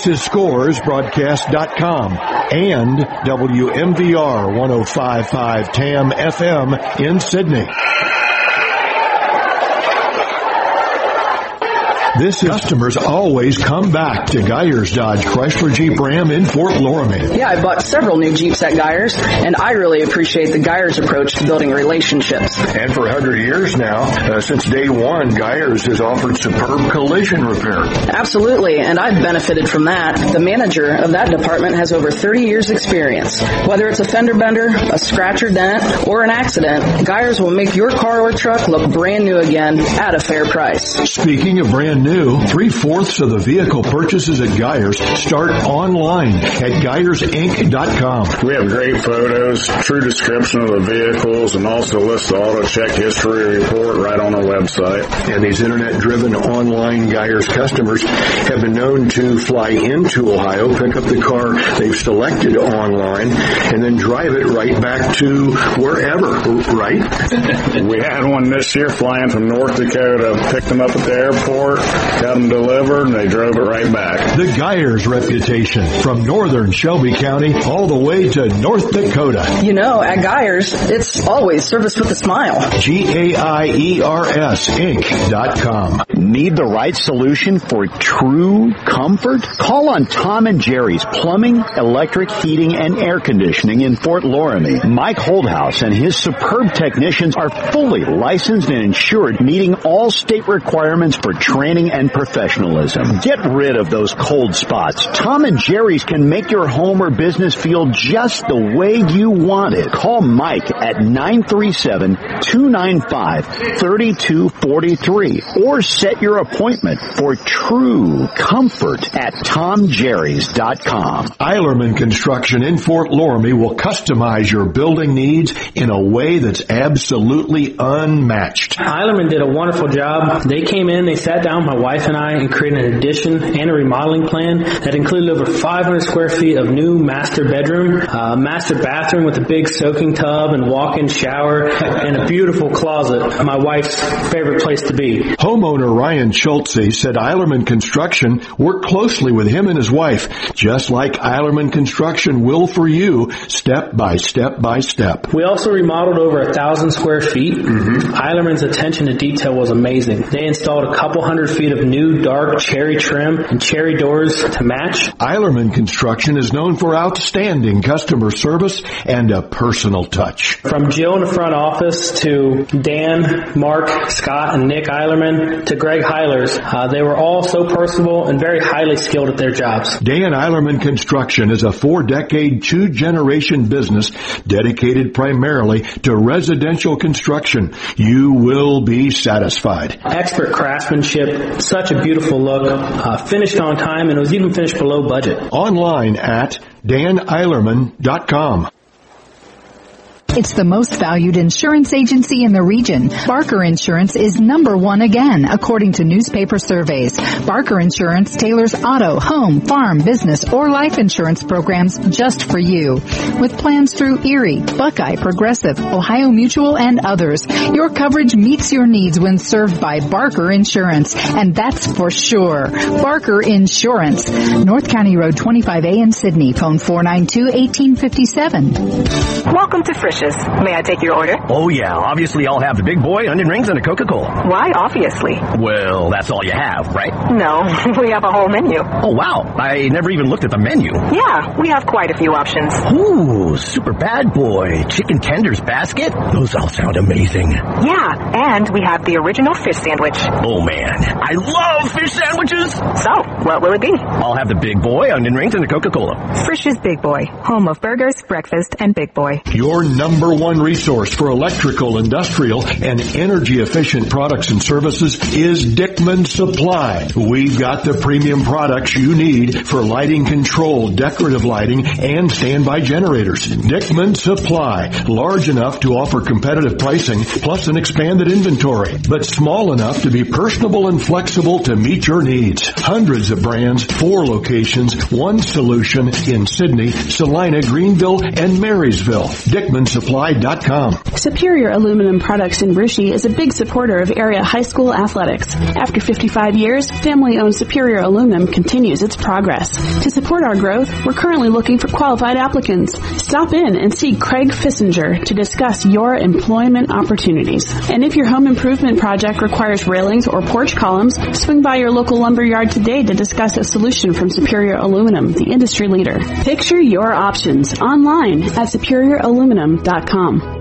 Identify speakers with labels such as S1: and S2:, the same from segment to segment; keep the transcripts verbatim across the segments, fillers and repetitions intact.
S1: This is Scores Broadcast dot com and W M V R one oh five point five T A M F M in Sydney. This customers always come back to Geyers Dodge Chrysler Jeep Ram in Fort Loramie.
S2: Yeah, I bought several new Jeeps at Geyers, and I really appreciate the Geyers approach to building relationships.
S1: And for one hundred years now, uh, since day one, Geyers has offered superb collision repair.
S2: Absolutely, and I've benefited from that. The manager of that department has over thirty years experience. Whether it's a fender bender, a scratch or dent, or an accident, Geyers will make your car or truck look brand new again at a fair price.
S1: Speaking of brand new, three-fourths of the vehicle purchases at Geyers start online at Geyers Inc dot com.
S3: We have great photos, true description of the vehicles, and also list the auto check history report right on our website.
S1: And these internet-driven online Geyers customers have been known to fly into Ohio, pick up the car they've selected online, and then drive it right back to wherever, right?
S3: We had one this year flying from North Dakota, picked them up at the airport, got them delivered, and they drove it right back.
S1: The Geyers reputation, from northern Shelby County all the way to North Dakota.
S2: You know, at Geyers, it's always service with a smile.
S1: G A I E R S Inc dot com.
S4: Need the right solution for true comfort? Call on Tom and Jerry's Plumbing, Electric, Heating, and Air Conditioning in Fort Loramie. Mike Holdhouse and his superb technicians are fully licensed and insured, meeting all state requirements for training and professionalism. Get rid of those cold spots. Tom and Jerry's can make your home or business feel just the way you want it. Call Mike at nine three seven, two nine five, three two four three or set your appointment for true comfort at tom jerrys dot com.
S1: Eilerman Construction in Fort Loramie will customize your building needs in a way that's absolutely unmatched.
S5: Eilerman did a wonderful job. They came in, they sat down, my wife and I, and created an addition and a remodeling plan that included over five hundred square feet of new master bedroom, uh, master bathroom with a big soaking tub and walk-in shower, and a beautiful closet, my wife's favorite place to be.
S1: Homeowner Ryan Schultze said Eilerman Construction worked closely with him and his wife, just like Eilerman Construction will for you, step by step by step.
S5: We also remodeled over a thousand square feet. Mm-hmm. Eilerman's attention to detail was amazing. They installed a couple hundred feet of new dark cherry trim and cherry doors to match.
S1: Eilerman Construction is known for outstanding customer service and a personal touch.
S5: From Jill in the front office to Dan, Mark, Scott, and Nick Eilerman to Greg Heilers, uh, they were all so personable and very highly skilled at their jobs.
S1: Dan Eilerman Construction is a four-decade, two-generation business dedicated primarily to residential construction. You will be satisfied.
S5: Expert craftsmanship, such a beautiful look, uh, finished on time, and it was even finished below budget.
S1: Online at dan eilerman dot com.
S6: It's the most valued insurance agency in the region. Barker Insurance is number one again, according to newspaper surveys. Barker Insurance tailors auto, home, farm, business, or life insurance programs just for you. With plans through Erie, Buckeye, Progressive, Ohio Mutual, and others, your coverage meets your needs when served by Barker Insurance, and that's for sure. Barker Insurance. North County Road twenty-five A in Sydney. Phone four nine two, one eight five seven.
S7: Welcome to Frisch's. May I take your order?
S8: Oh, yeah. Obviously, I'll have the big boy, onion rings, and a Coca-Cola.
S7: Why, obviously?
S8: Well, that's all you have, right?
S7: No, we have a whole menu.
S8: Oh, wow. I never even looked at the menu.
S7: Yeah, we have quite a few options.
S8: Ooh, super bad boy. Chicken tenders basket? Those all sound amazing.
S7: Yeah, and we have the original fish sandwich.
S8: Oh, man. I love fish sandwiches.
S7: So, what will it be?
S8: I'll have the big boy, onion rings, and a Coca-Cola.
S7: Frisch's Big Boy, home of burgers, breakfast, and Big Boy.
S1: Your number one resource for electrical, industrial, and energy-efficient products and services is Dickman Supply. We've got the premium products you need for lighting control, decorative lighting, and standby generators. Dickman Supply, large enough to offer competitive pricing plus an expanded inventory, but small enough to be personable and flexible to meet your needs. Hundreds of brands, four locations, one solution in Sydney, Salina, Greenville, and Marysville. Dickman Supply supply dot com.
S9: Superior Aluminum Products in Brushy is a big supporter of area high school athletics. After fifty-five years, family-owned Superior Aluminum continues its progress. To support our growth, we're currently looking for qualified applicants. Stop in and see Craig Fissinger to discuss your employment opportunities. And if your home improvement project requires railings or porch columns, swing by your local lumber yard today to discuss a solution from Superior Aluminum, the industry leader. Picture your options online at superior aluminum dot com.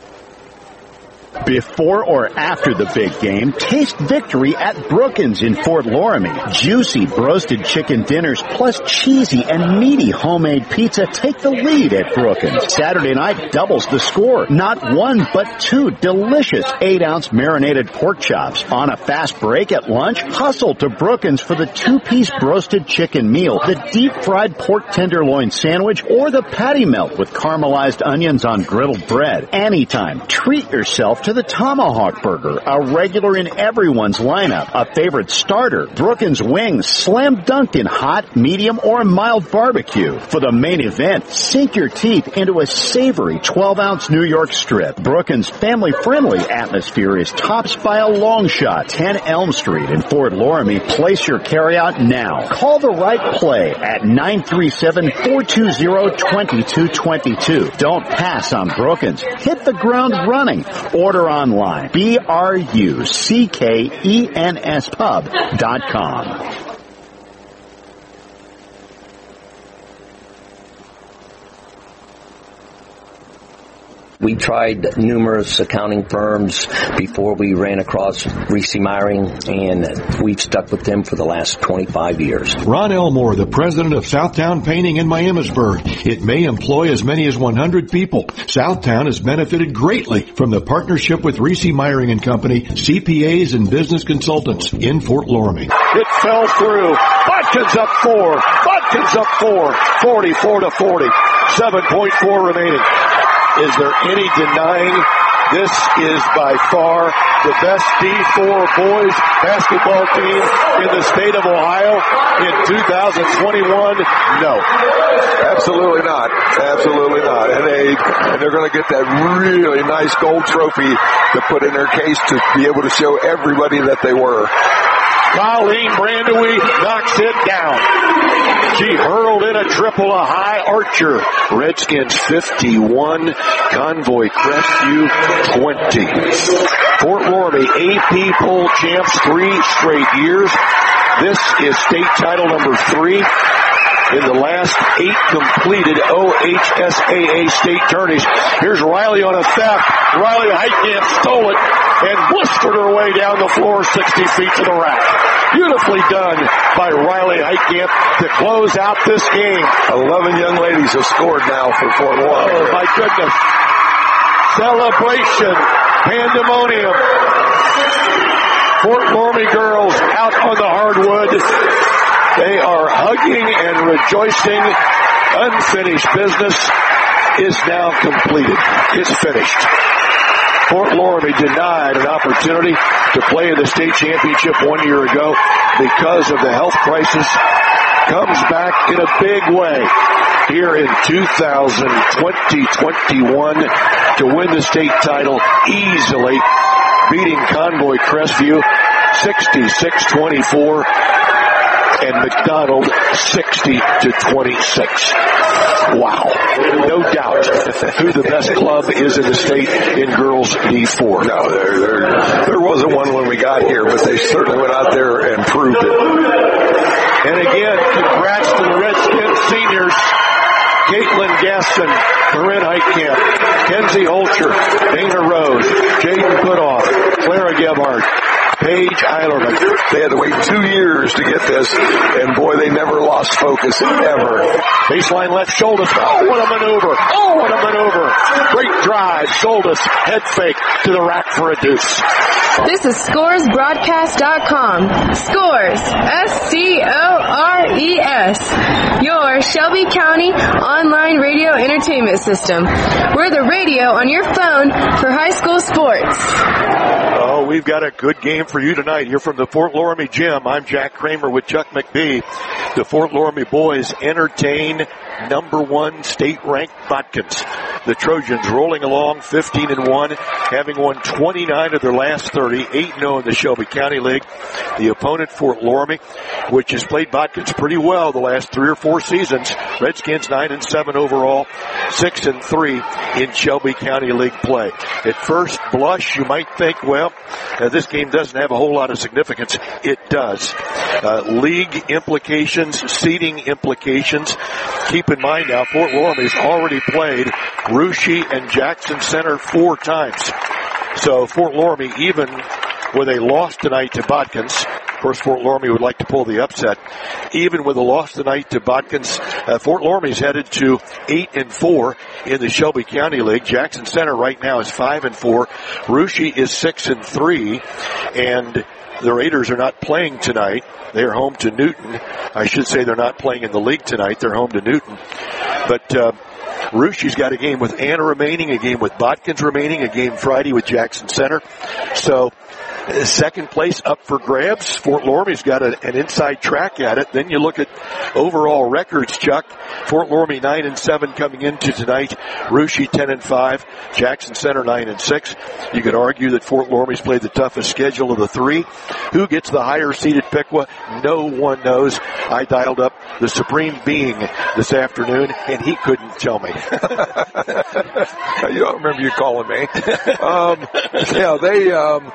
S4: Before or after the big game, taste victory at Brookins in Fort Loramie. Juicy roasted chicken dinners plus cheesy and meaty homemade pizza take the lead at Brookins. Saturday night doubles the score. Not one, but two delicious eight-ounce marinated pork chops. On a fast break at lunch, hustle to Brookins for the two-piece roasted chicken meal, the deep-fried pork tenderloin sandwich, or the patty melt with caramelized onions on griddled bread. Anytime, treat yourself to the Tomahawk Burger, a regular in everyone's lineup, a favorite starter. Brookins wings, slam dunked in hot, medium, or mild barbecue. For the main event, sink your teeth into a savory twelve-ounce New York strip. Brookins' family-friendly atmosphere is topped by a long shot. ten Elm Street in Fort Loramie. Place your carryout now. Call the right play at nine three seven, four two zero, two two two two. Don't pass on Brookins. Hit the ground running. Order online. B R U C K E N S pub dot com.
S8: We tried numerous accounting firms before we ran across Reese Meyering, and we've stuck with them for the last twenty-five years.
S1: Ron Elmore, the president of Southtown Painting in Miamisburg. It may employ as many as one hundred people. Southtown has benefited greatly from the partnership with Reese Meyering and Company, C P As and business consultants in Fort Loramie.
S10: It fell through. Bodkins up four. Bodkins up four. forty-four to forty. seven point four remaining. Is there any denying this is by far the best D four boys basketball team in the state of Ohio in two thousand twenty-one? No.
S11: Absolutely not. Absolutely not. And, they, and they're going to get that really nice gold trophy to put in their case to be able to show everybody that they were.
S10: Colleen Brandewie knocks it down. She hurled in a triple, a high archer. Redskins fifty-one, Convoy Crestview twenty. Fort Loramie A P poll champs three straight years. This is state title number three in the last eight completed O H S A A state tourneys. Here's Riley on a theft. Riley Heitkamp stole it and blistered her way down the floor sixty feet to the rack. Beautifully done by Riley Heitkamp to close out this game.
S11: Eleven young ladies have scored now for Fort Loramie.
S10: Oh, my goodness. Celebration. Pandemonium. Fort Loramie girls out on the hardwood. They are hugging and rejoicing. Unfinished business is now completed. It's finished. Fort Loramie denied an opportunity to play in the state championship one year ago because of the health crisis. Comes back in a big way here in two thousand twenty twenty-one to win the state title easily, beating Convoy Crestview sixty-six twenty-four. And McDonald sixty to twenty-six. Wow. No doubt who the best club is in the state in girls D four.
S11: No, there, there, there wasn't one when we got here, but they certainly went out there and proved it.
S10: And again, congrats to the Redskins seniors. Caitlin Gaston, Corinne Heitkamp, Kenzie Holcher, Dana Rose, Jaden Putoff, Clara Gebhardt, Paige Eilerman.
S11: They had to wait two years to get this, and boy, they never lost focus, ever.
S10: Baseline left shoulder. Oh, what a maneuver. Oh, what a maneuver. Great drive. Shoulders, head fake to the rack for a deuce.
S12: This is Scores Broadcast dot com. Scores, S C O R E S. Your Shelby County online radio entertainment system. We're the radio on your phone for high school sports.
S10: Oh, we've got a good game for you tonight here from the Fort Loramie Gym. I'm Jack Kramer with Chuck McBee. The Fort Loramie boys entertain number one state-ranked Bodkins.
S1: The Trojans rolling along fifteen and one, having won twenty-nine of their last thirty, eight and oh in the Shelby County League. The opponent, Fort Loramie, which has played Botkins pretty well the last three or four seasons. Redskins nine and seven overall, six and three in Shelby County League play. At first blush, you might think, well, uh, this game doesn't have a whole lot of significance. It does. Uh, league implications, seeding implications. Keep in mind now, Fort Loramie's already played Russia and Jackson Center four times. So Fort Loramie, even with a loss tonight to Botkins, of course, Fort Loramie would like to pull the upset. Even with a loss tonight to Botkins, uh, Fort Loramie's headed to eight and four in the Shelby County League. Jackson Center right now is five and four. Russia is six and three, and the Raiders are not playing tonight. They're home to Newton. I should say they're not playing in the league tonight. They're home to Newton. But uh, Russia's got a game with Anna remaining, a game with Botkins remaining, a game Friday with Jackson Center. So second place up for grabs. Fort Loramie's got a, an inside track at it. Then you look at overall records, Chuck. Fort Loramie nine and seven coming into tonight. Russia ten and five. Jackson Center nine and six. You could argue that Fort Loramie's played the toughest schedule of the three. Who gets the higher seeded Piqua? No one knows. I dialed up the Supreme Being this afternoon, and he couldn't tell me.
S11: You don't remember you calling me. Um, yeah, they, um,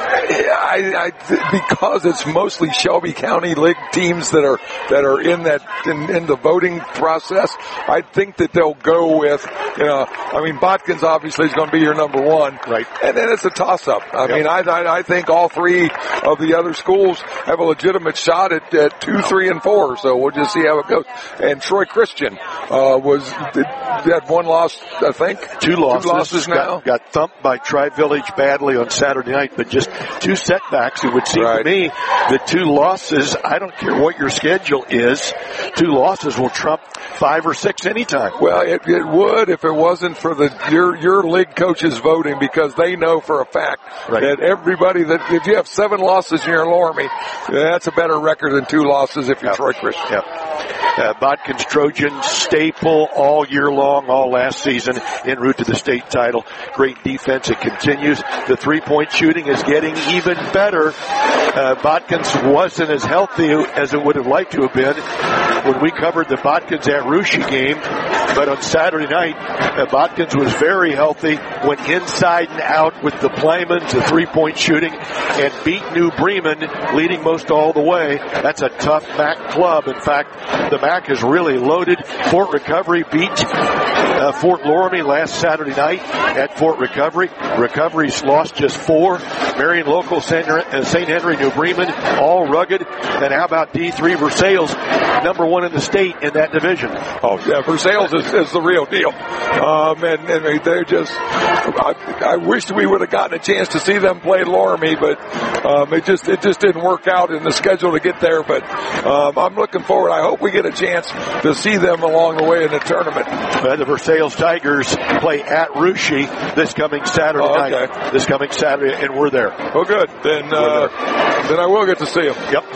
S11: I, I, because it's mostly Shelby County League teams that are, that are in that, in, in the voting process, I think that they'll go with, you know, I mean, Botkins obviously is going to be your number one.
S1: Right.
S11: And then it's a toss-up. I
S1: yep.
S11: mean, I, I, I think all three of the other schools have a legitimate shot at, at two, three, and four, so we'll just see how it goes. And Troy Christian, uh, was, did, had one loss, I think.
S1: Two losses.
S11: Two losses now.
S1: Got, got thumped by Tri-Village badly on Saturday night, but just two setbacks. It would seem right. to me that two losses, I don't care what your schedule is, two losses will trump five or six anytime.
S11: Well, it, it would if it wasn't for the your your league coaches voting, because they know for a fact right. that everybody that if you have seven losses and you're Loramie, that's a better record than two losses if you're yep. Troy Christian.
S1: Yep. Uh, Botkins Trojans staple all year long, all last season, en route to the state title. Great defense. It continues. The three-point shooting is getting even better. Uh, Botkins wasn't as healthy as it would have liked to have been when we covered the Botkins at Russia game. But on Saturday night, uh, Botkins was very healthy, went inside and out with the Plymans, the three-point shooting, and beat New Bremen, leading most all the way. That's a tough M A C club. In fact, the M A C is really loaded. Fort Recovery beat uh, Fort Loramie last Saturday night at Fort Recovery. Recovery's lost just four. Marion Local, Saint Henry, New Bremen, all rugged. And how about D three Versailles, number one in the state in that division?
S11: Oh, yeah, Versailles is, is the real deal. Um, and, and they're just, I, I wish we would have gotten a chance to see them play Loramie, but um, it just it just didn't work out in the schedule to get there. But um, I'm looking forward. I hope we get a chance to see them along the way in the tournament.
S1: Uh, the Versailles Tigers play at Russia this coming Saturday
S11: oh, okay.
S1: night. This coming Saturday, and we're there.
S11: Oh, good. Then, uh, then I will get to see them.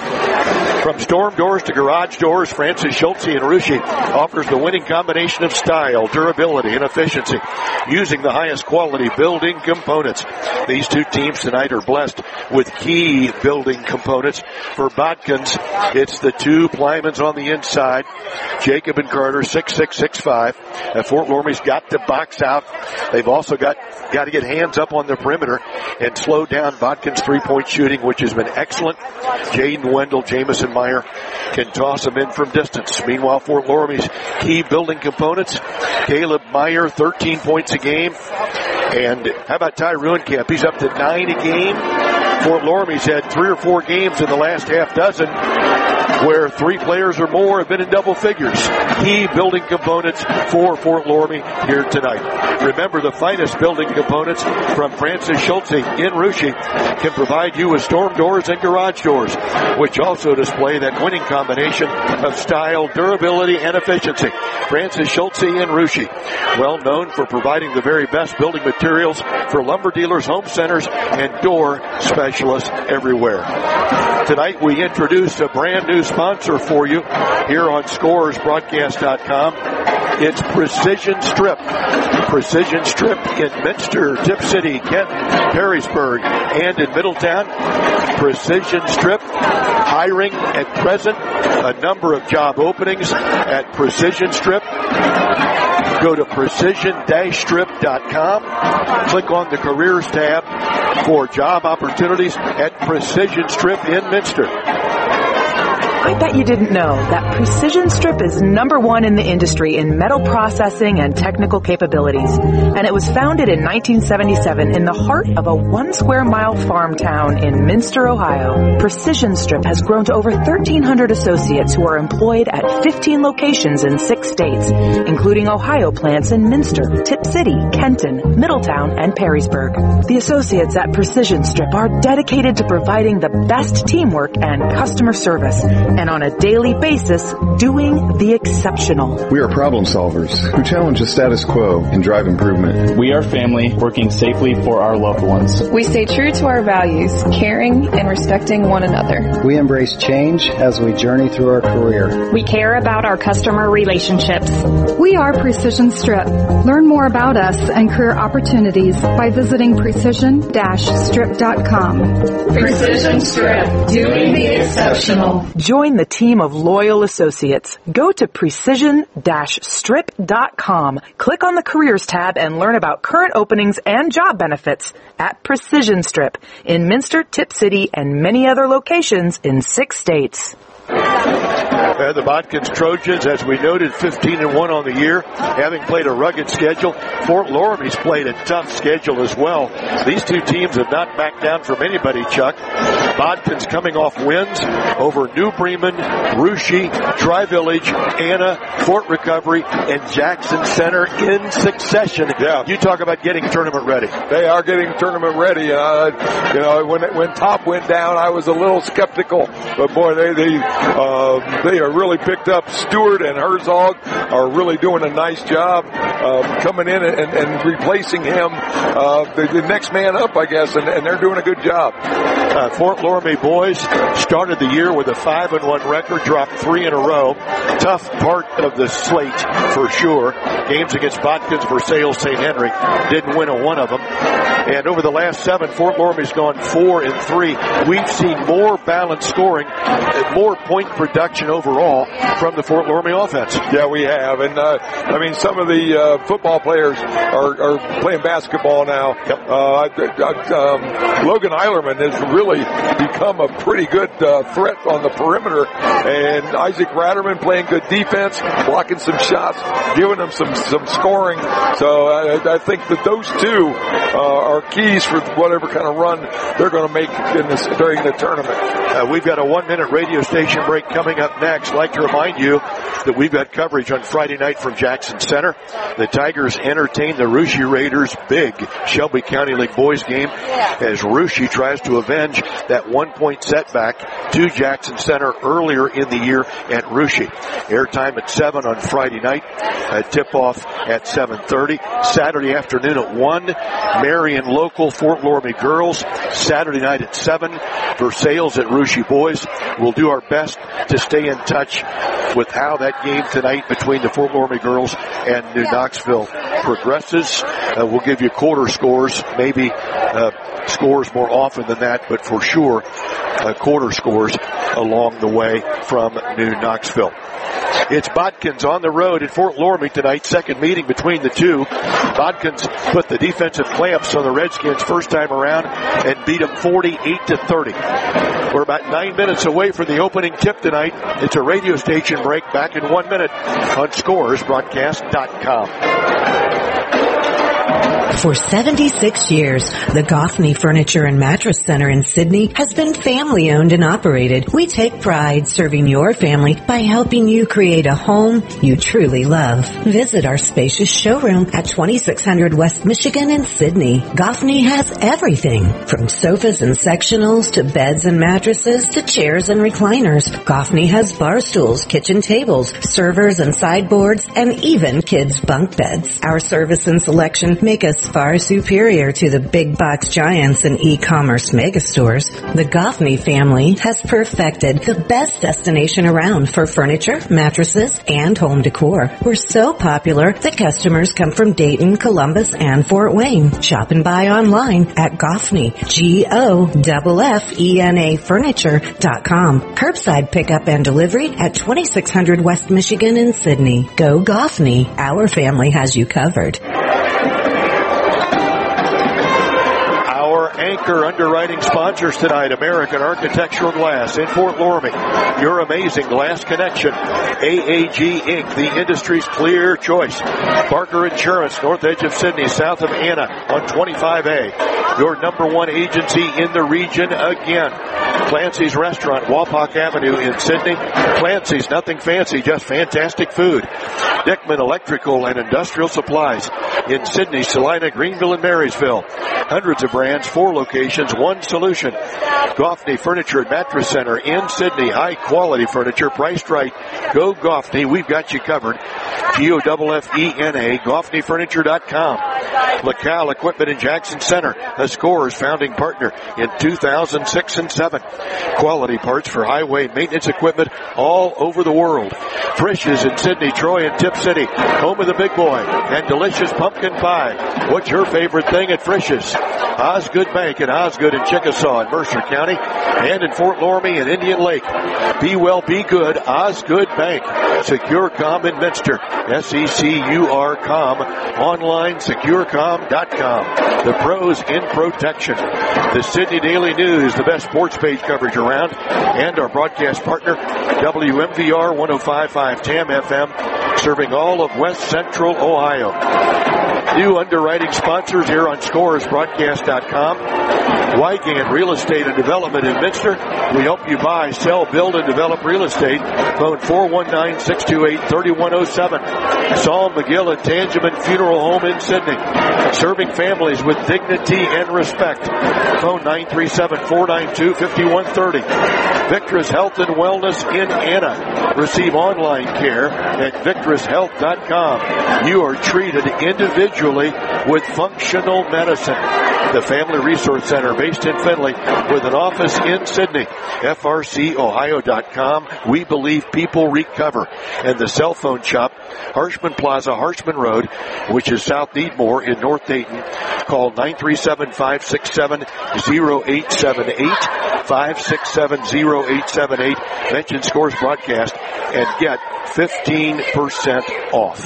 S1: Yep. From storm doors to garage doors, Francis Schultze in Russia offers the winning combination of style, durability, and efficiency using the highest quality building components. These two teams tonight are blessed with key building components. For Botkins, it's the two Plymans on the inside, Jacob and Carter, six six, six five. And Fort Loramie's got to box out. They've also got, got to get hands up on the perimeter and slow down Botkins' three-point shooting, which has been excellent. Jaden Wendell, Jamison Meyer can toss them in from distance. Meanwhile, Fort Loramie's key building components, Caleb Meyer, thirteen points a game. And how about Ty Ruencamp? He's up to nine a game. Fort Loramie's had three or four games in the last half dozen where three players or more have been in double figures. Key building components for Fort Loramie here tonight. Remember, the finest building components from Francis Schultze in Russia can provide you with storm doors and garage doors, which also display that winning combination of style, durability, and efficiency. Francis Schultze in Russia, well known for providing the very best building materials for lumber dealers, home centers, and door specialists everywhere. Tonight we introduced a brand new sponsor for you here on Scores Broadcast dot com. It's Precision Strip. Precision Strip in Minster, Tip City, Kenton, Perrysburg, and in Middletown. Precision Strip hiring at present, a number of job openings at Precision Strip. Go to precision dash strip dot com. Click on the careers tab for job opportunities at Precision Strip in Minster.
S13: I bet you didn't know that Precision Strip is number one in the industry in metal processing and technical capabilities. And it was founded in nineteen seventy-seven in the heart of a one square mile farm town in Minster, Ohio. Precision Strip has grown to over thirteen hundred associates who are employed at fifteen locations in six states, including Ohio plants in Minster, Tip City, Kenton, Middletown, and Perrysburg. The associates at Precision Strip are dedicated to providing the best teamwork and customer service, and on a daily basis, doing the exceptional.
S14: We are problem solvers who challenge the status quo and drive improvement.
S15: We are family working safely for our loved ones.
S16: We stay true to our values, caring and respecting one another.
S17: We embrace change as we journey through our career.
S18: We care about our customer relationships.
S6: We are Precision Strip. Learn more about us and career opportunities by visiting precision dash strip dot com.
S12: Precision Strip, doing the exceptional.
S13: Join the team of loyal associates. Go to precision dash strip dot com. Click on the Careers tab and learn about current openings and job benefits at Precision Strip in Minster, Tip City, and many other locations in six states.
S1: Uh, the Bodkins Trojans, as we noted, fifteen and one on the year, having played a rugged schedule. Fort Loramie's played a tough schedule as well. These two teams have not backed down from anybody, Chuck. Bodkins coming off wins over New Bremen, Russia, Tri-Village, Anna, Fort Recovery, and Jackson Center in succession.
S11: Yeah.
S1: You talk about getting tournament ready.
S11: They are getting tournament ready. Uh, you know, when when Top went down, I was a little skeptical, but boy, they they uh, they are really picked up. Stewart and Herzog are really doing a nice job uh, coming in and, and replacing him. Uh, the, the next man up, I guess, and, and they're doing a good job.
S1: Uh, Fort Loramie boys started the year with a five and one record, dropped three in a row. Tough part of the slate for sure. Games against Bodkins, Versailles, Saint Henry, didn't win a one of them. And over the last seven, Fort Loramie's gone four and three. We've seen more balanced scoring, more point production overall from the Fort Loramie offense.
S11: Yeah, we have. And, uh, I mean, some of the uh, football players are, are playing basketball now.
S1: Yep.
S11: Uh, um, Logan Eilerman has really become a pretty good uh, threat on the perimeter. And Isaac Ratterman playing good defense, blocking some shots, giving them some, some scoring. So I, I think that those two uh, are keys for whatever kind of run they're going to make in this, during the tournament.
S1: Uh, we've got a one-minute radio station break coming up next. I'd like to remind you that we've got coverage on Friday night from Jackson Center. The Tigers entertain the Russia Raiders' big Shelby County League boys game as Russia tries to avenge that one-point setback to Jackson Center earlier in the year at Russia. Airtime at seven on Friday night. Uh, tip-off at seven thirty. Saturday afternoon at one. Marion local Fort Loramie girls. Saturday night at seven. Versailles at Russia boys. We'll do our best to stay in touch with how that game tonight between the Fort Loramie girls and New Knoxville progresses. Uh, we'll give you quarter scores, maybe uh, scores more often than that, but for sure uh, quarter scores along the way from New Knoxville. It's Bodkins on the road at Fort Loramie tonight, second meeting between the two. Bodkins put the defensive clamps on the Redskins first time around and beat them forty-eight to thirty. We're about nine minutes away from the opening tip tonight. It's a radio station break. Back in one minute on scores broadcast dot com.
S19: For seventy-six years, the Goffney Furniture and Mattress Center in Sydney has been family owned and operated. We take pride serving your family by helping you create a home you truly love. Visit our spacious showroom at twenty-six hundred West Michigan in Sydney. Goffney has everything from sofas and sectionals to beds and mattresses to chairs and recliners. Goffney has bar stools, kitchen tables, servers and sideboards, and even kids' bunk beds. Our service and selection make us Far superior to the big box giants and e-commerce megastores, the Goffney family has perfected the best destination around for furniture, mattresses, and home decor. We're so popular that customers come from Dayton, Columbus, and Fort Wayne. Shop and buy online at Goffney, G O F F E N A Furniture dot com. Curbside pickup and delivery at twenty-six hundred West Michigan in Sydney. Go Goffney. Our family has you covered.
S1: Anchor underwriting sponsors tonight, American Architectural Glass in Fort Loramie. Your amazing glass connection. A A G Incorporated, the industry's clear choice. Barker Insurance, north edge of Sydney, south of Anna on twenty-five A. Your number one agency in the region again. Clancy's Restaurant, Wapak Avenue in Sydney. Clancy's, nothing fancy, just fantastic food. Dickman Electrical and Industrial Supplies in Sydney, Salina, Greenville, and Marysville. Hundreds of brands, four locations, one solution. Goffney Furniture and Mattress Center in Sydney. High quality furniture, priced right. Go Goffney, we've got you covered. G O F F E N A, Goffney Furniture dot com. LaCal Equipment in Jackson Center, a Scores founding partner in two thousand six and seven. Quality parts for highway maintenance equipment all over the world. Frisch's in Sydney, Troy, and Tip City, home of the big boy and delicious pumpkin pie. What's your favorite thing at Frisch's? Osgood Bank in Osgood and Chickasaw in Mercer County, and in Fort Loramie and Indian Lake. Be well, be good, Osgood Bank. SecureCom in Minster, S E C U R com. Online, securecom dot com. The pros in protection. The Sydney Daily News, the best sports page coverage around, and our broadcast partner, W M V R one oh five point five T A M F M, serving all of West Central Ohio. New underwriting sponsors here on Scores Broadcast dot com. Wygant Real Estate and Development in Minster. We help you buy, sell, build, and develop real estate. Phone four one nine, six two eight, three one oh seven. Saul McGill and Tangeman Funeral Home in Sydney. Serving families with dignity and respect. Phone nine three seven, four nine two, five one three oh. Victor's Health and Wellness in Anna. Receive online care at victorous health dot com. You are treated individually with functional medicine. The Family Resource Center based in Findlay with an office in Sydney. F R C Ohio dot com. We believe people recover. And the cell phone shop, Harshman Plaza, Harshman Road, which is South Needmore in North Dayton. Call nine three seven, five six seven, zero eight seven eight, five six seven, zero eight seven eight. Mention Scores Broadcast and get fifteen percent off.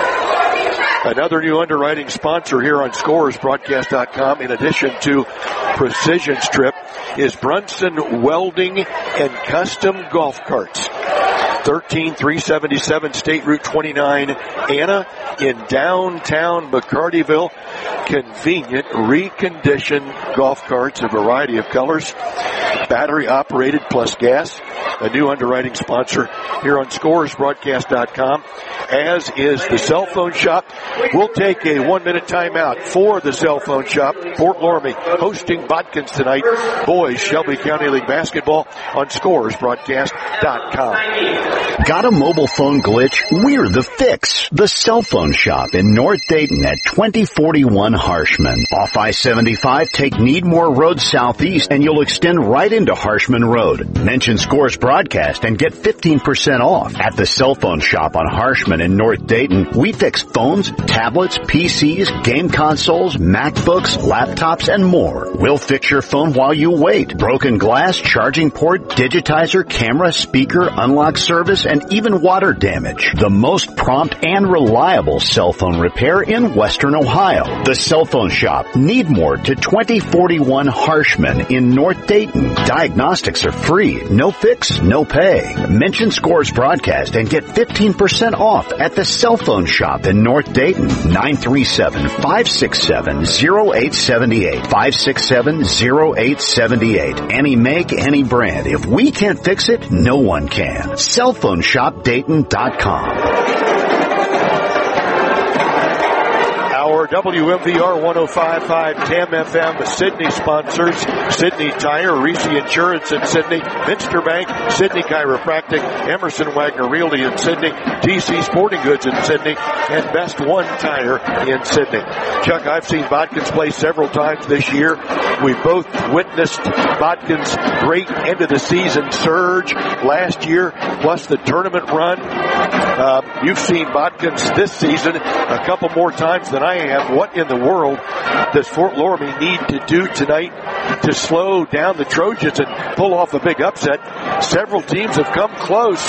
S1: Another new underwriting sponsor here on Scores Broadcast dot com, in addition to Precision Strip, is Brunson Welding and Custom Golf Carts. thirteen three seventy-seven State Route twenty-nine, Anna, in downtown McCartyville. Convenient, reconditioned golf carts, a variety of colors, battery operated plus gas. A new underwriting sponsor here on Scores Broadcast dot com, as is the cell phone shop. We'll take a one-minute timeout for the cell phone shop. Fort Loramie hosting Bodkins tonight. Boys Shelby County League basketball on Scores Broadcast dot com.
S4: Got a mobile phone glitch? We're the fix. The cell phone shop in North Dayton at twenty forty-one Harshman. Off I seventy-five, take Needmore Road southeast and you'll extend right into Harshman Road. Mention Scores Broadcast and get fifteen percent off. At the cell phone shop on Harshman in North Dayton, we fix phones, tablets, P Cs, game consoles, MacBooks, laptops, and more. We'll fix your phone while you wait. Broken glass, charging port, digitizer, camera, speaker, unlock service, and even water damage. The most prompt and reliable cell phone repair in Western Ohio. The cell phone shop, Needmore to twenty forty-one Harshman in North Dayton. Diagnostics are free. No fix, no pay. Mention Scores Broadcast and get fifteen percent off at the cell phone shop in North Dayton. nine three seven, five six seven, zero eight seven eight. five six seven, zero eight seven eight. Any make, any brand. If we can't fix it, no one can. cell phone shop dayton dot com.
S1: For W M V R one oh five point five T A M F M, Sydney sponsors Sydney Tire, Reese Insurance in Sydney, Minster Bank, Sydney Chiropractic, Emerson Wagner Realty in Sydney, T C Sporting Goods in Sydney, and Best One Tire in Sydney. Chuck, I've seen Bodkins play several times this year. We've both witnessed Bodkins' great end of the season surge last year, plus the tournament run. Uh, you've seen Bodkins this season a couple more times than I have. What in the world does Fort Loramie need to do tonight to slow down the Trojans and pull off a big upset? Several teams have come close.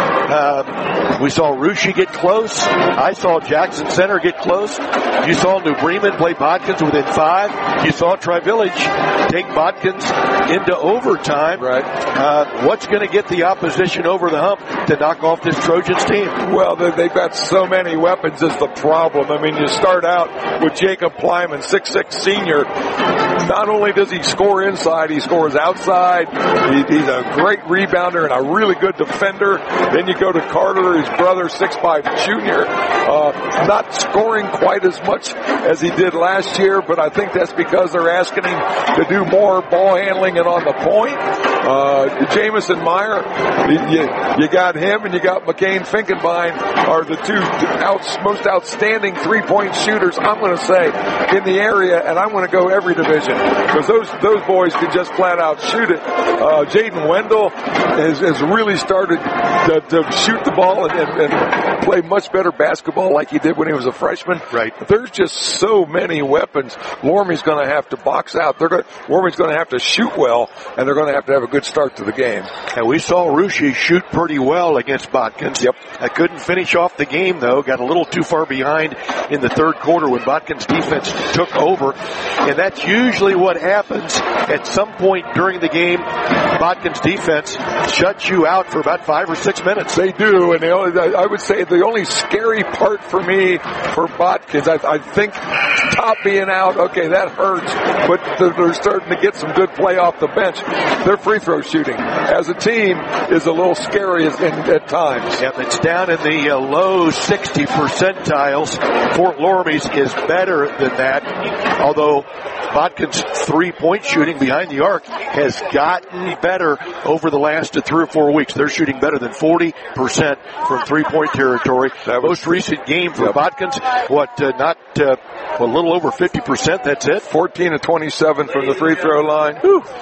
S1: Uh, we saw Russia get close. I saw Jackson Center get close. You saw New Bremen play Bodkins within five. You saw Tri-Village take Bodkins into overtime.
S11: Right.
S1: Uh, what's going to get the opposition over the hump to knock off this Trojans team?
S11: Well, they've got so many weapons is the problem. I mean, you start out with Jacob Plyman, six six senior. Not only does he score inside, he scores outside. He, he's a great rebounder and a really good defender. Then you go to Carter, his brother, six five junior. Uh, not scoring quite as much as he did last year, but I think that's because they're asking him to do more ball handling and on the point. Uh, Jamison Meyer, you, you got him and you got McCain Finkenbein are the two out, most outstanding three-point shooters, I'm going to say, in the area, and I'm going to go every division because those those boys can just flat out shoot it. Uh, Jaden Wendell has, has really started to, to shoot the ball and, and, and play much better basketball like he did when he was a freshman.
S1: Right.
S11: There's just so many weapons. Loramie's going to have to box out. They're going, Loramie's going to have to shoot well, and they're going to have to have a good start to the game.
S1: And we saw Russia shoot pretty well against Bodkins.
S11: Yep.
S1: I couldn't finish off the game, though. Got a little too far behind in the third quarter when Bodkins' defense took over. And that's usually what happens at some point during the game. Bodkins' defense shuts you out for about five or six minutes.
S11: They do, and they only, I would say the only scary part for me for Bodkins, I, I think Top being out, okay, that hurts, but they're starting to get some good play off the bench. Their free throw shooting as a team is a little scary at, at times.
S1: Yep, it's down in the uh, low sixty percentiles. Fort Loramie's is better than that, although Bodkins' three-point shooting behind the arc has gotten better over the last three or four weeks. They're shooting better than forty percent from three-point territory. That most recent game for yep. Bodkins, what, uh, not uh, a little over fifty percent, that's it?
S11: fourteen to twenty-seven from the free throw line.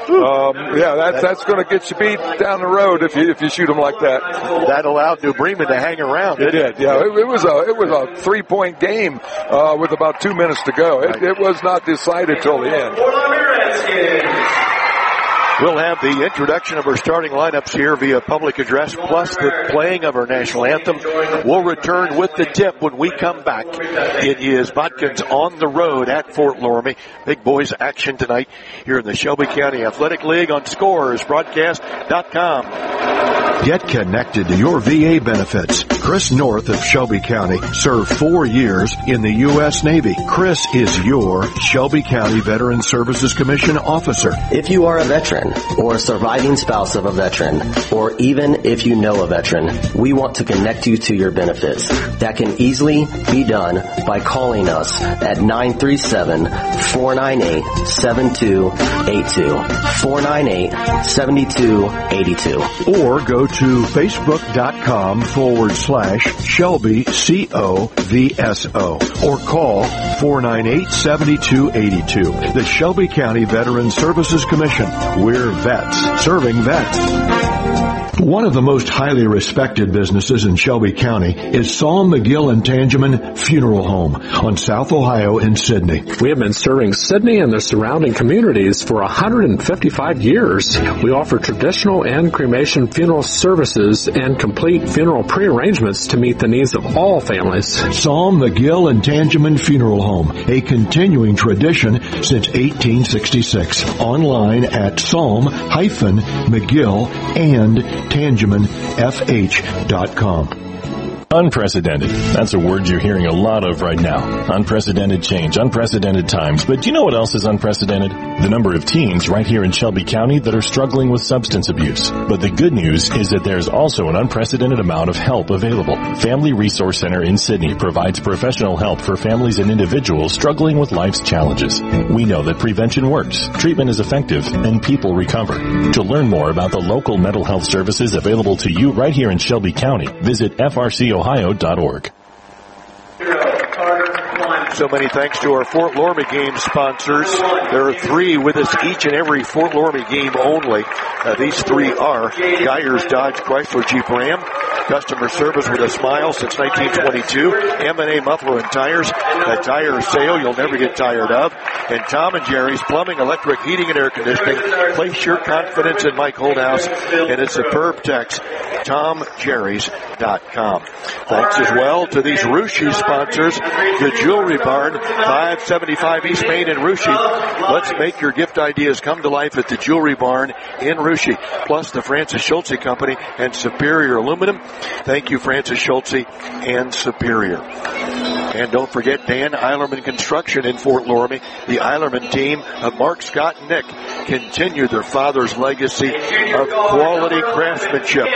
S11: Um, yeah, that, that's going to get you beat down the road if you if you shoot them like that.
S1: That allowed New Bremen to hang around.
S11: It did, yeah. It, it was a it was a three-point game uh, with about two minutes to go. It, it was not decided till the end.
S1: We'll have the introduction of our starting lineups here via public address, plus the playing of our national anthem. We'll return with the tip when we come back. It is Bodkins on the road at Fort Loramie. Big boys action tonight here in the Shelby County Athletic League on Scores Broadcast dot com.
S20: Get connected to your V A benefits. Chris North of Shelby County served four years in the U S Navy. Chris is your Shelby County Veteran Services Commission officer.
S21: If you are a veteran or a surviving spouse of a veteran, or even if you know a veteran, we want to connect you to your benefits. That can easily be done by calling us at nine three seven, four nine eight, seven two eight two, four nine eight, seven two eight two.
S20: Or go to facebook.com forward slash Shelby C O V S O or call four nine eight, seven two eight two. The Shelby County Veteran Services Commission. We're vets serving vets. One of the most highly respected businesses in Shelby County is Psalm McGill and Tangeman Funeral Home on South Ohio in Sidney.
S22: We have been serving Sidney and the surrounding communities for one hundred fifty-five years. We offer traditional and cremation funeral services and complete funeral prearrangements to meet the needs of all families.
S20: Psalm McGill and Tangeman Funeral Home, a continuing tradition since eighteen sixty-six. Online at psalm McGill and Tangeman F H dot com.
S2: Unprecedented. That's a word you're hearing a lot of right now. Unprecedented change, unprecedented times. But do you know what else is unprecedented? The number of teens right here in Shelby County that are struggling with substance abuse. But the good news is that there's also an unprecedented amount of help available. Family Resource Center in Sydney provides professional help for families and individuals struggling with life's challenges. We know that prevention works, treatment is effective, and people recover. To learn more about the local mental health services available to you right here in Shelby County, visit f r c ohio dot org.
S10: So many thanks to our Fort Loramie game sponsors. There are three with us each and every Fort Loramie game only. Uh, these three are Geyers Dodge Chrysler Jeep Ram, customer service with a smile since nineteen twenty-two, M and A Muffler and Tires, a tire sale you'll never get tired of, and Tom and Jerry's Plumbing, Electric, Heating, and Air Conditioning. Place your confidence in Mike Holdhouse and his superb text, tom jerrys dot com. Thanks as well to these Russia sponsors, the Jewelry Barn, five seventy-five East Main in Russia. Let's make your gift ideas come to life at the Jewelry Barn in Russia, plus the Francis Schultze Company and Superior Aluminum. Thank you, Francis Schultze and Superior. And don't forget Dan Eilerman Construction in Fort Loramie. The Eilerman team of Mark, Scott, and Nick continue their father's legacy of quality craftsmanship.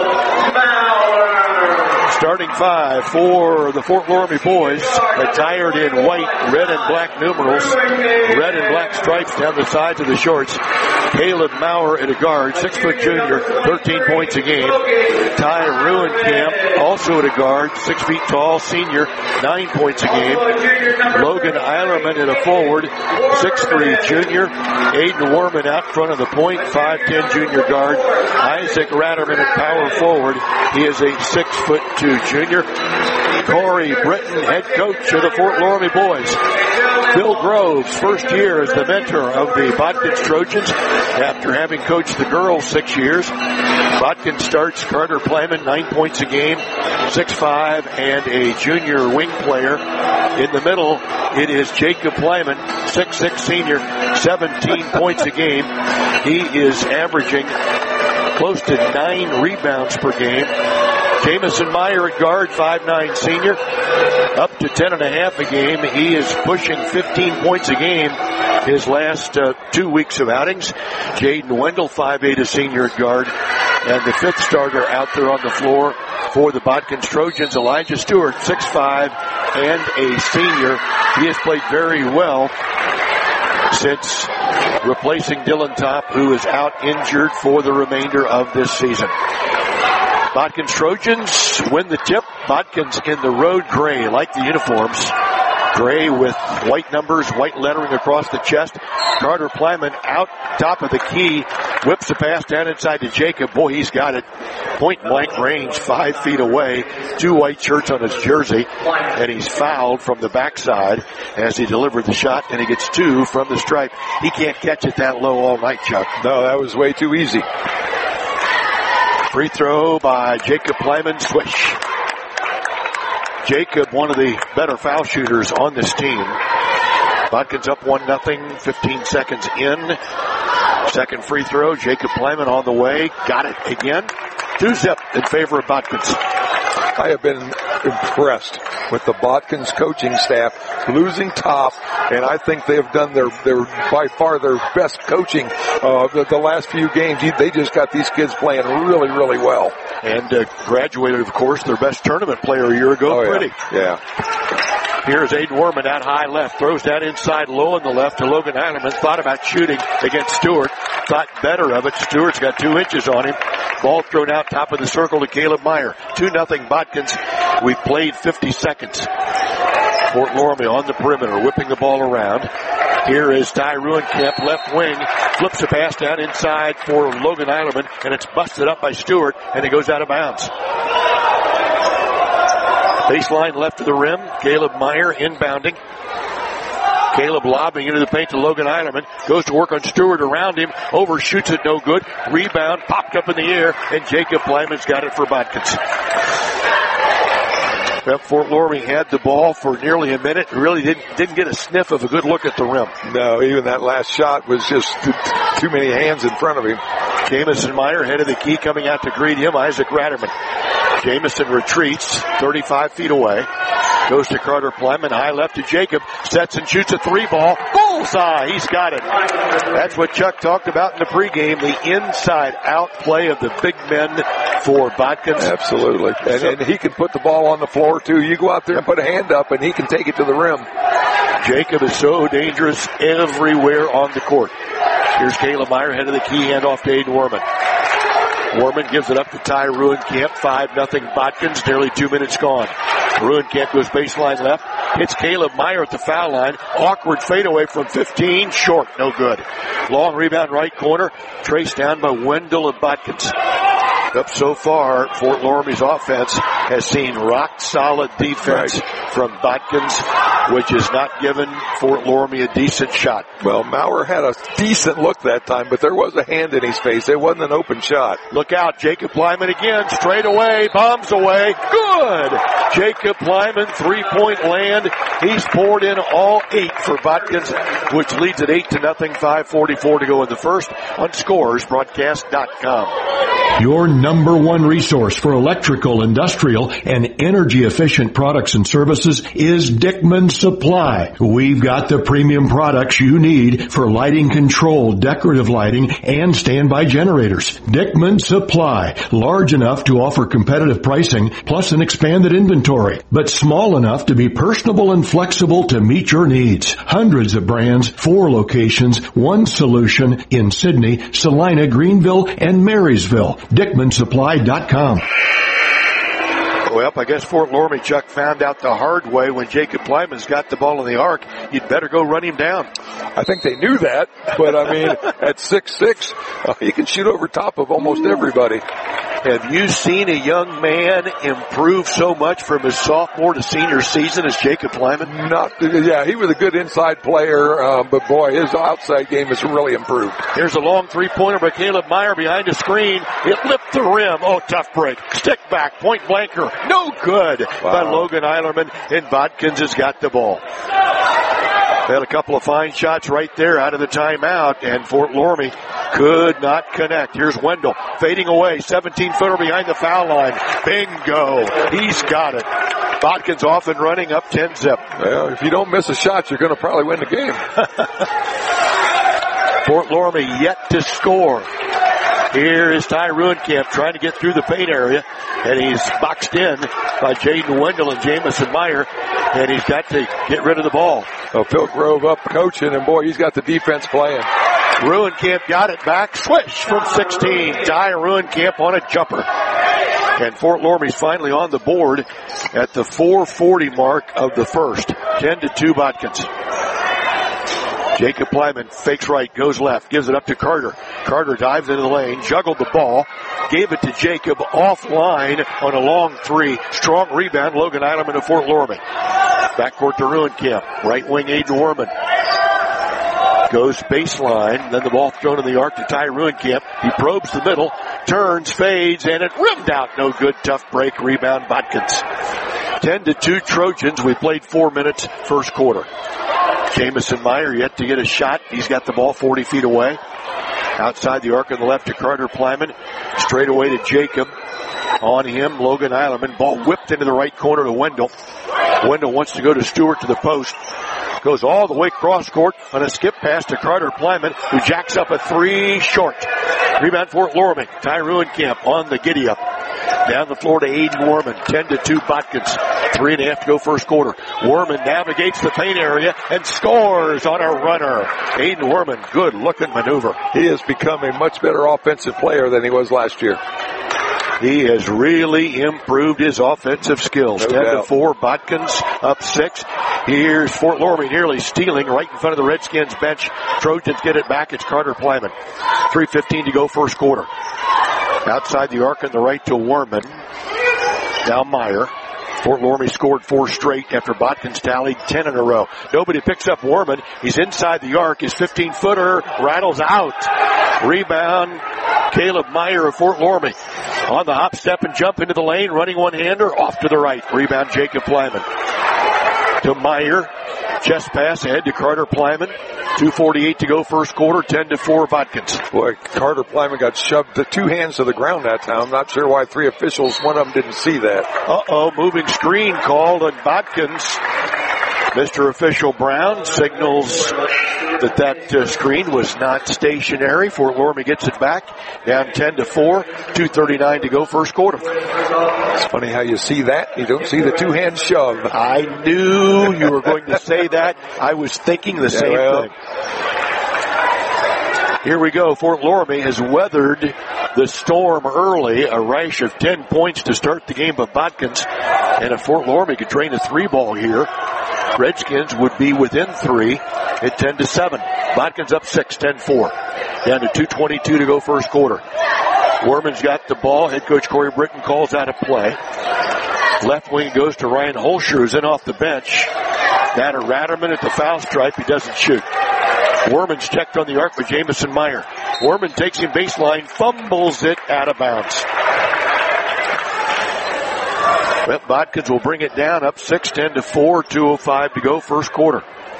S10: Starting five for the Fort Loramie boys, attired in white, red, and black numerals, red and black stripes down the sides of the shorts. Caleb Maurer at a guard, six foot junior, thirteen points a game. Ty Ruenkamp, also at a guard, six feet tall, senior, nine points a game. Logan Eilerman at a forward, six three junior. Aiden Warman out front of the point, five ten junior guard. Isaac Ratterman at power forward. He is a six foot two junior. Corey Britton, head coach of the Fort Loramie boys. Bill Groves, first year as the mentor of the Botkins Trojans after having coached the girls six years. Botkins starts Carter Plyman, nine points a game, six five, and a junior wing player. In the middle, it is Jacob Plyman, six six senior, seventeen points a game. He is averaging close to nine rebounds per game. Jamison Meyer at guard, five nine senior, up to ten and a half a game. He is pushing fifteen points a game his last uh, two weeks of outings. Jaden Wendell, five eight, a senior at guard. And the fifth starter out there on the floor for the Botkins Trojans, Elijah Stewart, six five and a senior. He has played very well since replacing Dylan Topp, who is out injured for the remainder of this season. Botkins Trojans win the tip. Botkins in the road gray, like the uniforms. Gray with white numbers, white lettering across the chest. Carter Plyman out top of the key. Whips a pass down inside to Jacob. Boy, he's got it. Point blank range, five feet away. Two white shirts on his jersey. And he's fouled from the backside as he delivered the shot. And he gets two from the stripe. He can't catch it that low all night, Chuck.
S11: No, that was way too easy.
S10: Free throw by Jacob Plyman, swish. Jacob, one of the better foul shooters on this team. Botkins up one nothing, fifteen seconds in. Second free throw, Jacob Plyman on the way. Got it again. Two zip in favor of Botkins.
S11: I have been impressed with the Botkins coaching staff, losing Topp, and I think they've done their, their by far their best coaching uh, the, the last few games. They just got these kids playing really, really well.
S10: And uh, graduated, of course, their best tournament player a year ago,
S11: oh,
S10: Pretty.
S11: Yeah. yeah.
S10: Here's Aiden Warman out high left, throws that inside low on the left to Logan Eilerman. Thought about shooting against Stewart, thought better of it. Stewart's got two inches on him. Ball thrown out top of the circle to Caleb Meyer. two nothing Botkins. We've played fifty seconds. Fort Loramie on the perimeter, whipping the ball around. Here is Ty Ruenkamp, left wing, flips a pass down inside for Logan Eilerman, and it's busted up by Stewart, and it goes out of bounds. Baseline left of the rim, Caleb Meyer inbounding. Caleb lobbing into the paint to Logan Eilerman. Goes to work on Stewart around him. Overshoots it, no good. Rebound, popped up in the air, and Jacob Plyman's got it for Botkins. Well, Fort Loramie had the ball for nearly a minute. Really didn't didn't get a sniff of a good look at the rim.
S11: No, even that last shot was just too many hands in front of him.
S10: Jamison Meyer, head of the key, coming out to greet him. Isaac Ratterman.
S1: Jamison retreats thirty-five feet away. Goes to Carter Plyman. High left to Jacob. Sets and shoots a three ball. Bullseye. He's got it. That's what Chuck talked about in the pregame. The inside out play of the big men for Botkins.
S11: Absolutely. And, and he can put the ball on the floor too. You go out there and put a hand up and he can take it to the rim.
S1: Jacob is so dangerous everywhere on the court. Here's Caleb Meyer, head of the key, handoff to Aiden Worman. Worman gives it up to Ty Ruencamp. five nothing Botkins. Nearly two minutes gone. Ruencamp goes baseline left. Hits Caleb Meyer at the foul line. Awkward fadeaway from fifteen. Short. No good. Long rebound right corner. Traced down by Wendell of Botkins. Up so far, Fort Loramie's offense has seen rock solid defense right. from Botkins, which has not given Fort Loramie a decent shot.
S11: Well, Maurer had a decent look that time, but there was a hand in his face. It wasn't an open shot.
S1: Look out, Jacob Plyman again, straight away, bombs away, good! Jacob Plyman, three-point land. He's poured in all eight for Botkins, which leads at eight to nothing, five forty-four to go in the first on Scores Broadcast dot com.
S20: Your number one resource for electrical, industrial, and energy-efficient products and services is Dickman Supply. We've got the premium products you need for lighting control, decorative lighting, and standby generators. Dickman Supply, large enough to offer competitive pricing plus an expanded inventory, but small enough to be personable and flexible to meet your needs. Hundreds of brands, four locations, one solution in Sydney, Salina, Greenville, and Marysville. Dickman Supply dot com.
S1: Well, I guess Fort Loramie, Chuck, found out the hard way when Jacob Plyman's got the ball in the arc. You'd better go run him down.
S11: I think they knew that, but I mean, at six six, uh, he can shoot over top of almost everybody.
S1: Have you seen a young man improve so much from his sophomore to senior season as Jacob Plyman?
S11: Not, yeah, he was a good inside player, uh, but boy, his outside game has really improved.
S1: Here's a long three-pointer by Caleb Meyer behind the screen. It lipped the rim. Oh, tough break. Stick back, point blanker. No good wow. by Logan Eilerman, and Botkins has got the ball. They had a couple of fine shots right there out of the timeout, and Fort Loramie could not connect. Here's Wendell fading away, seventeen-footer behind the foul line. Bingo! He's got it. Botkins off and running, up ten zip.
S11: Well, if you don't miss a shot, you're going to probably win the game.
S1: Fort Loramie yet to score. Here is Ty Ruencamp trying to get through the paint area, and he's boxed in by Jaden Wendell and Jamison Meyer, and he's got to get rid of the ball.
S11: Well, Phil Grove up coaching, and boy, he's got the defense playing.
S1: Ruencamp got it back, swish from sixteen. Ty Ruencamp on a jumper. And Fort Loramie's finally on the board at the four forty mark of the first. ten to two Botkins. Jacob Plyman fakes right, goes left, gives it up to Carter. Carter dives into the lane, juggled the ball, gave it to Jacob offline on a long three. Strong rebound, Logan Eilerman of Fort Loramie. Backcourt to Ruencamp. Right wing, Aiden Worman. Goes baseline, then the ball thrown in the arc to Ty Ruencamp. He probes the middle, turns, fades, and it rimmed out. No good, tough break, rebound, Botkins. ten to two Trojans. We played four minutes, first quarter. Jamison Meyer yet to get a shot. He's got the ball forty feet away. Outside the arc on the left to Carter Plyman. Straight away to Jacob. On him, Logan Eilerman. Ball whipped into the right corner to Wendell. Wendell wants to go to Stewart to the post. Goes all the way cross court on a skip pass to Carter Plyman, who jacks up a three short. Rebound Fort Loramie. Ty Ruencamp on the giddy up. Down the floor to Aiden Worman. ten to two Botkins. Three and a half to go first quarter. Worman navigates the paint area and scores on a runner. Aiden Worman, good looking maneuver.
S11: He has become a much better offensive player than he was last year.
S1: He has really improved his offensive skills.
S11: No
S1: ten
S11: doubt.
S1: to four, Botkins up six. Here's Fort Loramie nearly stealing right in front of the Redskins bench. Trojans get it back. It's Carter Plyman. three fifteen to go first quarter. Outside the arc on the right to Worman. Now Meyer. Fort Loramie scored four straight after Botkins tallied ten in a row. Nobody picks up Worman. He's inside the arc. His fifteen-footer rattles out. Rebound, Caleb Meyer of Fort Loramie. On the hop, step, and jump into the lane. Running one-hander off to the right. Rebound, Jacob Plyman. To Meyer. Chest pass ahead to Carter Plyman. two forty-eight to go first quarter, ten to four Botkins.
S11: Boy, Carter Plyman got shoved the two hands to the ground that time. I'm not sure why three officials, one of them didn't see that.
S1: Uh-oh, moving screen called on Botkins. Mister Official Brown signals that that uh, screen was not stationary. Fort Loramie gets it back, down ten to four, two thirty-nine to go first quarter.
S11: It's funny how you see that. You don't see the two-hand shove.
S1: I knew you were going to say that. I was thinking the yeah, same well. thing. Here we go. Fort Loramie has weathered the storm early. A rash of ten points to start the game by Botkins. And if Fort Loramie could drain a three ball here, Redskins would be within three at ten to seven. Botkins up six, ten four. Down to two twenty-two to go first quarter. Werman's got the ball. Head coach Corey Britton calls out a play. Left wing goes to Ryan Holscher, who's in off the bench. Now to Ratterman at the foul stripe. He doesn't shoot. Werman's checked on the arc by Jamison Meyer. Werman takes him baseline, fumbles it out of bounds. Well, Botkins will bring it down up six, ten to four, two oh five to go first quarter.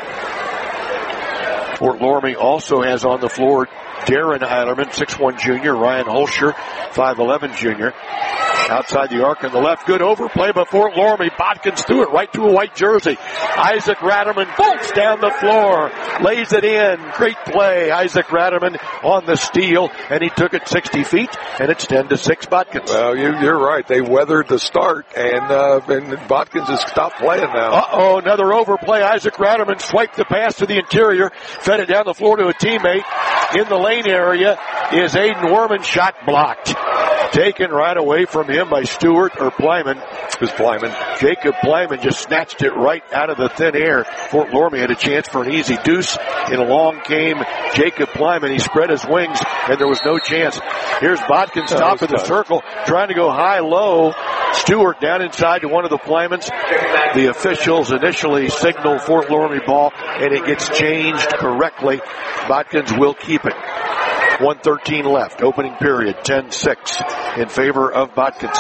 S1: Fort Loramie also has on the floor Darren Eilerman, six one junior, Ryan Holscher, five eleven junior. Outside the arc on the left, good overplay by Fort Loramie. Botkins threw it right to a white jersey. Isaac Ratterman bolts down the floor, lays it in. Great play. Isaac Ratterman on the steal, and he took it sixty feet, and it's ten to six Botkins.
S11: Well, you, you're right. They weathered the start, and, uh, and Botkins has stopped playing now.
S1: Uh-oh, another overplay. Isaac Ratterman swiped the pass to the interior, fed it down the floor to a teammate. In the lane area is Aiden Werman, shot blocked. Taken right away from him by Stewart or Plyman.
S11: It was Plyman.
S1: Jacob Plyman just snatched it right out of the thin air. Fort Loramie had a chance for an easy deuce. And along came Jacob Plyman. He spread his wings, and there was no chance. Here's Botkins, oh, top of the tough. circle, trying to go high-low. Stewart down inside to one of the Plymans. The officials initially signal Fort Loramie ball, and it gets changed correctly. Botkins will keep it. one thirteen left, opening period, ten six in favor of Botkins.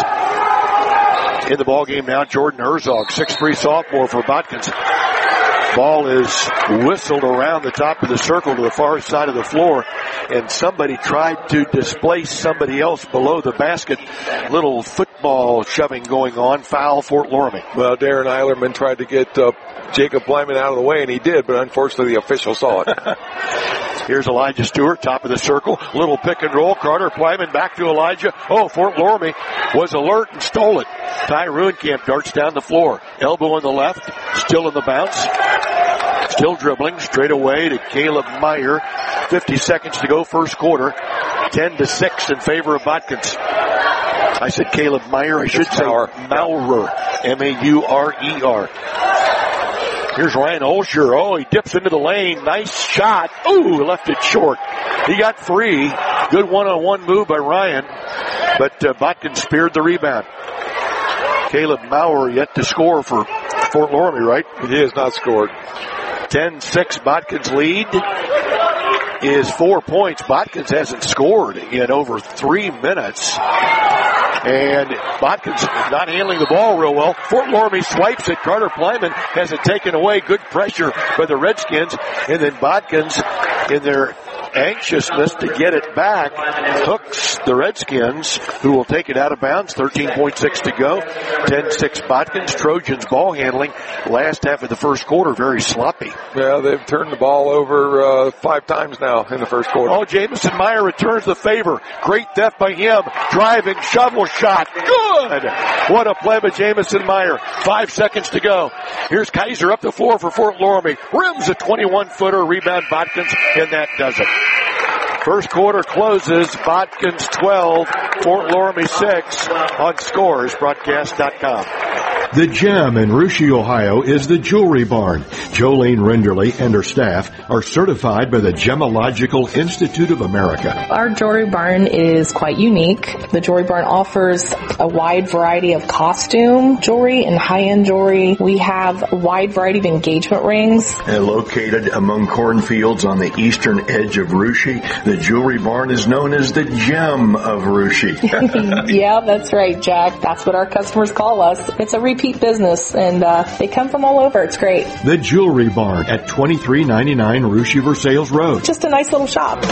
S1: In the ball game now, Jordan Herzog, six three sophomore for Botkins. Ball is whistled around the top of the circle to the far side of the floor, and somebody tried to displace somebody else below the basket. Little football shoving going on. Foul, Fort Loramie.
S11: Well, Darren Eilerman tried to get uh, Jacob Plyman out of the way, and he did, but unfortunately the official saw it.
S1: Here's Elijah Stewart, top of the circle. Little pick and roll. Carter Plyman back to Elijah. Oh, Fort Loramie was alert and stole it. Ty Ruenkamp darts down the floor. Elbow on the left, still in the bounce. Still dribbling, straight away to Caleb Meyer. fifty seconds to go, first quarter. ten to six in favor of Botkins. I said Caleb Meyer, I should say Maurer. M A U R E R. Here's Ryan Holscher. Oh, he dips into the lane. Nice shot. Ooh, left it short. He got free. Good one-on-one move by Ryan. But uh, Botkins speared the rebound. Caleb Maurer yet to score for Fort Loramie, right?
S11: He has not scored.
S1: ten six Botkins lead is four points. Botkins hasn't scored in over three minutes. And Botkins not handling the ball real well. Fort Loramie swipes it. Carter Plyman has it taken away. Good pressure by the Redskins. And then Botkins, in their anxiousness to get it back, hooks the Redskins, who will take it out of bounds. thirteen point six to go. ten six Botkins. Trojans ball handling. Last half of the first quarter, very sloppy.
S11: Yeah, they've turned the ball over uh, five times now in the first quarter.
S1: Oh, Jamison Meyer returns the favor. Great theft by him. Driving, shovel shot. Good! What a play by Jamison Meyer. Five seconds to go. Here's Kaiser up the floor for Fort Loramie. Rims a twenty-one footer. Rebound Botkins, and that does it. First quarter closes. Botkins twelve, Fort Loramie six on scores broadcast dot com.
S20: The Gem in Russia, Ohio is the Jewelry Barn. Jolene Renderly and her staff are certified by the Gemological Institute of America.
S3: Our Jewelry Barn is quite unique. The Jewelry Barn offers a wide variety of costume jewelry and high-end jewelry. We have a wide variety of engagement rings.
S20: And located among cornfields on the eastern edge of Russia, the Jewelry Barn is known as the Gem of Russia.
S3: Yeah, that's right, Jack. That's what our customers call us. It's a repeat repeat business, and uh, they come from all over. It's great.
S1: The Jewelry Barn at twenty-three ninety-nine Ruche Versailles Road.
S3: Just a nice little shop.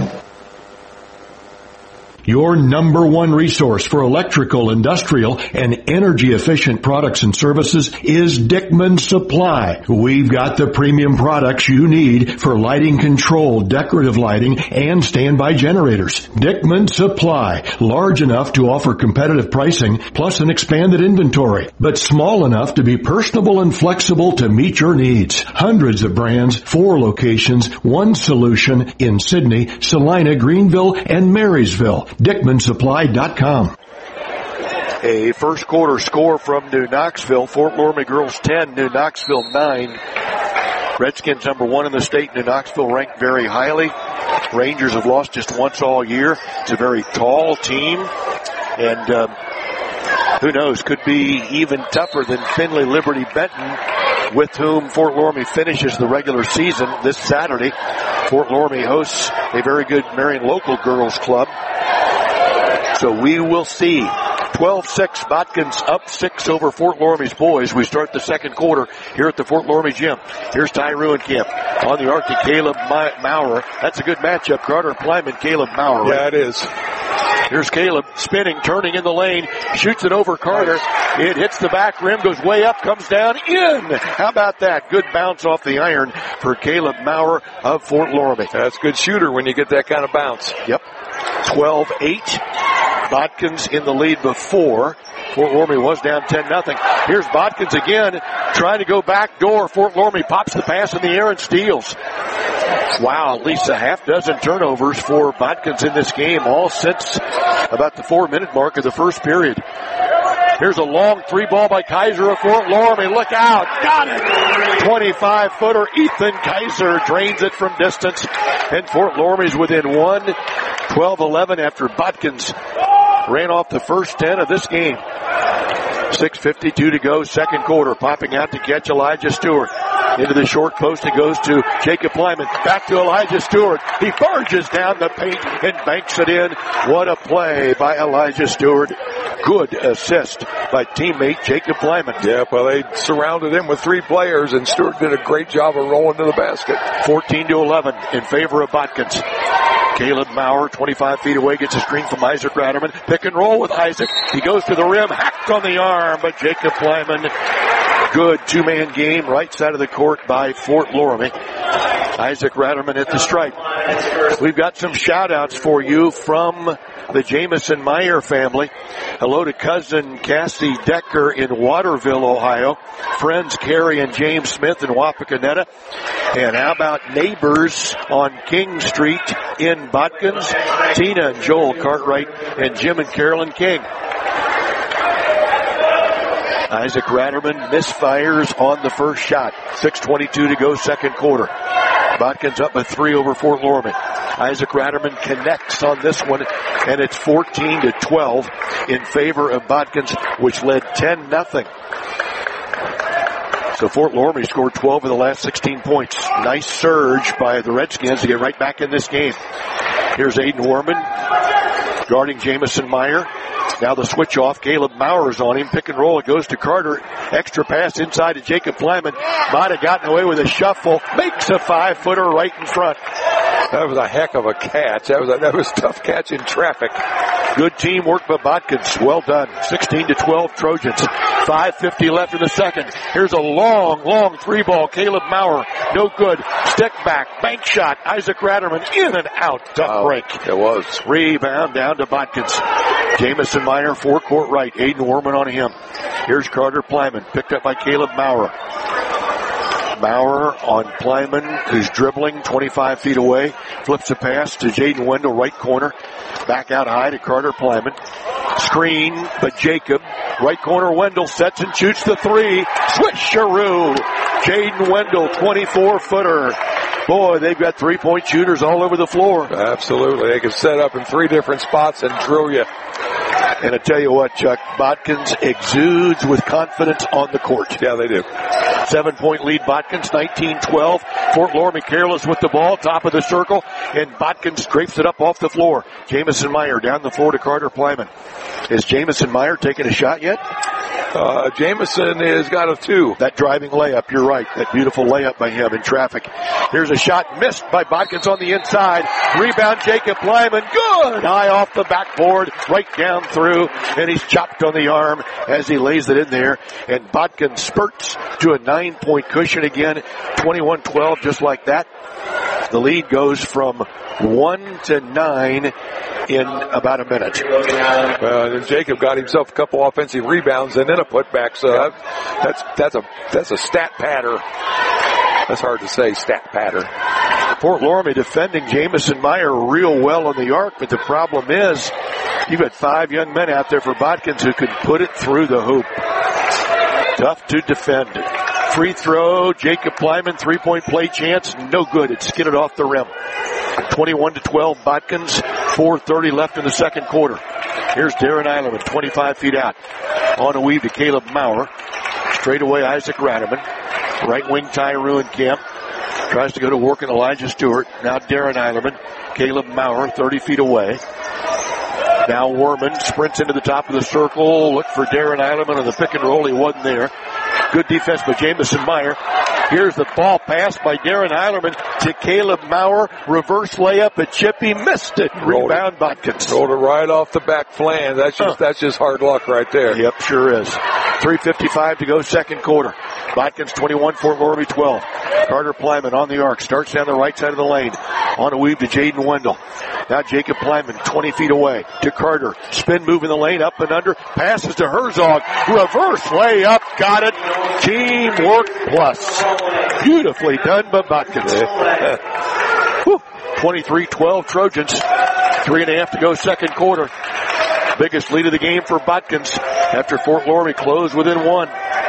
S1: Your number one resource for electrical, industrial, and energy-efficient products and services is Dickman Supply. We've got the premium products you need for lighting control, decorative lighting, and standby generators. Dickman Supply, large enough to offer competitive pricing, plus an expanded inventory, but small enough to be personable and flexible to meet your needs. Hundreds of brands, four locations, one solution in Sydney, Salina, Greenville, and Marysville. Dickman Supply dot com.
S10: A first quarter score from New Knoxville. Fort Loramie girls ten, New Knoxville nine. Redskins number one in the state. New Knoxville ranked very highly. Rangers have lost just once all year. It's a very tall team. And um, who knows, could be even tougher than Findlay Liberty Benton, with whom Fort Loramie finishes the regular season this Saturday. Fort Loramie hosts a very good Marion local girls club. So we will see. twelve six, Botkins up six over Fort Loramie's boys. We start the second quarter here at the Fort Loramie gym. Here's Ty Ruenkamp on the arc to Caleb Maurer. That's a good matchup. Carter Plyman, Caleb Maurer.
S11: Yeah, it is.
S10: Here's Caleb spinning, turning in the lane, shoots it over Carter. It hits the back rim, goes way up, comes down, in. How about that? Good bounce off the iron for Caleb Maurer of Fort Loramie.
S11: That's a good shooter when you get that kind of bounce.
S10: Yep. twelve eight. Botkins in the lead before. Fort Loramie was down ten nothing. Here's Botkins again, trying to go back door. Fort Loramie pops the pass in the air and steals. Wow, at least a half dozen turnovers for Botkins in this game, all since about the four-minute mark of the first period. Here's a long three ball by Kaiser of Fort Loramie. Look out. Got it. twenty-five footer. Ethan Kaiser drains it from distance. And Fort Loramie's within one. twelve eleven after Botkins ran off the first ten of this game. six fifty-two to go, second quarter. Popping out to catch Elijah Stewart. Into the short post it goes to Jacob Plyman. Back to Elijah Stewart. He barges down the paint and banks it in. What a play by Elijah Stewart. Good assist by teammate Jacob Plyman.
S11: Yeah, well, they surrounded him with three players, and Stewart did a great job of rolling to the basket.
S10: fourteen to eleven in favor of Botkins. Caleb Maurer, twenty-five feet away, gets a screen from Isaac Ratterman. Pick and roll with Isaac. He goes to the rim, hacked on the arm, but Jacob Plyman. Good two-man game, right side of the court by Fort Loramie. Isaac Ratterman at the stripe. We've got some shout-outs for you from the Jamison Meyer family. Hello to cousin Cassie Decker in Waterville, Ohio. Friends Carrie and James Smith in Wapakoneta. And how about neighbors on King Street in Botkins? Tina and Joel Cartwright and Jim and Carolyn King. Isaac Ratterman misfires on the first shot. six twenty-two to go, second quarter. Botkins up a three over Fort Loramie. Isaac Ratterman connects on this one, and it's fourteen to twelve in favor of Botkins, which led ten nothing. So Fort Loramie scored twelve of the last sixteen points. Nice surge by the Redskins to get right back in this game. Here's Aiden Warman guarding Jamison Meyer. Now the switch off. Caleb Maurer's on him. Pick and roll. It goes to Carter. Extra pass inside to Jacob Plyman. Might have gotten away with a shuffle. Makes a five-footer right in front.
S11: That was a heck of a catch. That was a, that was tough catch in traffic.
S10: Good teamwork by Botkins. Well done. sixteen to twelve Trojans. five fifty left in the second. Here's a long, long three ball. Caleb Maurer. No good. Stick back. Bank shot. Isaac Ratterman in and out. Tough
S11: wow,
S10: break.
S11: It was.
S10: Rebound down to Botkins. Jamison Meyer, four-court right. Aiden Warman on him. Here's Carter Plyman, picked up by Caleb Maurer. Maurer on Plyman, who's dribbling twenty-five feet away. Flips a pass to Jaden Wendell, right corner. Back out high to Carter Plyman. Screen, but Jacob. Right corner, Wendell sets and shoots the three. Swisheroo! Jaden Wendell, twenty-four footer. Boy, they've got three-point shooters all over the floor.
S11: Absolutely. They can set up in three different spots and drill you.
S10: And I tell you what, Chuck, Botkins exudes with confidence on the court.
S11: Yeah, they do.
S10: Seven-point lead, Botkins, nineteen twelve. Fort Loramie careless with the ball, top of the circle, and Botkins drapes it up off the floor. Jamison Meyer down the floor to Carter Plyman. Is Jamison Meyer taking a shot yet?
S11: Uh, Jamison has got a two.
S1: That driving layup, you're right. That beautiful layup by him in traffic. Here's a shot missed by Bodkins on the inside. Rebound, Jacob Lyman. Good! High off the backboard, right down through, and he's chopped on the arm as he lays it in there. And Bodkins spurts to a nine-point cushion again. twenty-one twelve, just like that. The lead goes from one to nine in about a minute.
S11: Uh, and Jacob got himself a couple offensive rebounds and then a putback. So that, that's that's a that's a stat patter. That's hard to say, stat patter.
S1: Fort Loramie defending Jamison Meyer real well on the arc, but the problem is you've got five young men out there for Bodkins who can put it through the hoop. Tough to defend. Free throw, Jacob Lyman, three-point play chance, no good. It's skidded off the rim. twenty-one to twelve, Bodkins, four thirty left in the second quarter. Here's Darren Eilerman, twenty-five feet out. On a weave to Caleb Maurer. Straight away, Isaac Radaman. Right wing, Ty Ruenkamp. Tries to go to work in Elijah Stewart. Now Darren Eilerman. Caleb Maurer, thirty feet away. Now Werman sprints into the top of the circle. Look for Darren Eilerman on the pick and roll. He wasn't there. Good defense by Jamison Meyer. Here's the ball pass by Darren Eilerman to Caleb Maurer. Reverse layup, a chip. He missed it. Rebound, Bodkins.
S11: Rolled it right off the back flange. That's just, huh. that's just hard luck right there.
S1: Yep, sure is. three fifty-five to go, second quarter. Bodkins twenty-one, Fort Loramie twelve. Carter Plyman on the arc. Starts down the right side of the lane. On a weave to Jaden Wendell. Now Jacob Plyman, twenty feet away to Carter. Spin move in the lane, up and under. Passes to Herzog. Reverse layup. Got it. Teamwork plus. Beautifully done by Bodkins. twenty-three twelve Trojans. Three and a half to go, second quarter. Biggest lead of the game for Bodkins after Fort Loramie closed within one.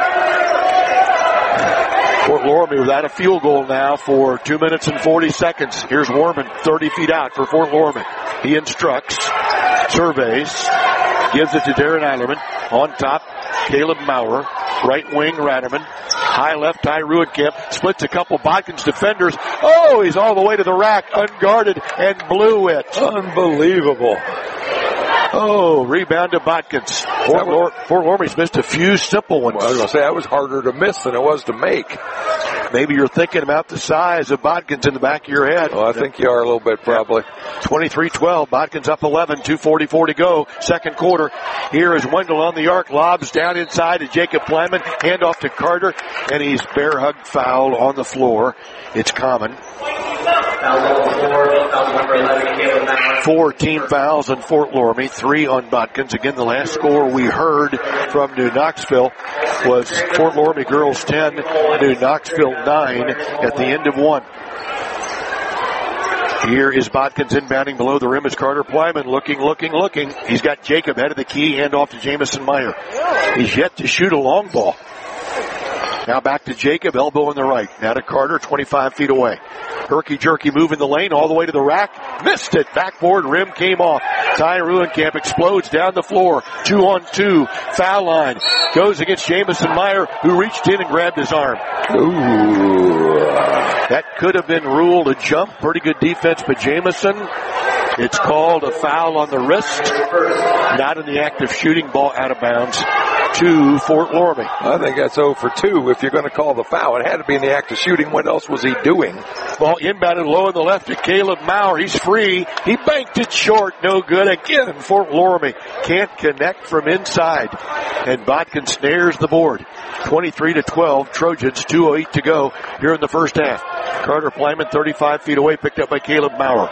S1: Fort Loramie without a field goal now for two minutes and forty seconds. Here's Warman, thirty feet out for Fort Loramie. He instructs, surveys, gives it to Darren Eilerman. On top, Caleb Maurer. Right wing, Radaman. High left, Ty Ruenkamp. Splits a couple Bodkins defenders. Oh, he's all the way to the rack, unguarded, and blew it.
S11: Unbelievable.
S1: Oh, rebound to Bodkins. Fort, Lor- Fort Loramie's missed a few simple ones.
S11: Well, I was going to say, that was harder to miss than it was to make.
S1: Maybe you're thinking about the size of Bodkins in the back of your head.
S11: Well, I think you are a little bit, probably.
S1: twenty-three twelve, Bodkins up eleven, two forty-four to go, second quarter. Here is Wendell on the arc, lobs down inside to Jacob Plyman, hand off to Carter, and he's bear hugged foul on the floor. It's common. Four team fouls on Fort Loramie, three on Bodkins. Again, the last score we heard from New Knoxville was Fort Loramie girls ten, New Knoxville nine at the end of one. Here is Bodkins inbounding below the rim as Carter Plyman looking, looking, looking. He's got Jacob head of the key, hand off to Jamison Meyer. He's yet to shoot a long ball. Now back to Jacob, elbow in the right. Now to Carter, twenty-five feet away. Herky-jerky move in the lane, all the way to the rack. Missed it. Backboard rim came off. Ty Ruenkamp explodes down the floor. Two on two. Foul line. Goes against Jamison Meyer, who reached in and grabbed his arm. Ooh. That could have been ruled a jump. Pretty good defense by Jamison. It's called a foul on the wrist. Not in the act of shooting, ball out of bounds to Fort Loramie.
S11: I think that's zero for two if you're going to call the foul. It had to be in the act of shooting. What else was he doing?
S1: Ball inbounded low on the left to Caleb Maurer. He's free. He banked it short. No good again. Fort Loramie can't connect from inside. And Bodkins snares the board. twenty-three to twelve. Trojans, two oh eight to go here in the first half. Carter Plyman, thirty-five feet away, picked up by Caleb Maurer.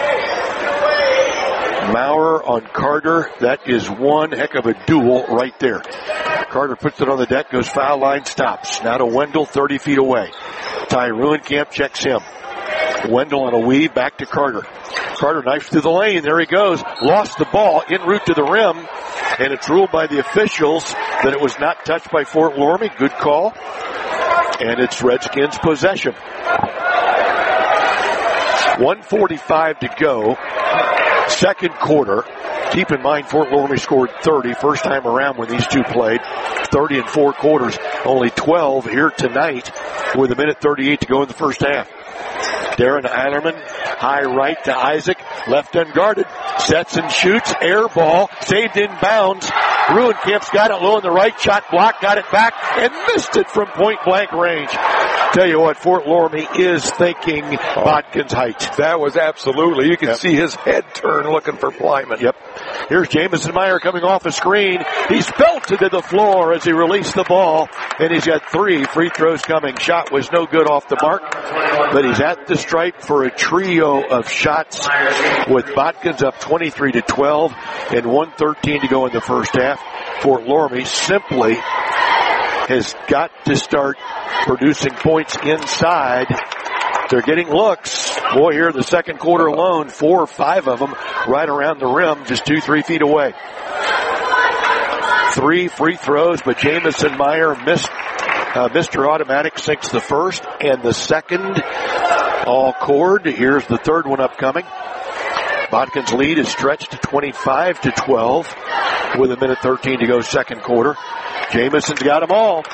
S1: Maurer on Carter. That is one heck of a duel right there. Carter puts it on the deck, goes foul line, stops. Now to Wendell, thirty feet away. Ty Ruenkamp checks him. Wendell on a weave, back to Carter. Carter knifes through the lane. There he goes. Lost the ball en route to the rim. And it's ruled by the officials that it was not touched by Fort Loramie. Good call. And it's Redskins possession. one forty-five to go. Second quarter. Keep in mind, Fort Loramie scored thirty first time around when these two played. thirty in four quarters. Only twelve here tonight with a minute thirty-eight to go in the first half. Darren Eilerman, high right to Isaac, left unguarded, sets and shoots, air ball, saved in bounds Ruenkamp's got it low in the right, shot blocked, got it back, and missed it from point-blank range. Tell you what, Fort Loramie is thinking Bodkin's height.
S11: That was absolutely, you can yep. see his head turn looking for Plyman.
S1: Yep. Here's Jamison Meyer coming off a screen. He's belted to the floor as he released the ball, and he's got three free throws coming. Shot was no good off the mark, but he's at the stripe for a trio of shots with Bodkin's up twenty-three to twelve and one thirteen to go in the first half. Fort Loramie simply has got to start producing points inside. They're getting looks. Boy, here in the second quarter alone, four or five of them right around the rim, just two, three feet away. Three free throws, but Jamison Meyer missed. Uh, Mister Automatic sinks the first and the second. All cord. Here's the third one upcoming. Bodkin's lead is stretched to twenty-five to twelve with a minute thirteen to go second quarter. Jamison's got them all.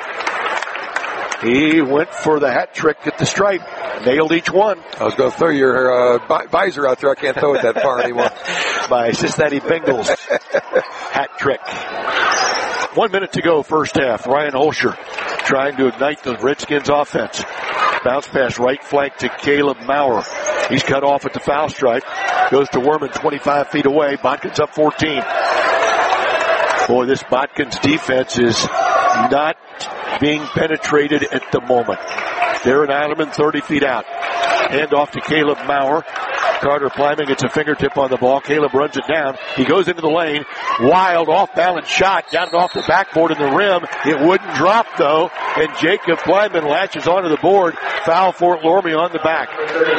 S1: He went for the hat trick at the stripe. Nailed each one.
S11: I was going to throw your uh, visor out there. I can't throw it that far anymore.
S1: By Cincinnati Bengals hat trick. One minute to go first half. Ryan Holscher trying to ignite the Redskins offense. Bounce pass right flank to Caleb Maurer. He's cut off at the foul stripe. Goes to Werman twenty-five feet away. Bodkin's up fourteen. Boy, this Bodkin's defense is not being penetrated at the moment. Darren Eilerman thirty feet out. Hand off to Caleb Maurer. Carter Plyman gets a fingertip on the ball. Caleb runs it down. He goes into the lane. Wild off-balance shot down and off the backboard in the rim. It wouldn't drop, though, and Jacob Plyman latches onto the board. Foul Fort Loramie on the back.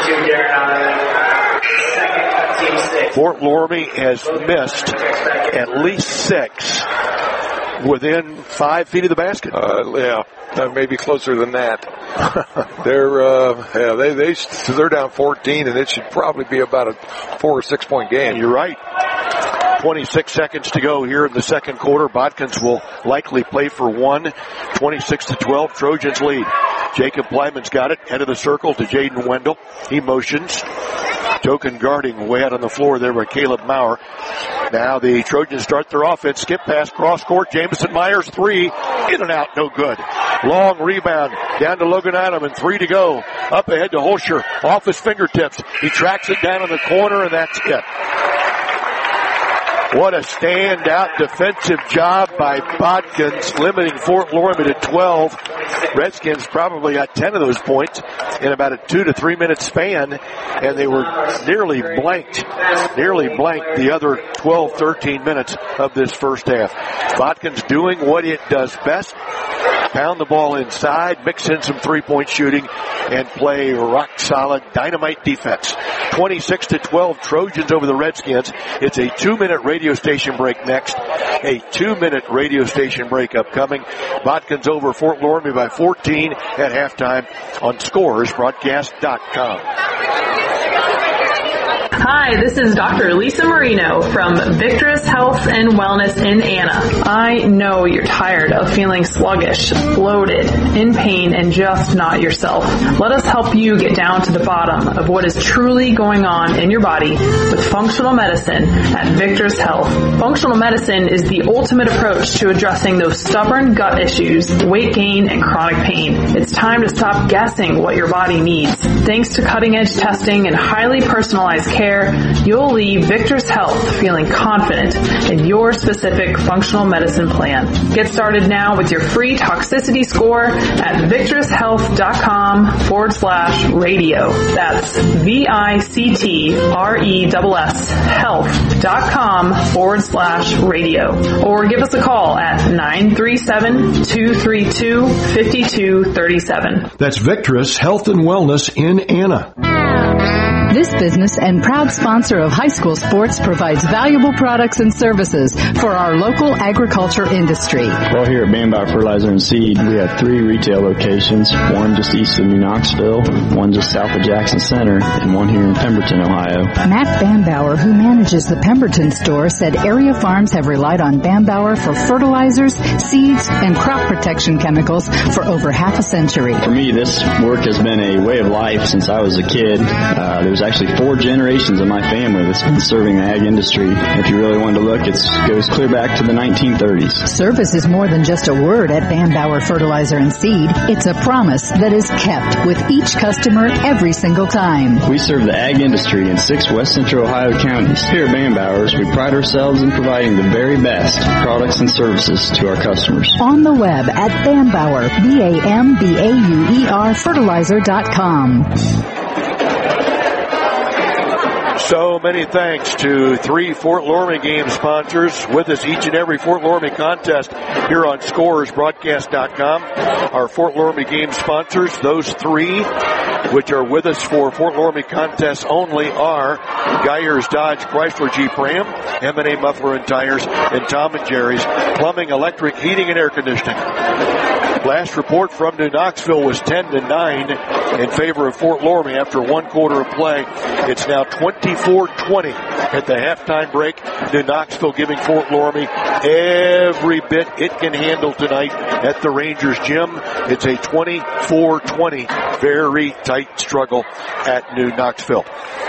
S1: Fort Loramie has missed at least six within five feet of the basket.
S11: Uh, yeah, uh, maybe closer than that. they're uh, yeah, they they they're down fourteen, and it should probably be about a four or six point game.
S1: You're right. twenty-six seconds to go here in the second quarter. Bodkins will likely play for one. twenty-six to twelve, Trojans lead. Jacob Plyman's got it. Head of the circle to Jaden Wendell. He motions. Token guarding way out on the floor there by Caleb Maurer. Now the Trojans start their offense. Skip pass, cross court. Jamison Myers, three. In and out, no good. Long rebound down to Logan Eilerman. Three to go. Up ahead to Holscher. Off his fingertips. He tracks it down in the corner, and that's it. What a standout defensive job by Bodkins, limiting Fort Loramie to twelve. Redskins probably got ten of those points in about a two to three minute span, and they were nearly blanked, nearly blanked the other twelve, thirteen minutes of this first half. Bodkins doing what it does best. Pound the ball inside, mix in some three-point shooting, and play rock-solid dynamite defense. twenty-six to twelve, Trojans over the Redskins. It's a two-minute radio station break next. A two-minute radio station break upcoming. Bodkins over Fort Loramie by fourteen at halftime on Scores Broadcast dot com.
S5: Hi, this is Doctor Lisa Marino from Victorous Health and Wellness in Anna. I know you're tired of feeling sluggish, bloated, in pain, and just not yourself. Let us help you get down to the bottom of what is truly going on in your body with functional medicine at Victorous Health. Functional medicine is the ultimate approach to addressing those stubborn gut issues, weight gain, and chronic pain. It's time to stop guessing what your body needs. Thanks to cutting-edge testing and highly personalized care, you'll leave Victor's Health feeling confident in your specific functional medicine plan. Get started now with your free toxicity score at victorous.health.com forward slash radio. That's V-I-C-T-R-E-S-S health.com forward slash radio. Or give us a call at nine three seven, two three two, five two three seven.
S1: That's Victorous Health and Wellness in Anna.
S6: This business and proud sponsor of high school sports provides valuable products and services for our local agriculture industry.
S15: Well, here at Bambauer Fertilizer and Seed, we have three retail locations, one just east of New Knoxville, one just south of Jackson Center, and one here in Pemberton, Ohio.
S6: Matt Bambauer, who manages the Pemberton store, said area farms have relied on Bambauer for fertilizers, seeds, and crop protection chemicals for over half a century.
S15: For me, this work has been a way of life since I was a kid. Uh, there was actually four generations of my family that's been serving the ag industry. If you really wanted to look, it goes clear back to the nineteen thirties.
S6: Service is more than just a word at Van Bauer Fertilizer and Seed. It's a promise that is kept with each customer every single time.
S15: We serve the ag industry in six West Central Ohio counties. Here at Van Bauer's, we pride ourselves in providing the very best products and services to our customers.
S6: On the web at Van Bauer, B A M B A U E R fertilizer dot com.
S1: So many thanks to three Fort Loramie game sponsors with us each and every Fort Loramie contest here on Scores Broadcast dot com. Our Fort Loramie game sponsors, those three which are with us for Fort Loramie contests only, are Geyers Dodge Chrysler Jeep Ram, M and A Muffler and Tires, and Tom and Jerry's Plumbing, Electric, Heating, and Air Conditioning. Last report from New Knoxville was ten to nine in favor of Fort Loramie after one quarter of play. It's now twenty-four twenty at the halftime break. New Knoxville giving Fort Loramie every bit it can handle tonight at the Rangers Gym. It's a twenty-four twenty, very tight struggle at New Knoxville.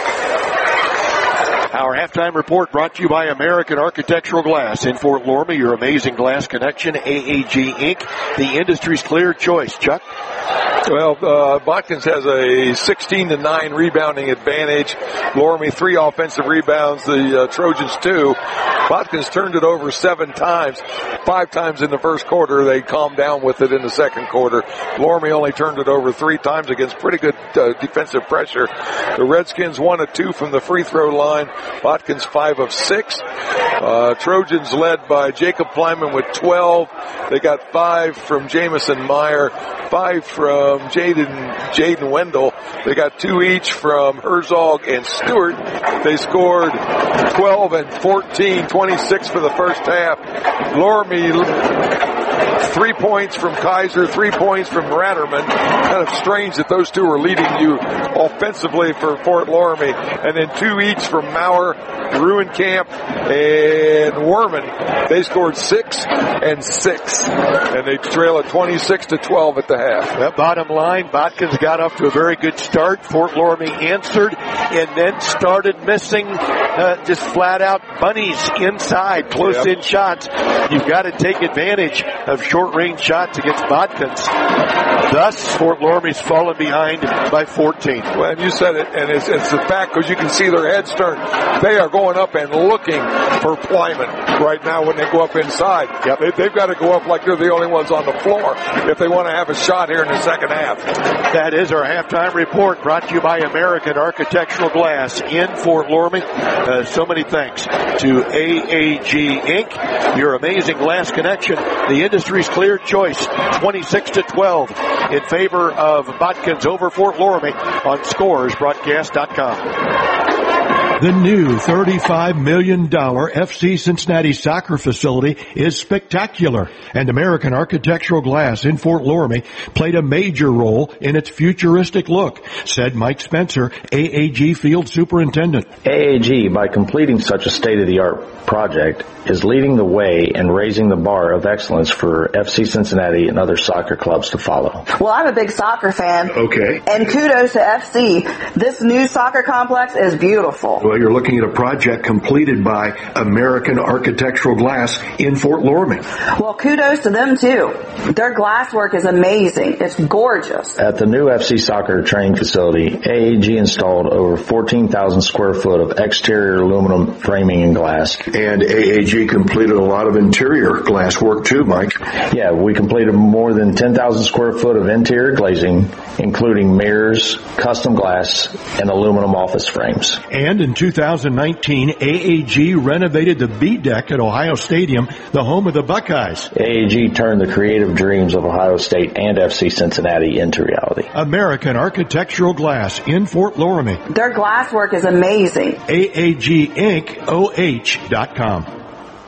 S1: Our halftime report brought to you by American Architectural Glass in Fort Loramie, your amazing glass connection, A A G Incorporated, the industry's clear choice. Chuck?
S11: Well, uh, Botkins has a sixteen to nine rebounding advantage. Loramie three offensive rebounds, the uh, Trojans two. Botkins turned it over seven times, five times in the first quarter. They calmed down with it in the second quarter. Loramie only turned it over three times against pretty good uh, defensive pressure. The Redskins one of two from the free throw line. Botkins five of six. Uh, Trojans led by Jacob Plyman with twelve. They got five from Jamison Meyer, five from Jaden Jaden Wendell. They got two each from Herzog and Stewart. They scored twelve and fourteen, twenty-six for the first half. Loramie, three points from Kaiser, three points from Ratterman. Kind of strange that those two are leading you offensively for Fort Loramie. And then two each from Maurer, Ruenkamp, and Werman. They scored six and six. And they trail at twenty-six to twelve at the half.
S1: Well, bottom line, Botkins got off to a very good start. Fort Loramie answered and then started missing uh, just flat out bunnies inside, close yep. in shots. You've got to take advantage of short range shots against Botkins. Thus, Fort Loramie's fallen behind by fourteen.
S11: Well, and you said it, and it's, it's the fact because you can see their heads turn. They are going up and looking for Plyman right now when they go up inside.
S1: Yep.
S11: They, they've got to go up like they're the only ones on the floor if they want to have a shot here in the second half.
S1: That is our halftime report brought to you by American Architectural Glass in Fort Loramie. Uh, so many thanks to A A G Incorporated, your amazing glass connection, the industry's clear choice, twenty-six to twelve in favor of Botkins over Fort Loramie on Scores Broadcast dot com.
S20: The new thirty-five million dollars F C Cincinnati soccer facility is spectacular, and American Architectural Glass in Fort Loramie played a major role in its futuristic look, said Mike Spencer, A A G Field Superintendent.
S7: A A G, by completing such a state-of-the-art project, is leading the way and raising the bar of excellence for F C Cincinnati and other soccer clubs to follow.
S9: Well, I'm a big soccer fan.
S20: Okay.
S9: And kudos to F C. This new soccer complex is beautiful.
S20: Well, you're looking at a project completed by American Architectural Glass in Fort Loramie.
S9: Well, kudos to them, too. Their glass work is amazing. It's gorgeous.
S7: At the new F C soccer training facility, A A G installed over fourteen thousand square foot of exterior aluminum framing and glass.
S20: And A A G completed a lot of interior glass work, too, Mike.
S7: Yeah, we completed more than ten thousand square foot of interior glazing, including mirrors, custom glass, and aluminum office frames.
S20: And in two thousand nineteen, A A G renovated the B deck at Ohio Stadium, the home of the Buckeyes.
S7: A A G turned the creative dreams of Ohio State and F C Cincinnati into reality.
S20: American Architectural Glass in Fort Loramie.
S9: Their glass work is amazing.
S20: A A G Inc O H dot com.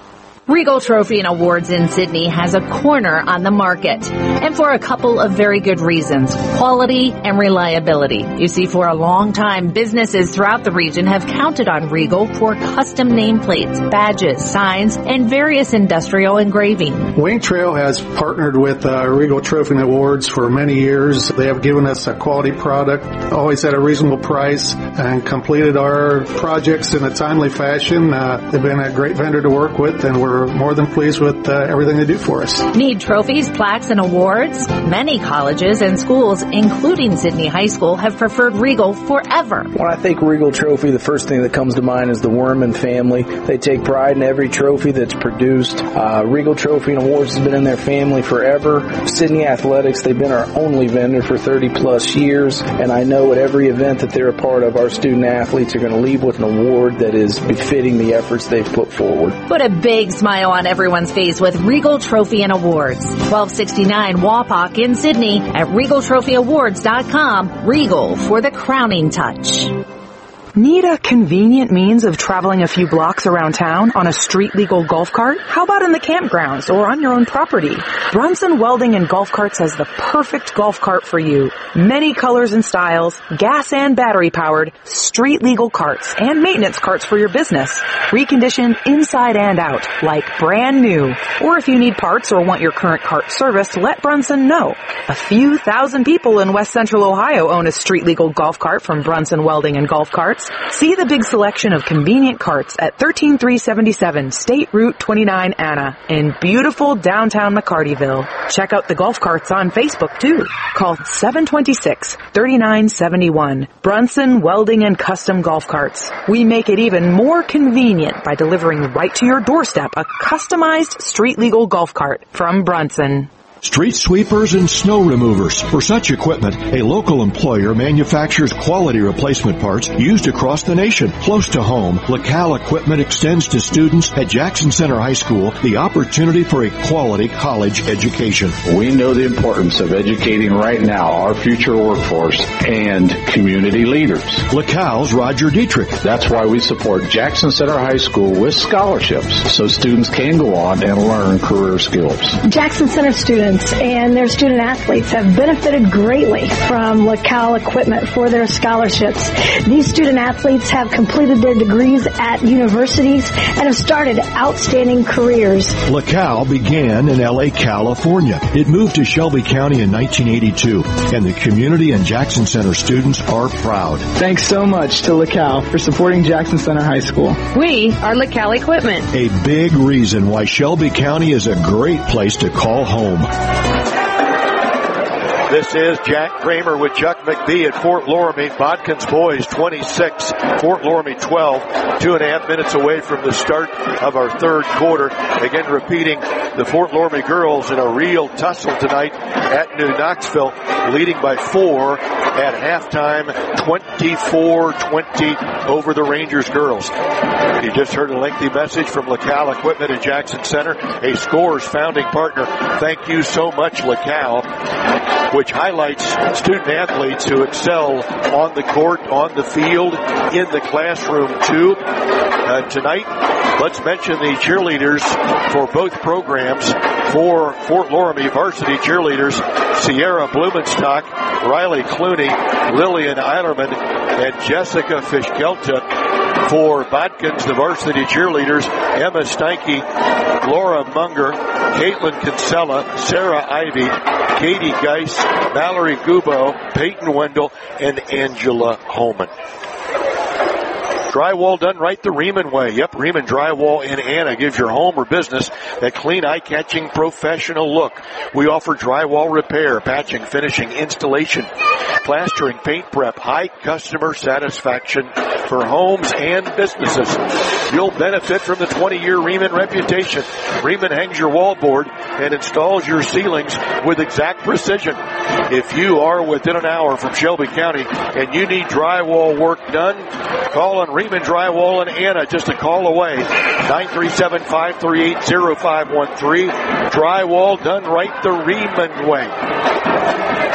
S8: Regal Trophy and Awards in Sydney has a corner on the market, and for a couple of very good reasons: quality and reliability. You see, for a long time, businesses throughout the region have counted on Regal for custom nameplates, badges, signs, and various industrial engraving.
S14: Wing Trail has partnered with uh, Regal Trophy and Awards for many years. They have given us a quality product, always at a reasonable price, and completed our projects in a timely fashion. Uh, they've been a great vendor to work with, and we're more than pleased with uh, everything they do for us.
S8: Need trophies, plaques, and awards? Many colleges and schools, including Sydney High School, have preferred Regal forever.
S23: When I think Regal Trophy, the first thing that comes to mind is the Werman family. They take pride in every trophy that's produced. Uh, Regal Trophy and Awards has been in their family forever. Sydney Athletics, they've been our only vendor for thirty plus years, and I know at every event that they're a part of, our student athletes are going to leave with an award that is befitting the efforts they've put forward.
S8: Put a big smile on everyone's face with Regal Trophy and Awards. twelve sixty-nine Wapak in Sydney at regal trophy awards dot com. Regal for the crowning touch.
S13: Need a convenient means of traveling a few blocks around town on a street-legal golf cart? How about in the campgrounds or on your own property? Brunson Welding and Golf Carts has the perfect golf cart for you. Many colors and styles, gas and battery-powered, street-legal carts, and maintenance carts for your business. Reconditioned inside and out, like brand new. Or if you need parts or want your current cart serviced, let Brunson know. A few thousand people in West Central Ohio own a street-legal golf cart from Brunson Welding and Golf Carts. See the big selection of convenient carts at one three three seven seven State Route twenty-nine Anna in beautiful downtown McCartyville. Check out the golf carts on Facebook too. Call seven two six, three nine seven one. Brunson Welding and Custom Golf Carts. We make it even more convenient by delivering right to your doorstep a customized street legal golf cart from Brunson.
S1: Street sweepers and snow removers. For such equipment, a local employer manufactures quality replacement parts used across the nation. Close to home, LaCal Equipment extends to students at Jackson Center High School the opportunity for a quality college education.
S24: We know the importance of educating right now our future workforce and community leaders.
S1: LaCal's Roger Dietrich.
S24: That's why we support Jackson Center High School with scholarships so students can go on and learn career skills.
S25: Jackson Center students and their student athletes have benefited greatly from LaCal Equipment for their scholarships. These student athletes have completed their degrees at universities and have started outstanding careers.
S1: LaCal began in L A, California. It moved to Shelby County in nineteen eighty-two, and the community and Jackson Center students are proud.
S26: Thanks so much to LaCal for supporting Jackson Center High School.
S12: We are LaCal Equipment.
S1: A big reason why Shelby County is a great place to call home.
S10: This is Jack Kramer with Chuck McBee at Fort Loramie. Bodkins boys twenty-six, Fort Loramie twelve. Two and a half minutes away from the start of our third quarter. Again, repeating, the Fort Loramie girls in a real tussle tonight at New Knoxville, leading by four at halftime, twenty-four twenty over the Rangers girls. You just heard a lengthy message from LaCal Equipment at Jackson Center, a Scores founding partner. Thank you so much, LaCal, which highlights student athletes who excel on the court, on the field, in the classroom too. Uh, tonight, let's mention the cheerleaders for both programs. For Fort Loramie varsity cheerleaders, Sierra Blumenstock, Riley Clooney, Lillian Eilerman, and Jessica Fischgelta. For Bodkins, the varsity cheerleaders, Emma Steinke, Laura Munger, Caitlin Kinsella, Sarah Ivy, Katie Geis, Mallory Gubo, Peyton Wendell, and Angela Holman. Drywall done right the Riemann way. Yep, Riemann Drywall in Anna gives your home or business that clean, eye-catching, professional look. We offer drywall repair, patching, finishing, installation, plastering, paint prep, high customer satisfaction for homes and businesses. You'll benefit from the twenty-year Riemann reputation. Riemann hangs your wallboard and installs your ceilings with exact precision. If you are within an hour from Shelby County and you need drywall work done, call on Riemann Drywall in Anna, just a call away. nine three seven, five three eight, zero five one three. Drywall done right the Riemann way.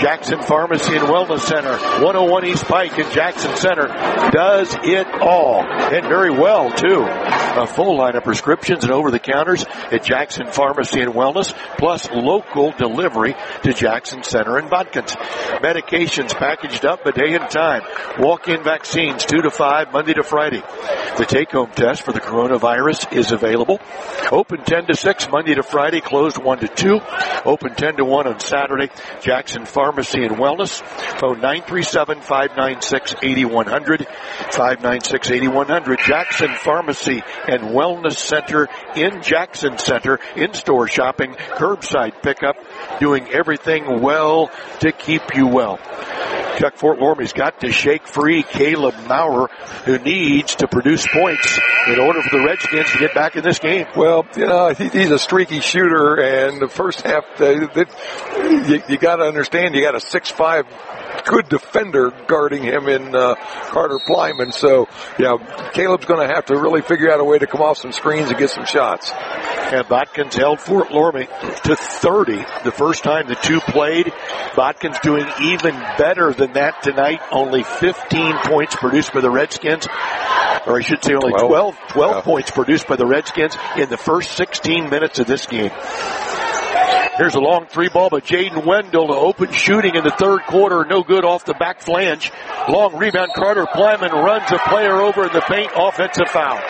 S10: Jackson Pharmacy and Wellness Center, one oh one East Pike in Jackson Center, does it all. And very well, too. A full line of prescriptions and over-the-counters at Jackson Pharmacy and Wellness, plus local delivery to Jackson Center and Bodkins. Medications packaged up a day at a time. Walk-in vaccines two to five, Monday to Friday. The take-home test for the coronavirus is available. Open ten to six, Monday to Friday, closed one to two. Open ten to one on Saturday. Jackson Pharmacy and Wellness. Phone nine three seven, five nine six, eight one zero zero. five nine six, eight one zero zero. Jackson Pharmacy and Wellness Center in Jackson Center. In-store shopping, curbside pickup, doing everything well to keep you well. Chuck, Fort Loramie's got to shake free Caleb Maurer, who needs to produce points in order for the Redskins to get back in this game.
S11: Well, you know, he, he's a streaky shooter, and the first half, uh, that, you, you got to understand, you got a six five good defender guarding him in uh, Carter Plyman. So, yeah, Caleb's going to have to really figure out a way to come off some screens and get some shots.
S10: And Bodkins held Fort Loramie to thirty the first time the two played. Bodkins doing even better than that tonight. Only fifteen points produced by the Redskins. Or I should say only twelve, twelve yeah. points produced by the Redskins in the first sixteen minutes of this game. Here's a long three ball by Jaden Wendell to open shooting in the third quarter. No good off the back flange. Long rebound. Carter Plyman runs a player over in the paint. Offensive foul.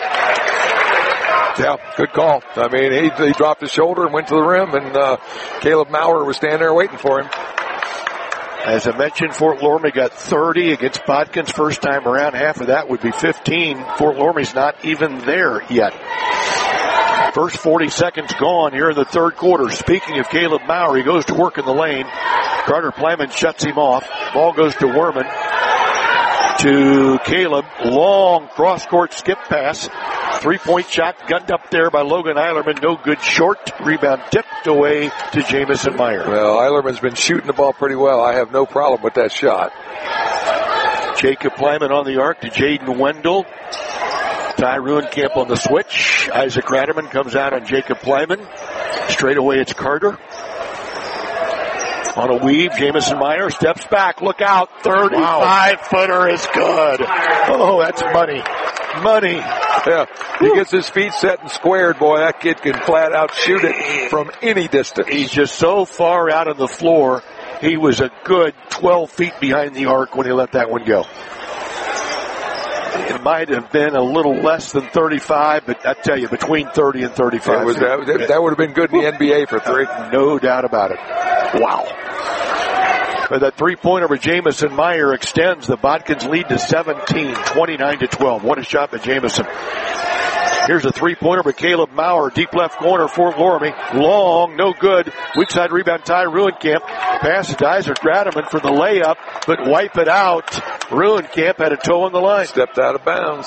S11: Yeah, good call. I mean, he, he dropped his shoulder and went to the rim, and uh, Caleb Maurer was standing there waiting for him.
S10: As I mentioned, Fort Loramie got thirty against Bodkins first time around. Half of that would be fifteen. Fort Loramie's not even there yet. First forty seconds gone here in the third quarter. Speaking of Caleb Maurer, he goes to work in the lane. Carter Plyman shuts him off. Ball goes to Werman. To Caleb. Long cross-court skip pass. Three-point shot gunned up there by Logan Eilerman. No good short. Rebound tipped away to Jamison Meyer.
S11: Well, Eilerman's been shooting the ball pretty well. I have no problem with that shot.
S10: Jacob Plyman on the arc to Jaden Wendell. Ty Ruenkamp on the switch. Isaac Ratterman comes out on Jacob Plyman. Straight away it's Carter. On a weave, Jamison Meyer steps back. Look out. thirty-five footer is good. Oh, that's money. Money.
S11: Yeah, he gets his feet set and squared. Boy, that kid can flat out shoot it from any distance.
S10: He's just so far out on the floor. He was a good twelve feet behind the arc when he let that one go. It might have been a little less than thirty-five, but I tell you, between thirty and thirty-five.
S11: It was, that, that would have been good in the N B A for three.
S10: No doubt about it. Wow. But that three-pointer by Jamison Meyer extends the Bodkins lead to seventeen, twenty-nine to twelve. What a shot by Jamison. Here's a three-pointer by Caleb Maurer. Deep left corner, Fort Loramie. Long, no good. Weak side rebound, Ty Ruenkamp. Pass to Isaac Ratterman for the layup, but wipe it out. Ruenkamp had a toe on the line.
S11: Stepped out of bounds.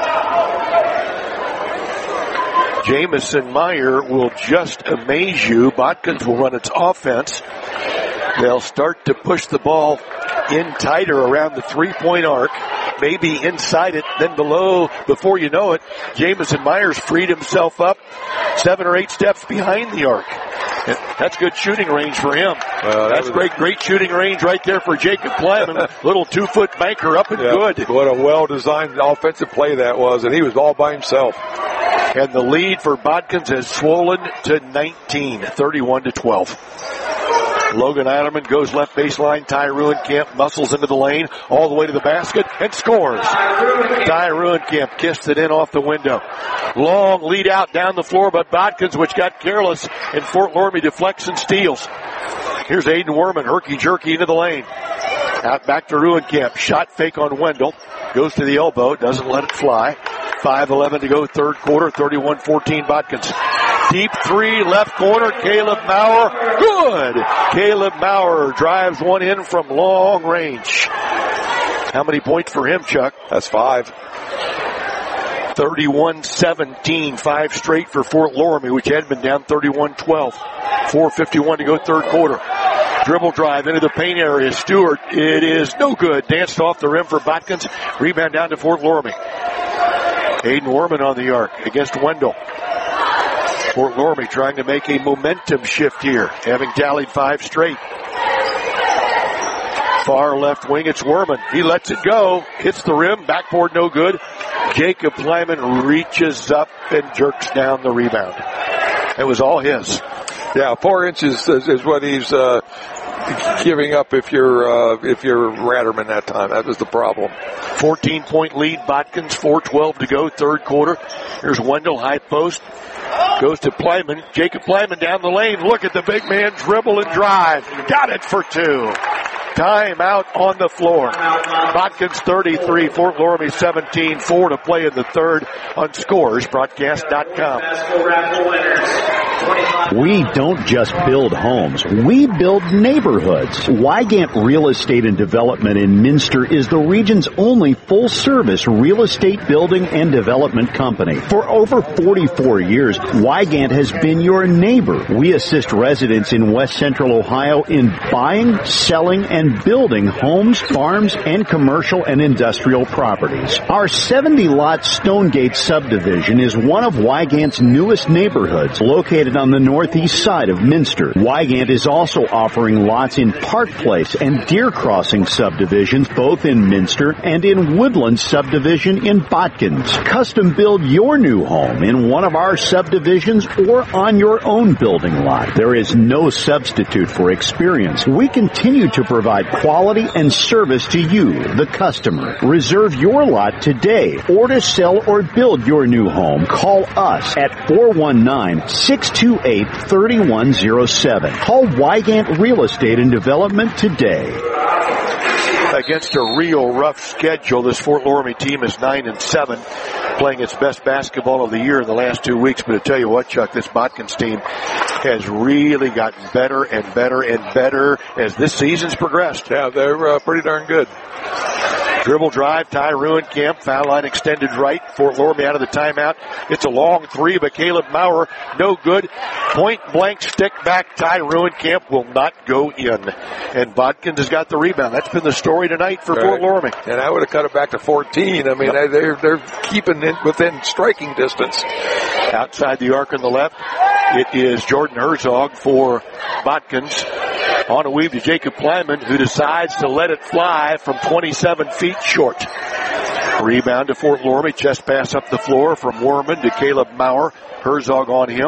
S10: Jamison Meyer will just amaze you. Bodkins will run its offense. They'll start to push the ball in tighter around the three-point arc. Maybe inside it, then below. Before you know it, Jamison Myers freed himself up seven or eight steps behind the arc. That's good shooting range for him. Uh, That's that great, great shooting range right there for Jacob Plyman. Little two-foot banker up and yeah, good.
S11: What a well-designed offensive play that was, and he was all by himself.
S10: And the lead for Bodkins has swollen to nineteen, thirty-one to twelve. Logan Eilerman goes left baseline. Ty Ruenkamp muscles into the lane all the way to the basket and scores. Ty Ruenkamp kissed it in off the window. Long lead out down the floor by Bodkins, which got careless, and Fort Loramie deflects and steals. Here's Aiden Werman, herky-jerky into the lane. Out back to Ruenkamp. Shot fake on Wendell. Goes to the elbow. Doesn't let it fly. five eleven to go third quarter. thirty-one fourteen Bodkins. Deep three, left corner, Caleb Maurer. Good! Caleb Maurer drives one in from long range. How many points for him, Chuck?
S11: That's five.
S10: thirty-one seventeen, five straight for Fort Loramie, which had been down thirty-one twelve. four fifty-one to go third quarter. Dribble drive into the paint area. Stewart, it is no good. Danced off the rim for Bodkins. Rebound down to Fort Loramie. Aiden Werman on the arc against Wendell. Fort Loramie trying to make a momentum shift here, having tallied five straight. Far left wing, it's Werman. He lets it go. Hits the rim. Backboard no good. Jacob Plyman reaches up and jerks down the rebound. It was all his.
S11: Yeah, four inches is, is what he's uh, giving up if you're uh, if you're Ratterman that time. That was the problem.
S10: fourteen-point lead, Botkins. four twelve to go, third quarter. Here's Wendell, high post. Goes to Plyman. Jacob Plyman down the lane. Look at the big man dribble and drive. Got it for two. Time out on the floor. Botkins thirty-three, Fort Loramie seventeen, four to play in the third on scores broadcast dot com.
S4: We don't just build homes, we build neighborhoods. Wygant Real Estate and Development in Minster is the region's only full-service real estate building and development company. For over forty-four years, Wygant has been your neighbor. We assist residents in West Central Ohio in buying, selling, and building homes, farms, and commercial and industrial properties. Our seventy-lot Stonegate subdivision is one of Wygant's newest neighborhoods, located on the northeast side of Minster. Wygant is also offering lots in Park Place and Deer Crossing subdivisions, both in Minster, and in Woodland subdivision in Botkins. Custom build your new home in one of our subdivisions or on your own building lot. There is no substitute for experience. We continue to provide quality and service to you, the customer. Reserve your lot today, or to sell or build your new home, call us at four one nine, six two eight, three one zero seven. Call Wygant Real Estate and Development today.
S10: Against a real rough schedule, this Fort Loramie team is nine and seven, playing its best basketball of the year in the last two weeks. But I tell you what, Chuck, this Botkins team has really gotten better and better and better as this season's progressed.
S11: Yeah, they're uh, pretty darn good.
S10: Dribble drive, Ty Ruenkamp, foul line extended right. Fort Loramie out of the timeout. It's a long three, but Caleb Maurer, no good. Point blank stick back. Ty Ruenkamp will not go in. And Botkins has got the rebound. That's been the story tonight for
S11: right.
S10: Fort Loramie.
S11: And I would have cut it back to fourteen. I mean, yep. they're, they're keeping it within striking distance.
S10: Outside the arc on the left, it is Jordan Herzog for Botkins. On a weave to Jacob Plyman, who decides to let it fly from twenty-seven feet short. Rebound to Fort Loramie. Chest pass up the floor from Werman to Caleb Maurer. Herzog on him.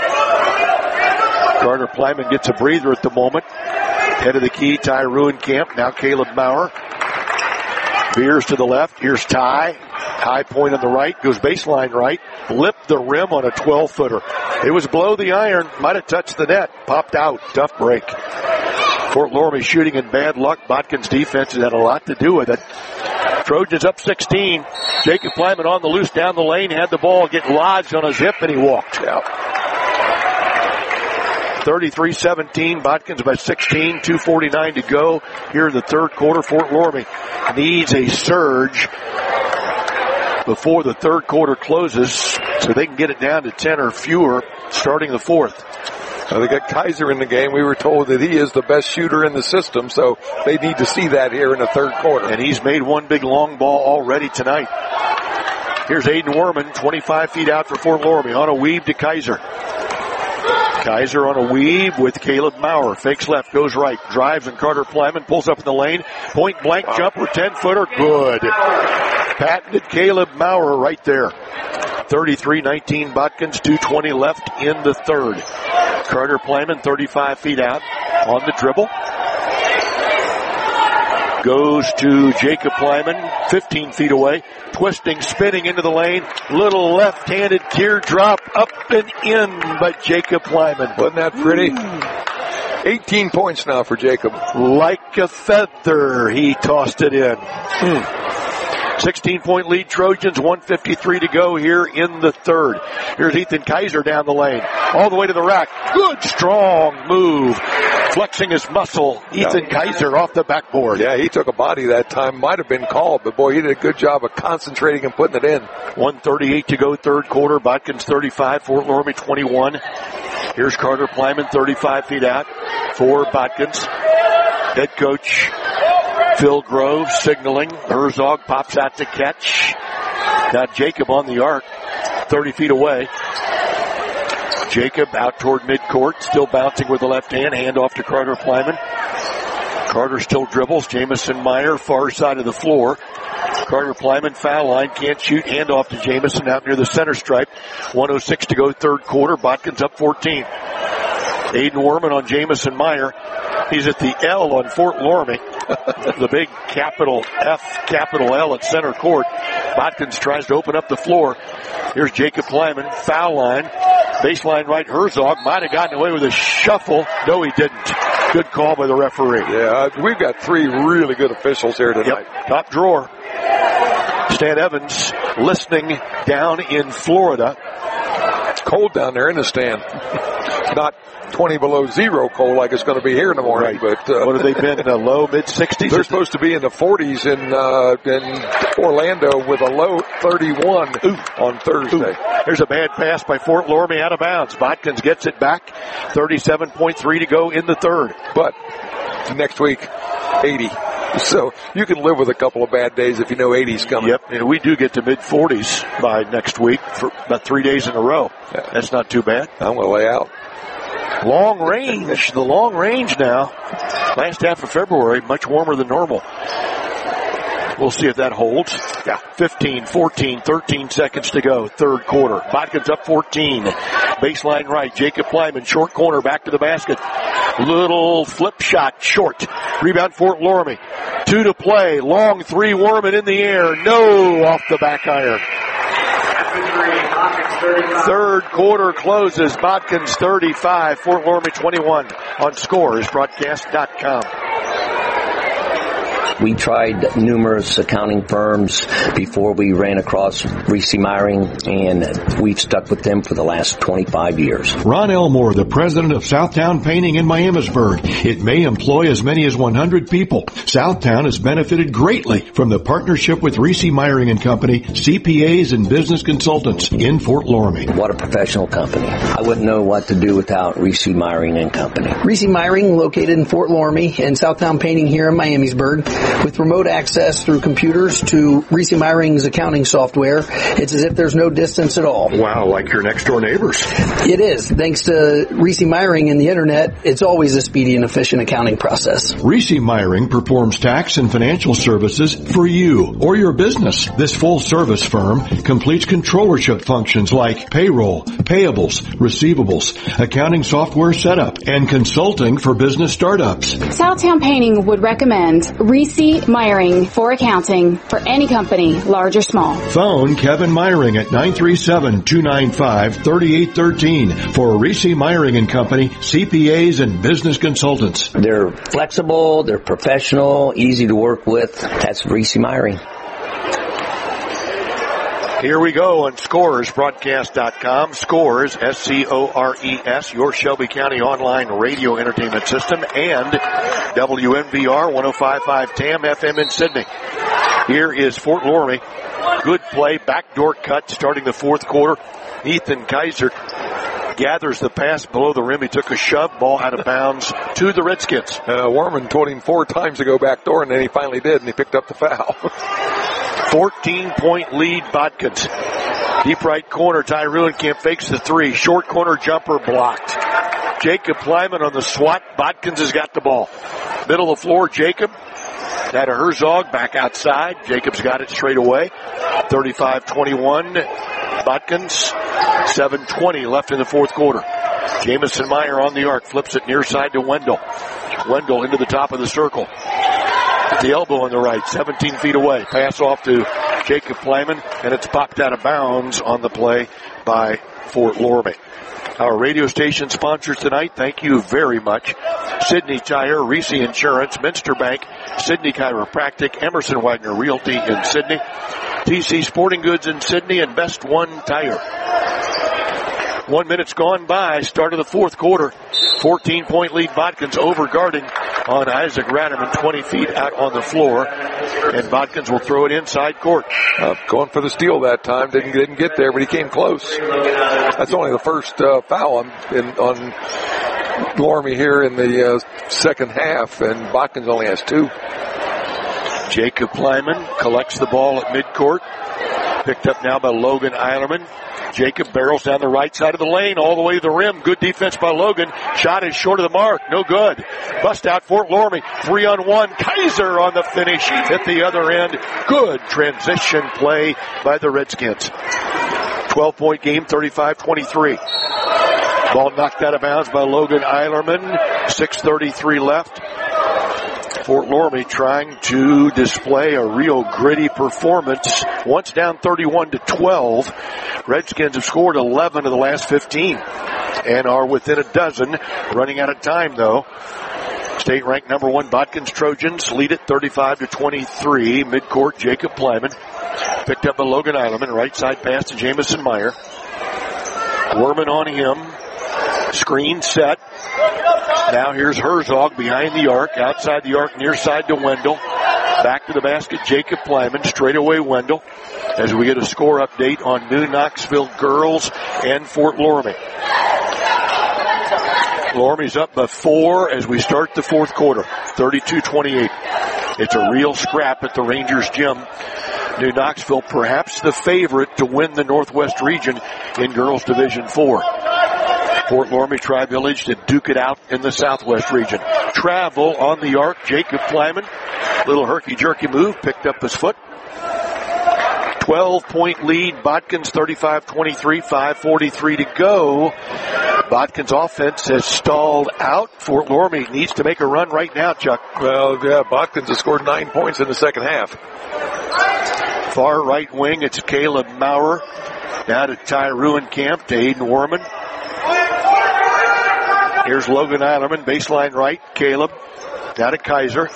S10: Carter Plyman gets a breather at the moment. Head of the key, Ty Ruenkamp. Now Caleb Maurer. Veers to the left. Here's Ty. High point on the right. Goes baseline right. Lipped the rim on a twelve-footer. It was below the iron. Might have touched the net. Popped out. Tough break. Fort Loramie shooting in bad luck. Botkins defense has had a lot to do with it. Trojans up sixteen. Jacob Plyman on the loose down the lane. Had the ball get lodged on his hip and he walked. Yep. thirty-three seventeen. Botkins by sixteen. two forty-nine to go here in the third quarter. Fort Loramie needs a surge before the third quarter closes so they can get it down to ten or fewer starting the fourth.
S11: Now they got Kaiser in the game. We were told that he is the best shooter in the system, so they need to see that here in the third quarter.
S10: And he's made one big long ball already tonight. Here's Aiden Werman, twenty-five feet out for Fort Loramie on a weave to Kaiser. Kaiser on a weave with Caleb Maurer. Fakes left, goes right, drives, and Carter Plyman pulls up in the lane. Point blank jumper, ten-footer, good. Patented Caleb Maurer right there. thirty-three nineteen Botkins, two twenty left in the third. Carter Plyman, thirty-five feet out on the dribble. Goes to Jacob Plyman, fifteen feet away. Twisting, spinning into the lane. Little left-handed teardrop up and in by Jacob Plyman.
S11: Wasn't that pretty? eighteen points now for Jacob.
S10: Like a feather, he tossed it in. Hmm. sixteen-point lead Trojans, one fifty-three to go here in the third. Here's Ethan Kaiser down the lane, all the way to the rack. Good, strong move. Flexing his muscle, Ethan yeah. Kaiser off the backboard.
S11: Yeah, he took a body that time. Might have been called, but boy, he did a good job of concentrating and putting it in.
S10: one thirty-eight to go, third quarter. Botkins thirty-five, Fort Loramie twenty-one. Here's Carter Plyman, thirty-five feet out for Botkins. Head coach Phil Groves signaling. Herzog pops out to catch. Got Jacob on the arc, thirty feet away. Jacob out toward midcourt, still bouncing with the left hand. Hand off to Carter Plyman.
S1: Carter still dribbles. Jamison Meyer, far side of the floor. Carter Plyman, foul line, can't shoot. Handoff to Jamison out near the center stripe. one oh six to go, third quarter. Botkins up fourteen. Aiden Werman on Jamison Meyer. He's at the L on Fort Loramie. The big capital F, capital L at center court. Botkins tries to open up the floor. Here's Jacob Plyman, foul line. Baseline right, Herzog might have gotten away with a shuffle. No, he didn't. Good call by the referee.
S11: Yeah, we've got three really good officials here tonight.
S1: Yep. Top drawer. Stan Evans listening down in Florida.
S11: It's cold down there in the stand. Not twenty below zero cold like it's going to be here in the morning.
S1: Right.
S11: But uh,
S1: what have they been in the low mid sixties?
S11: They're supposed to be in the forties in uh, in Orlando with a low thirty-one Ooh. on Thursday.
S1: Ooh. There's a bad pass by Fort Loramie out of bounds. Botkins gets it back. thirty-seven point three to go in the third.
S11: But next week, eighty. So you can live with a couple of bad days if you know eighty's coming.
S1: Yep, and we do get to mid forties by next week for about three days in a row. Yeah. That's not too bad.
S11: I'm going to lay out.
S1: Long range, the long range now. Last half of February, much warmer than normal. We'll see if that holds. Yeah, fifteen, fourteen, thirteen seconds to go. Third quarter. Botkins up fourteen. Baseline right. Jacob Plyman, short corner, back to the basket. Little flip shot, short. Rebound Fort Loramie. Two to play. Long three, Werman in the air. No, off the back iron. Third quarter closes. Botkins thirty-five, Fort Loramie twenty-one on scores broadcast dot com.
S16: We tried numerous accounting firms before we ran across Reese Meyering, and we've stuck with them for the last twenty-five years.
S1: Ron Elmore, the president of Southtown Painting in Miamisburg. It may employ as many as one hundred people. Southtown has benefited greatly from the partnership with Reese Meyering and Company, C P As and business consultants in Fort Loramie.
S16: What a professional company. I wouldn't know what to do without Reese Meyering and Company.
S23: Reese Meyering, located in Fort Loramie, and Southtown Painting here in Miamisburg. With remote access through computers to Reese Meyering's accounting software, it's as if there's no distance at all.
S1: Wow, like your next door neighbors.
S23: It is. Thanks to Reese Meyering and the internet, it's always a speedy and efficient accounting process.
S1: Reese Meyering performs tax and financial services for you or your business. This full service firm completes controllership functions like payroll, payables, receivables, accounting software setup, and consulting for business startups.
S17: Southtown Painting would recommend Reese Meyering for accounting for any company, large or small.
S1: Phone Kevin Meyering at nine three seven, two nine five, three eight one three for Reese Meyering and Company, C P As and business consultants.
S16: They're flexible, they're professional, easy to work with. That's Reese Meyering.
S1: Here we go on scores broadcast dot com. Scores, S C O R E S, your Shelby County online radio entertainment system, and W M V R one oh five point five T A M F M in Sydney. Here is Fort Loramie. Good play, backdoor cut starting the fourth quarter. Ethan Kaiser gathers the pass below the rim. He took a shove, ball out of bounds to the Redskins.
S11: Uh, Werman told him four times to go backdoor, and then he finally did, and he picked up the foul.
S1: fourteen-point lead, Botkins. Deep right corner, Ty Ruenkamp fakes the three. Short corner jumper blocked. Jacob Plyman on the swat. Botkins has got the ball. Middle of the floor, Jacob. Had a Herzog back outside. Jacob's got it straight away. thirty-five twenty-one. Botkins. seven twenty left in the fourth quarter. Jamison Meyer on the arc. Flips it near side to Wendell. Wendell into the top of the circle. The elbow on the right, seventeen feet away. Pass off to Jacob Plyman, and it's popped out of bounds on the play by Fort Loramie. Our radio station sponsors tonight, thank you very much. Sydney Tire, Reese Insurance, Minster Bank, Sydney Chiropractic, Emerson Wagner Realty in Sydney, T C Sporting Goods in Sydney, and Best One Tire. One minute's gone by, start of the fourth quarter. fourteen-point lead, Botkins over-guarding on Isaac Ratterman, twenty feet out on the floor. And Botkins will throw it inside court.
S11: Uh, going for the steal that time. Didn't, didn't get there, but he came close. That's only the first uh, foul on, in, on Loramie here in the uh, second half, and Botkins only has two.
S1: Jacob Plyman collects the ball at midcourt.
S10: Picked up now by Logan Eilerman. Jacob barrels down the right side of the lane all the way to the rim. Good defense by Logan. Shot is short of the mark. No good. Bust out Fort Loramie. Three on one. Kaiser on the finish at the other end. Good transition play by the Redskins. twelve-point game, thirty-five twenty-three. Ball knocked out of bounds by Logan Eilerman. six thirty-three left. Fort Loramie trying to display a real gritty performance. Once down thirty-one to twelve. Redskins have scored eleven of the last fifteen and are within a dozen. Running out of time, though. State-ranked number one Botkins Trojans lead it thirty-five to twenty-three. Midcourt, Jacob Plyman. Picked up by Logan Eilerman. Right side pass to Jamison Meyer. Werman on him. Screen set. Now here's Herzog behind the arc, outside the arc, near side to Wendell. Back to the basket, Jacob Plyman, straight away Wendell, as we get a score update on New Knoxville girls and Fort Loramie. Loramie's up by four as we start the fourth quarter, thirty-two twenty-eight. It's a real scrap at the Rangers gym. New Knoxville perhaps the favorite to win the Northwest region in girls Division four. Fort Loramie Tri-Village to duke it out in the Southwest region. Travel on the arc, Jacob Plyman. Little herky-jerky move, picked up his foot. twelve-point lead, Botkins thirty-five twenty-three, five forty-three to go. Botkins offense has stalled out. Fort Loramie needs to make a run right now, Chuck.
S11: Well, yeah, Botkins has scored nine points in the second half.
S10: Far right wing, it's Caleb Maurer. Now to Ty Ruenkamp, to Aiden Werman. Here's Logan Eilerman, baseline right, Caleb. Down to Kaiser.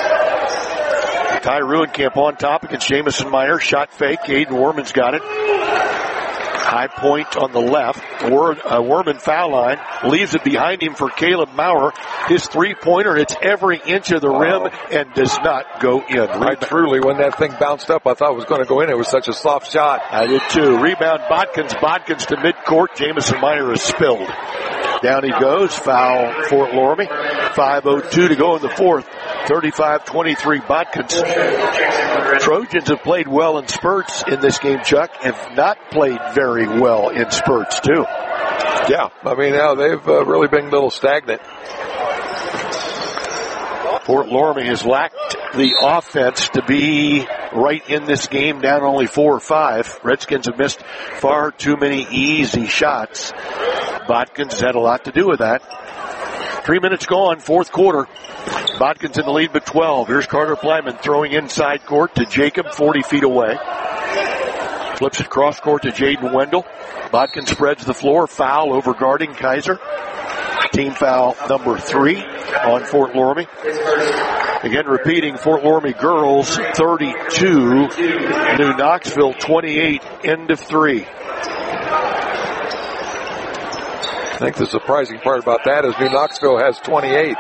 S10: Ty Ruenkamp on top against Jamison Meyer. Shot fake. Aiden Werman's got it. High point on the left. Wer, uh, Werman foul line. Leaves it behind him for Caleb Maurer. His three-pointer hits every inch of the rim and does not go in.
S11: I truly, when that thing bounced up, I thought it was going to go in. It was such a soft shot.
S10: I did too. Rebound Botkins. Botkins to midcourt. Jamison Meyer is spilled. Down he goes. Foul Fort Loramie. five oh two to go in the fourth. thirty-five twenty-three Botkins. Trojans have played well in spurts in this game, Chuck. Have not played very well in spurts, too.
S11: Yeah, I mean, now they've uh, really been a little stagnant.
S10: Fort Loramie has lacked the offense to be right in this game, down only four or five. Redskins have missed far too many easy shots. Botkins has had a lot to do with that. Three minutes gone, fourth quarter. Botkins in the lead by twelve. Here's Carter Plyman throwing inside court to Jacob, forty feet away. Flips it cross court to Jaden Wendell. Botkins spreads the floor. Foul over guarding Kaiser. Team foul number three on Fort Loramie. Again, repeating, Fort Loramie girls thirty-two, New Knoxville twenty-eight, end of three.
S11: I think the surprising part about that is New Knoxville has twenty-eight.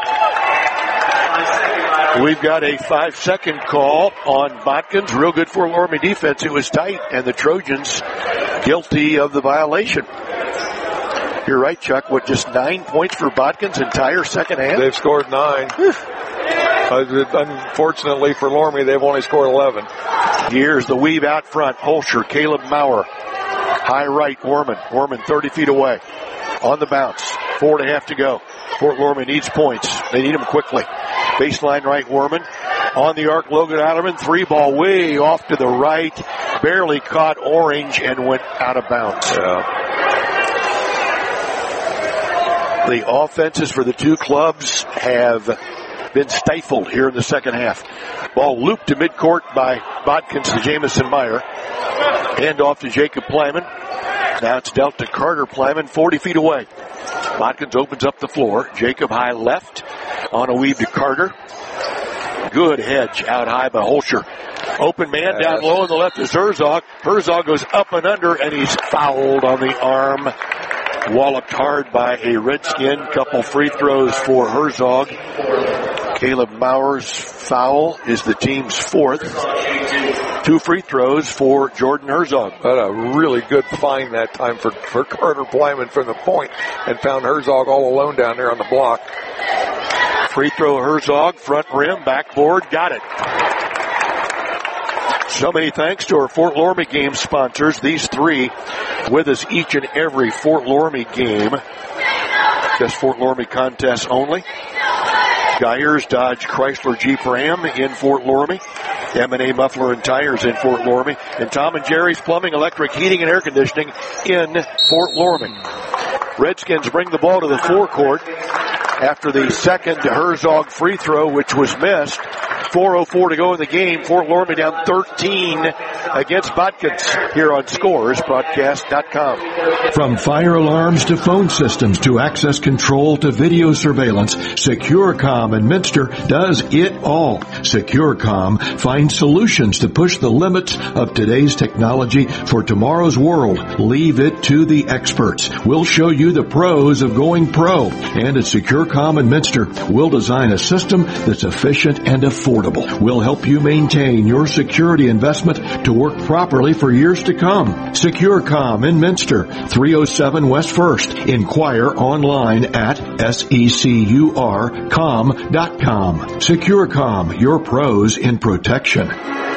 S10: We've got a five-second call on Botkins. Real good Fort Loramie defense. It was tight, and the Trojans guilty of the violation. You're right, Chuck. What, just nine points for Botkins entire second half?
S11: They've scored nine. uh, unfortunately for Loramie, they've only scored eleven.
S10: Here's the weave out front. Holscher, Caleb Maurer. High right, Werman. Werman thirty feet away. On the bounce. Four and a half to go. Fort Loramie needs points. They need them quickly. Baseline right, Werman. On the arc, Logan Eilerman. Three ball way off to the right. Barely caught Orange and went out of bounds.
S11: Yeah.
S10: The offenses for the two clubs have been stifled here in the second half. Ball looped to midcourt by Botkins to Jamison Meyer. Hand off to Jacob Plyman. Now it's dealt to Carter Plyman, forty feet away. Botkins opens up the floor. Jacob high left on a weave to Carter. Good hedge out high by Holscher. Open man down low on the left is Herzog. Herzog goes up and under, and he's fouled on the arm. Walloped hard by a Redskin. Couple free throws for Herzog. Caleb Maurer's foul is the team's fourth. Two free throws for Jordan Herzog.
S11: But a really good find that time for, for Carter Plyman from the point, and found Herzog all alone down there on the block.
S10: Free throw Herzog, front rim, backboard, got it.
S1: So many thanks to our Fort Loramie game sponsors. These three with us each and every Fort Loramie game. Just Fort Loramie contests only. Geyers Dodge Chrysler Jeep Ram in Fort Loramie. M and A Muffler and Tires in Fort Loramie. And Tom and Jerry's Plumbing, Electric, Heating, and Air Conditioning in Fort Loramie. Redskins bring the ball to the forecourt after the second Herzog free throw, which was missed. four oh four to go in the game. Fort Loramie down thirteen against Botkins here on Scores Broadcast dot com.
S20: From fire alarms to phone systems to access control to video surveillance, SecureCom in Minster does it all. SecureCom finds solutions to push the limits of today's technology for tomorrow's world. Leave it to the experts. We'll show you the pros of going pro. And at SecureCom in Minster, we'll design a system that's efficient and affordable. We'll help you maintain your security investment to work properly for years to come. SecureCom in Minster, three oh seven West First. Inquire online at secur com dot com. SecureCom, your pros in protection.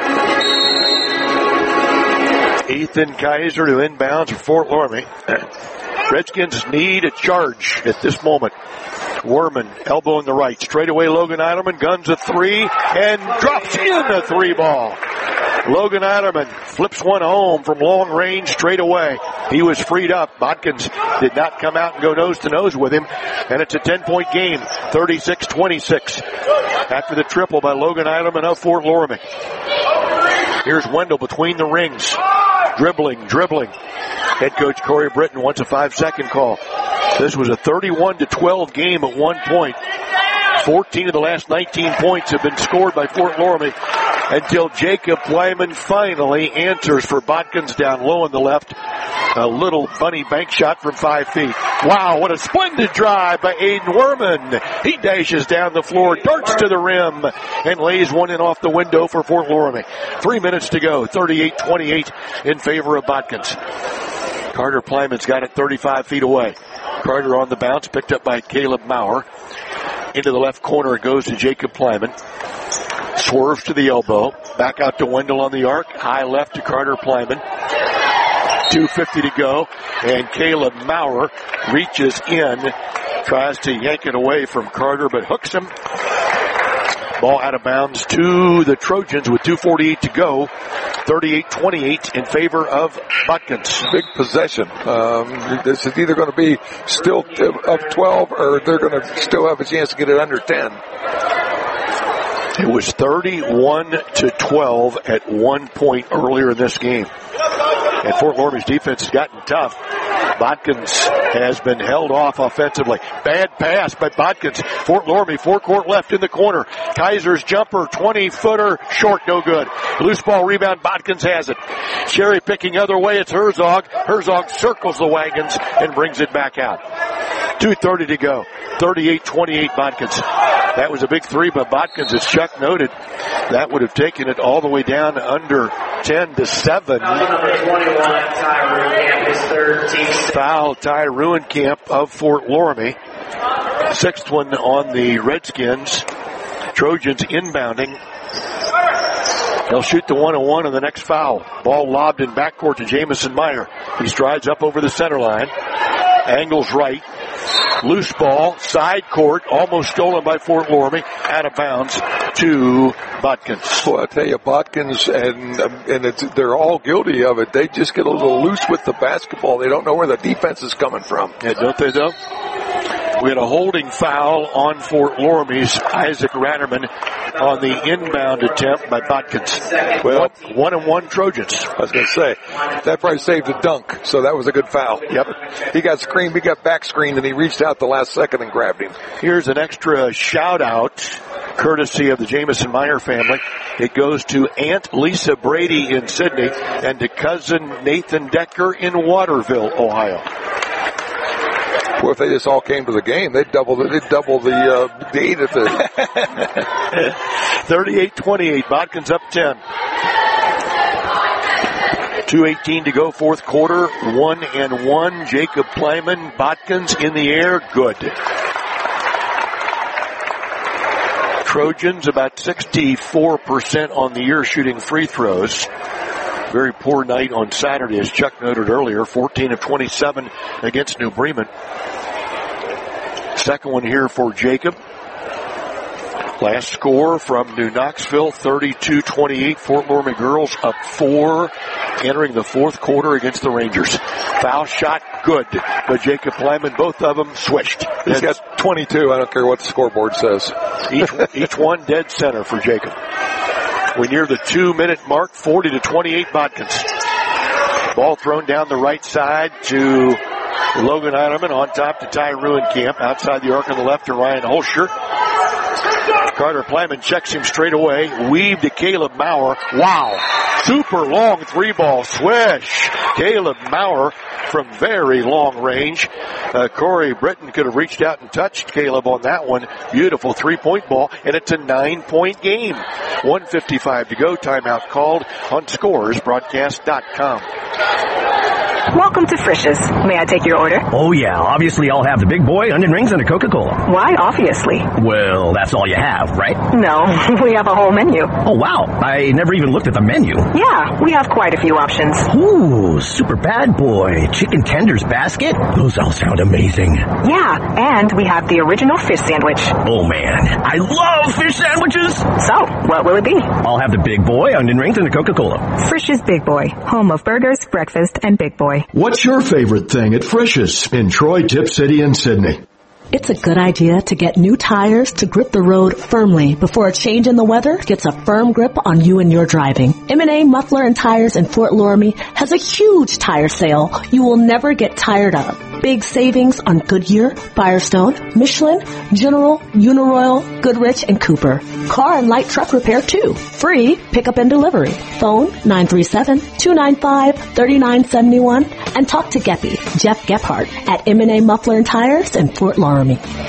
S1: Ethan Kaiser to inbounds for Fort Loramie. Redskins need a charge at this moment. Werman, elbow in the right. Straight away, Logan Eilerman guns a three and drops in a three ball. Logan Eilerman flips one home from long range straight away. He was freed up. Botkins did not come out and go nose to nose with him. And it's a ten-point game, thirty-six twenty-six. After the triple by Logan Eilerman of Fort Loramie. Here's Wendell between the rings. Dribbling, dribbling. Head coach Corey Britton wants a five-second call. This was a thirty-one to twelve game at one point. fourteen of the last nineteen points have been scored by Fort Loramie until Jacob Wyman finally answers for Botkins down low on the left. A little bunny bank shot from five feet. Wow, what a splendid drive by Aiden Werman. He dashes down the floor, darts to the rim, and lays one in off the window for Fort Loramie. Three minutes to go, thirty-eight twenty-eight in favor of Botkins. Carter Plyman's got it thirty-five feet away. Carter on the bounce, picked up by Caleb Maurer. Into the left corner it goes to Jacob Plyman. Swerves to the elbow. Back out to Wendell on the arc. High left to Carter Plyman. two fifty to go. And Caleb Maurer reaches in. Tries to yank it away from Carter, but hooks him. Ball out of bounds to the Trojans with two forty-eight to go. thirty-eight twenty-eight in favor of Botkins.
S11: Big possession. Um, this is either going to be still up twelve or they're going to still have a chance to get it under ten.
S1: It was thirty-one to twelve at one point earlier in this game. And Fort Loramie's defense has gotten tough. Botkins has been held off offensively. Bad pass by Botkins. Fort Loramie, forecourt left in the corner. Kaiser's jumper, twenty-footer, short, no good. Loose ball rebound, Botkins has it. Cherry picking other way, it's Herzog. Herzog circles the wagons and brings it back out. two thirty to go. thirty-eight twenty-eight Botkins. That was a big three by Botkins, as Chuck noted. That would have taken it all the way down under ten to seven. Foul, Ty Ruenkamp of Fort Loramie. Sixth one on the Redskins. Trojans inbounding. They'll shoot the one oh one on the next foul. Ball lobbed in backcourt to Jamison Meyer. He strides up over the center line. Angles right. Loose ball, side court, almost stolen by Fort Loramie, out of bounds to Botkins.
S11: Well, I tell you, Botkins, and um, and it's, they're all guilty of it. They just get a little loose with the basketball. They don't know where the defense is coming from.
S1: Yeah, don't they, though? We had a holding foul on Fort Loramie's Isaac Ratterman on the inbound attempt by Botkins. Well, one, one and one Trojans.
S11: I was going to say, that probably saved a dunk, so that was a good foul.
S1: Yep.
S11: He got screened, he got back screened, and he reached out the last second and grabbed him.
S1: Here's an extra shout out, courtesy of the Jamison Meyer family. It goes to Aunt Lisa Brady in Sydney and to cousin Nathan Decker in Waterville, Ohio.
S11: Well, if they just all came to the game, they'd double the, they'd double the, uh, the eight at the...
S1: thirty-eight twenty-eight, Botkins up ten. two eighteen to go, fourth quarter, one and one. Jacob Plyman, Botkins in the air, good. Trojans about sixty-four percent on the year shooting free throws. Very poor night on Saturday, as Chuck noted earlier, fourteen of twenty-seven against New Bremen. Second one here for Jacob. Last score from New Knoxville, thirty-two twenty-eight. Fort Loramie girls up four, entering the fourth quarter against the Rangers. Foul shot, good. But Jacob Plyman, both of them swished.
S11: He's got twenty-two. I don't care what the scoreboard says.
S1: Each, each one dead center for Jacob. We near the two-minute mark, forty to twenty-eight Bodkins. Ball thrown down the right side to Logan Eilerman, on top to Ty Ruenkamp. Outside the arc on the left to Ryan Holscher. Carter Plyman checks him straight away. Weave to Caleb Maurer. Wow. Super long three ball swish. Caleb Maurer from very long range. Uh, Corey Britton could have reached out and touched Caleb on that one. Beautiful three-point ball, and it's a nine-point game. one fifty-five to go. Timeout called on Scores Broadcast dot com.
S2: Welcome to Frisch's. May I take your order?
S3: Oh, yeah. Obviously, I'll have the big boy, onion rings, and a Coca-Cola.
S2: Why, obviously?
S3: Well, that's all you have, right?
S2: No, we have a whole menu.
S3: Oh, wow. I never even looked at the menu.
S2: Yeah, we have quite a few options.
S3: Ooh, super bad boy. Chicken tenders basket? Those all sound amazing.
S2: Yeah, and we have the original fish sandwich.
S3: Oh, man. I love fish sandwiches.
S2: So, what will it be?
S3: I'll have the big boy, onion rings, and a Coca-Cola.
S2: Frisch's Big Boy, home of burgers, breakfast, and Big Boy.
S1: What's your favorite thing at Frisch's in Troy, Tip City, and Sydney?
S18: It's a good idea to get new tires to grip the road firmly before a change in the weather gets a firm grip on you and your driving. M and A Muffler and Tires in Fort Loramie has a huge tire sale you will never get tired of. Big savings on Goodyear, Firestone, Michelin, General, Uniroyal, Goodrich, and Cooper. Car and light truck repair too. Free pickup and delivery. Phone nine three seven, two nine five, three nine seven one and talk to Geppy, Jeff Gephardt at M and A Muffler and Tires in Fort Loramie.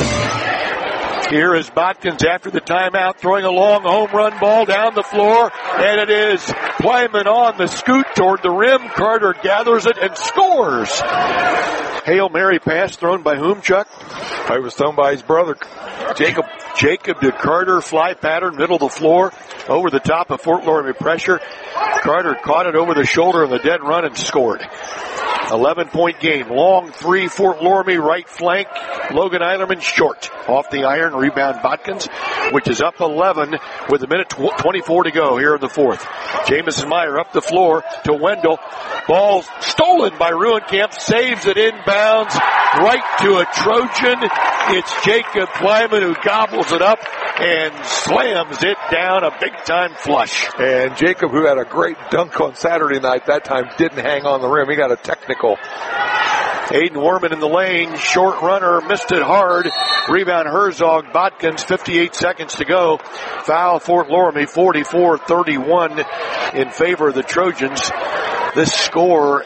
S1: Here is Bodkins after the timeout, throwing a long home run ball down the floor, and it is Plyman on the scoot toward the rim. Carter gathers it and scores. Hail Mary pass thrown by whom, Chuck?
S11: It was thrown by his brother,
S1: Jacob. Jacob to Carter, fly pattern, middle of the floor, over the top of Fort Loramie pressure. Carter caught it over the shoulder on the dead run and scored. eleven-point game. Long three, Fort Loramie, right flank. Logan Eilerman short. Off the iron, rebound Bodkins, which is up eleven with a minute twenty-four to go here in the fourth. Jamison Meyer up the floor to Wendell. Ball stolen by Ruenkamp, saves it inbounds right to a Trojan. It's Jacob Plyman who gobbles it up and slams it down, a big-time flush.
S11: And Jacob, who had a great dunk on Saturday night, that time didn't hang on the rim. He got a technical.
S1: Aiden Warman in the lane, short runner, missed it hard. Rebound Herzog, Bodkins, fifty-eight seconds to go. Foul Fort Loramie, forty-four thirty-one in favor of the Trojans. This score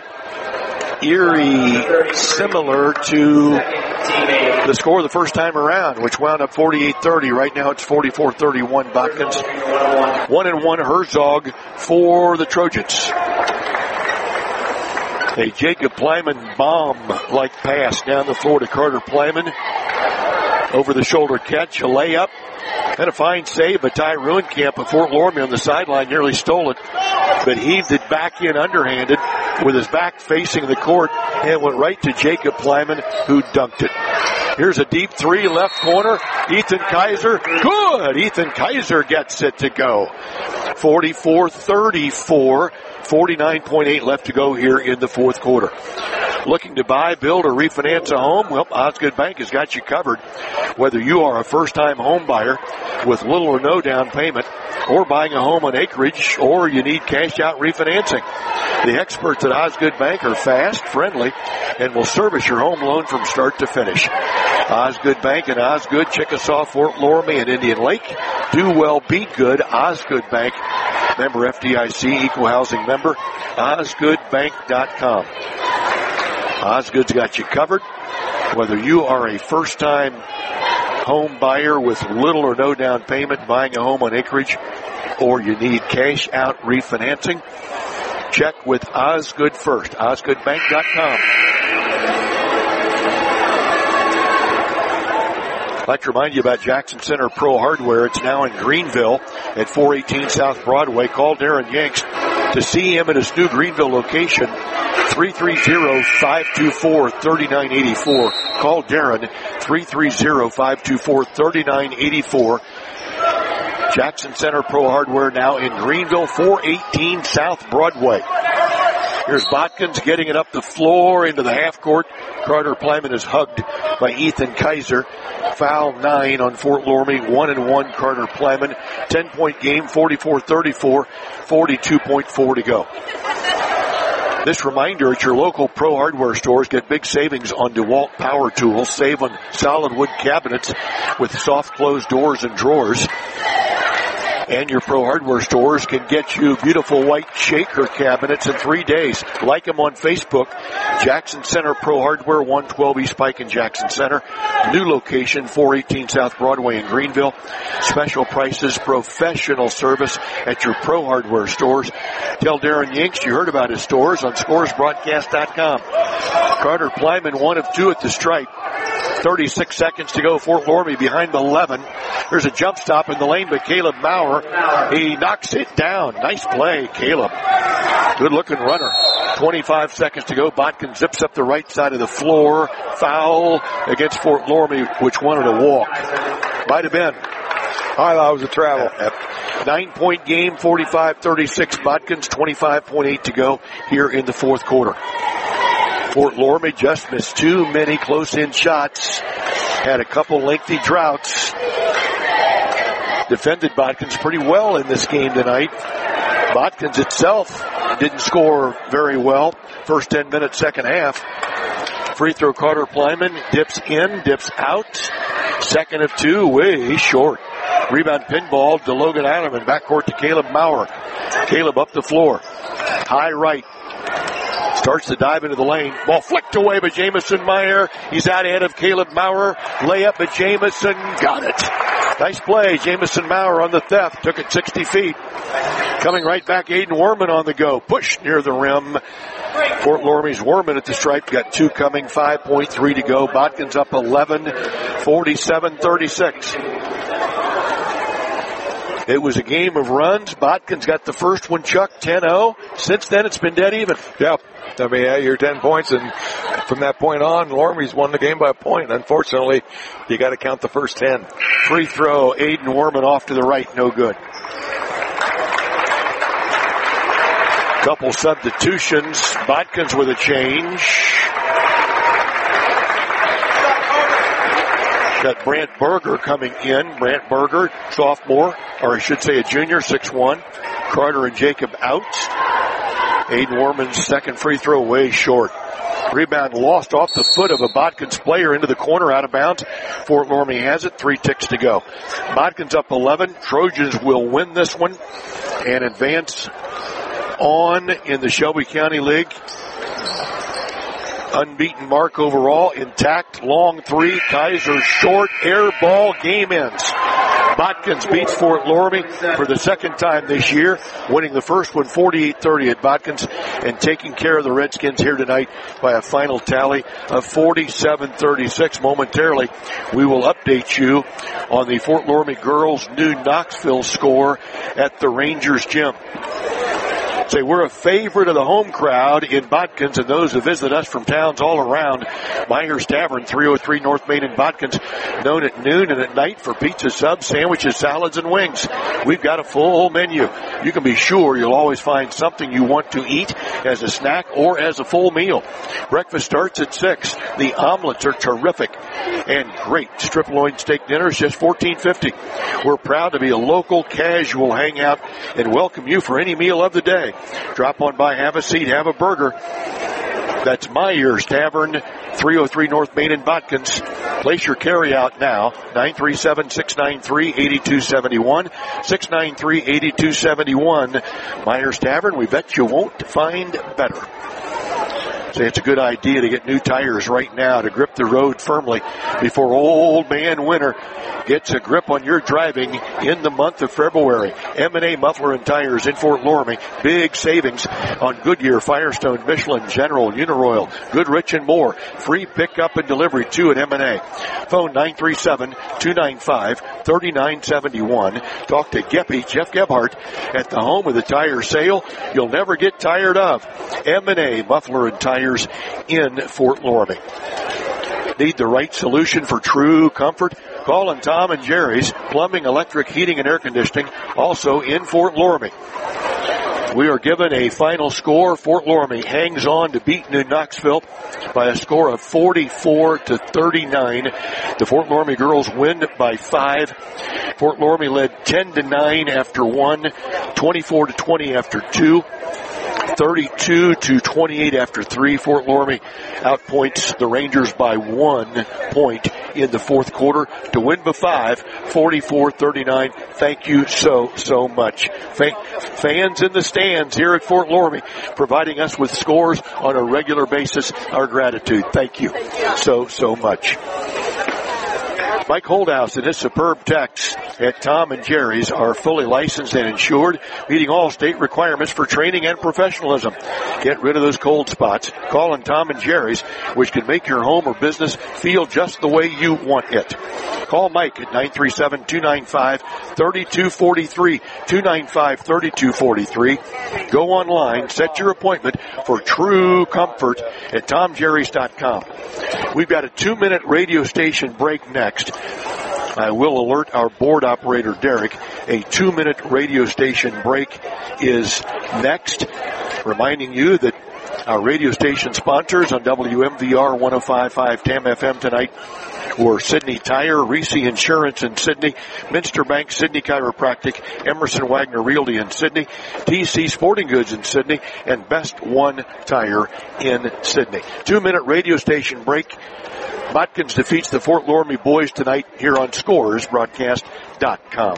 S1: eerie similar to the score the first time around, which wound up forty-eight thirty. Right now it's forty-four thirty-one Bodkins. One and one Herzog for the Trojans. A Jacob Plyman bomb-like pass down the floor to Carter Plyman. Over the shoulder catch, a layup, and a fine save by Ty Ruenkamp of Fort Loramie on the sideline. Nearly stole it, but heaved it back in underhanded with his back facing the court and went right to Jacob Plyman, who dunked it. Here's a deep three, left corner. Ethan Kaiser, good! Ethan Kaiser gets it to go. forty-four thirty-four. forty-nine point eight left to go here in the fourth quarter. Looking to buy, build, or refinance a home? Well, Osgood Bank has got you covered. Whether you are a first-time home buyer with little or no down payment, or buying a home on acreage, or you need cash-out refinancing. The experts at Osgood Bank are fast, friendly, and will service your home loan from start to finish. Osgood Bank and Osgood, Chickasaw, Fort Loramie, and Indian Lake. Do well, be good. Osgood Bank, member F D I C, equal housing member. Osgood Bank dot com. Osgood's got you covered. Whether you are a first-time home buyer with little or no down payment, buying a home on acreage, or you need cash-out refinancing, check with Osgood first. Osgood Bank dot com. I'd like to remind you about Jackson Center Pro Hardware. It's now in Greenville at four eighteen South Broadway. Call Darren Yanks to see him at his new Greenville location, three three zero, five two four, three nine eight four. Call Darren, three three zero, five two four, three nine eight four. Jackson Center Pro Hardware now in Greenville, four eighteen South Broadway. Here's Botkins getting it up the floor into the half court. Carter Plyman is hugged by Ethan Kaiser. Foul nine on Fort Loramie, one and one Carter Plyman. ten point game, forty-four thirty-four, forty-two point four to go. This reminder, at your local Pro Hardware stores, get big savings on DeWalt power tools. Save on solid wood cabinets with soft closed doors and drawers. And your Pro Hardware stores can get you beautiful white shaker cabinets in three days. Like them on Facebook. Jackson Center Pro Hardware, one twelve East Pike in Jackson Center. New location, four eighteen South Broadway in Greenville. Special prices, professional service at your Pro Hardware stores. Tell Darren Yanks you heard about his stores on scores broadcast dot com. Carter Plyman, one of two at the stripe. thirty-six seconds to go. Fort Loramie behind eleven. There's a jump stop in the lane by Caleb Maurer. He knocks it down. Nice play, Caleb. Good looking runner. twenty-five seconds to go. Botkins zips up the right side of the floor. Foul against Fort Loramie, which wanted a walk. Might have been.
S11: I thought it was a travel.
S1: Nine point game, forty-five thirty-six. Botkins, twenty-five point eight to go here in the fourth quarter. Fort Loramie just missed too many close-in shots. Had a couple lengthy droughts. Defended Botkins pretty well in this game tonight. Botkins itself didn't score very well. First ten minutes, second half. Free throw, Carter Plyman dips in, dips out. Second of two, way short. Rebound pinball to Logan Adderman. Backcourt to Caleb Maurer. Caleb up the floor. High right. Starts to dive into the lane. Ball flicked away by Jamison Meyer. He's out ahead of Caleb Maurer. Layup by Jamison. Got it. Nice play. Jamison Maurer on the theft. Took it sixty feet. Coming right back, Aiden Werman on the go. Push near the rim. Fort Loramie's Werman at the stripe. Got two coming. five point three to go. Botkins up eleven. forty-seven thirty-six. It was a game of runs. Botkins got the first one, Chuck, ten oh. Since then, it's been dead even.
S11: Yep. I mean, yeah, you're ten points, and from that point on, Loramie's won the game by a point. Unfortunately, you got to count the first ten.
S1: Free throw, Aiden Werman off to the right, no good. Couple substitutions. Botkins with a change. Got Brant Berger coming in. Brant Berger, sophomore, or I should say a junior, six one. Carter and Jacob out. Aiden Werman's second free throw way short. Rebound lost off the foot of a Botkins player into the corner, out of bounds. Fort Loramie has it. Three ticks to go. Botkins up eleven. Trojans will win this one and advance on in the Shelby County League. Unbeaten mark overall, intact, long three, Kaiser short, air ball, game ends. Botkins beats Fort Loramie for the second time this year, winning the first one forty-eight thirty at Botkins and taking care of the Redskins here tonight by a final tally of forty-seven thirty-six. Momentarily, we will update you on the Fort Loramie girls' new Knoxville score at the Rangers Gym. Say we're a favorite of the home crowd in Botkins and those who visit us from towns all around. Myers Tavern, three oh three North Main in Botkins, known at noon and at night for pizza, subs, sandwiches, salads, and wings. We've got a full menu. You can be sure you'll always find something you want to eat as a snack or as a full meal. Breakfast starts at six. The omelets are terrific and great. Strip loin steak dinners just fourteen fifty. We're proud to be a local casual hangout and welcome you for any meal of the day. Drop on by, have a seat, have a burger. That's Myers Tavern, three oh three North Main in Botkins. Place your carry out now, nine three seven, six nine three, eight two seven one, six nine three, eight two seven one. Myers Tavern, we bet you won't find better. say it's a good idea to get new tires right now to grip the road firmly before old man winter gets a grip on your driving in the month of February. M and A Muffler and Tires in Fort Loramie. Big savings on Goodyear, Firestone, Michelin, General, Uniroyal, Goodrich, and more. Free pickup and delivery too at M and A. Phone nine three seven, two nine five, three nine seven one. Talk to Geppy, Jeff Gebhardt, at the home of the tire sale you'll never get tired of. M and A Muffler and Tires in Fort Loramie. Need the right solution for true comfort? Call on Tom and Jerry's Plumbing, Electric, Heating, and Air Conditioning, also in Fort Loramie. We are given a final score. Fort Loramie hangs on to beat New Knoxville by a score of forty-four to thirty-nine. The Fort Loramie girls win by five. Fort Loramie led ten to nine after one, twenty-four to twenty after two, thirty-two to twenty-eight after three. Fort Loramie outpoints the Rangers by one point in the fourth quarter to win by five, forty-four thirty-nine. Thank you so, so much. Fans in the stands here at Fort Loramie providing us with scores on a regular basis. Our gratitude. Thank you so, so much. Mike Holdhouse and his superb techs at Tom and Jerry's are fully licensed and insured, meeting all state requirements for training and professionalism. Get rid of those cold spots. Call on Tom and Jerry's, which can make your home or business feel just the way you want it. Call Mike at nine three seven, two nine five, three two four three, two nine five, three two four three. Go online, set your appointment for true comfort at tom jerrys dot com. We've got a two-minute radio station break next. I will alert our board operator, Derek. A two-minute radio station break is next. Reminding you that our radio station sponsors on W M V R one oh five point five T A M F M tonight were Sydney Tire, Reese Insurance in Sydney, Minster Bank, Sydney Chiropractic, Emerson Wagner Realty in Sydney, T C Sporting Goods in Sydney, and Best One Tire in Sydney. Two-minute radio station break. Botkins defeats the Fort Loramie boys tonight here on Scores Broadcast dot com.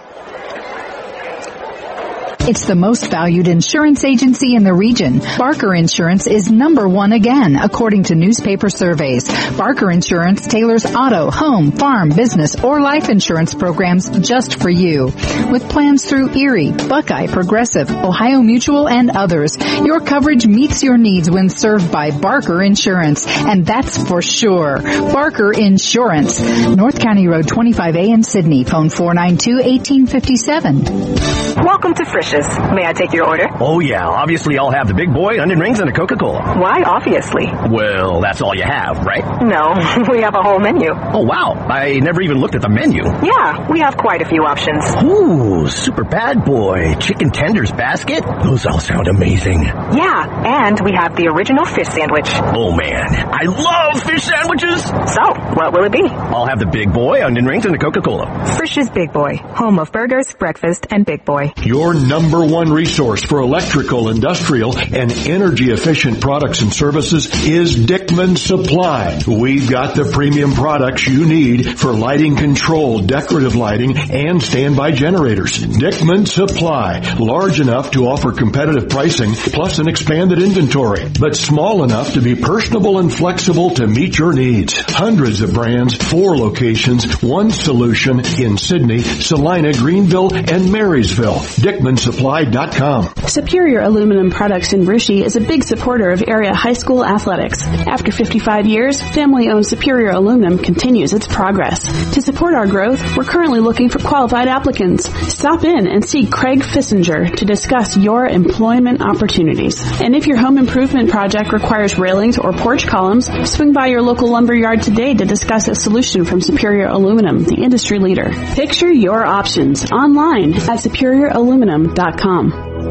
S5: It's the most valued insurance agency in the region. Barker Insurance is number one again, according to newspaper surveys. Barker Insurance tailors auto, home, farm, business, or life insurance programs just for you. With plans through Erie, Buckeye, Progressive, Ohio Mutual, and others, your coverage meets your needs when served by Barker Insurance, and that's for sure. Barker Insurance. North County Road twenty-five A in Sydney. Phone four nine two, one eight five seven.
S2: Welcome to Frisch's. May I take your order?
S3: Oh, yeah. Obviously, I'll have the big boy, onion rings, and a Coca-Cola.
S2: Why obviously?
S3: Well, that's all you have, right?
S2: No, we have a whole menu.
S3: Oh, wow. I never even looked at the menu.
S2: Yeah, we have quite a few options.
S3: Ooh, super bad boy. Chicken tenders basket? Those all sound amazing.
S2: Yeah, and we have the original fish sandwich.
S3: Oh, man. I love fish sandwiches.
S2: So, what will it be?
S3: I'll have the big boy, onion rings, and a Coca-Cola.
S2: Frisch's Big Boy, home of burgers, breakfast, and Big Boy.
S1: Your number one resource for electrical, industrial, and energy-efficient products and services is Dickman Supply. We've got the premium products you need for lighting control, decorative lighting, and standby generators. Dickman Supply, large enough to offer competitive pricing plus an expanded inventory, but small enough to be personable and flexible to meet your needs. Hundreds of brands, four locations, one solution in Sydney, Salina, Greenville, and Marysville. Dickman Supply dot com.
S6: Superior Aluminum Products in Brushy is a big supporter of area high school athletics. After fifty-five years, family-owned Superior Aluminum continues its progress. To support our growth, we're currently looking for qualified applicants. Stop in and see Craig Fissinger to discuss your employment opportunities. And if your home improvement project requires railings or porch columns, swing by your local lumber yard today to discuss a solution from Superior Aluminum, the industry leader. Picture your options online at superior aluminum dot com.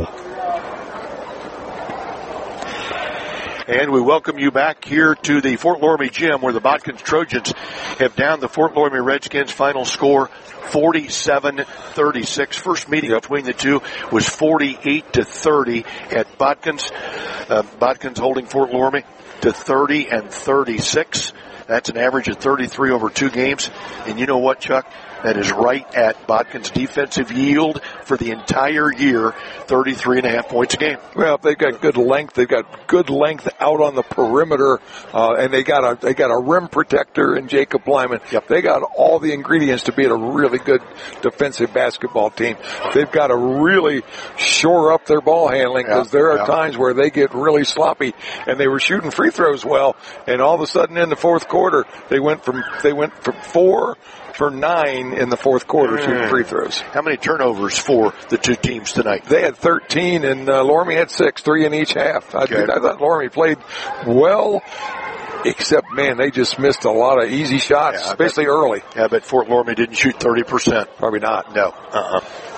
S1: And we welcome you back here to the Fort Loramie Gym where the Botkins Trojans have downed the Fort Loramie Redskins. Final score forty-seven thirty-six. First meeting between the two was forty-eight to thirty at Botkins. Uh, Botkins holding Fort Loramie to thirty and thirty-six. That's an average of thirty-three over two games. And you know what, Chuck? That is right at Botkin's defensive yield for the entire year, thirty-three and a half points a game.
S11: Well, they've got good length. They've got good length out on the perimeter, uh, and they got a they got a rim protector in Jacob Lyman.
S1: Yep.
S11: They got all the ingredients to be a really good defensive basketball team. They've got to really shore up their ball handling because
S1: yeah,
S11: there are
S1: yeah.
S11: times where they get really sloppy, and they were shooting free throws well, and all of a sudden in the fourth quarter they went from they went from four. for nine in the fourth quarter shooting mm. free throws.
S1: How many turnovers for the two teams tonight?
S11: They had thirteen, and uh, Loramie had six, three in each half. I,
S1: okay.
S11: I thought Loramie played well, except, man, they just missed a lot of easy shots, yeah, especially bet, early.
S1: Yeah, I bet Fort Loramie didn't shoot thirty percent.
S11: Probably not.
S1: No. Uh-uh.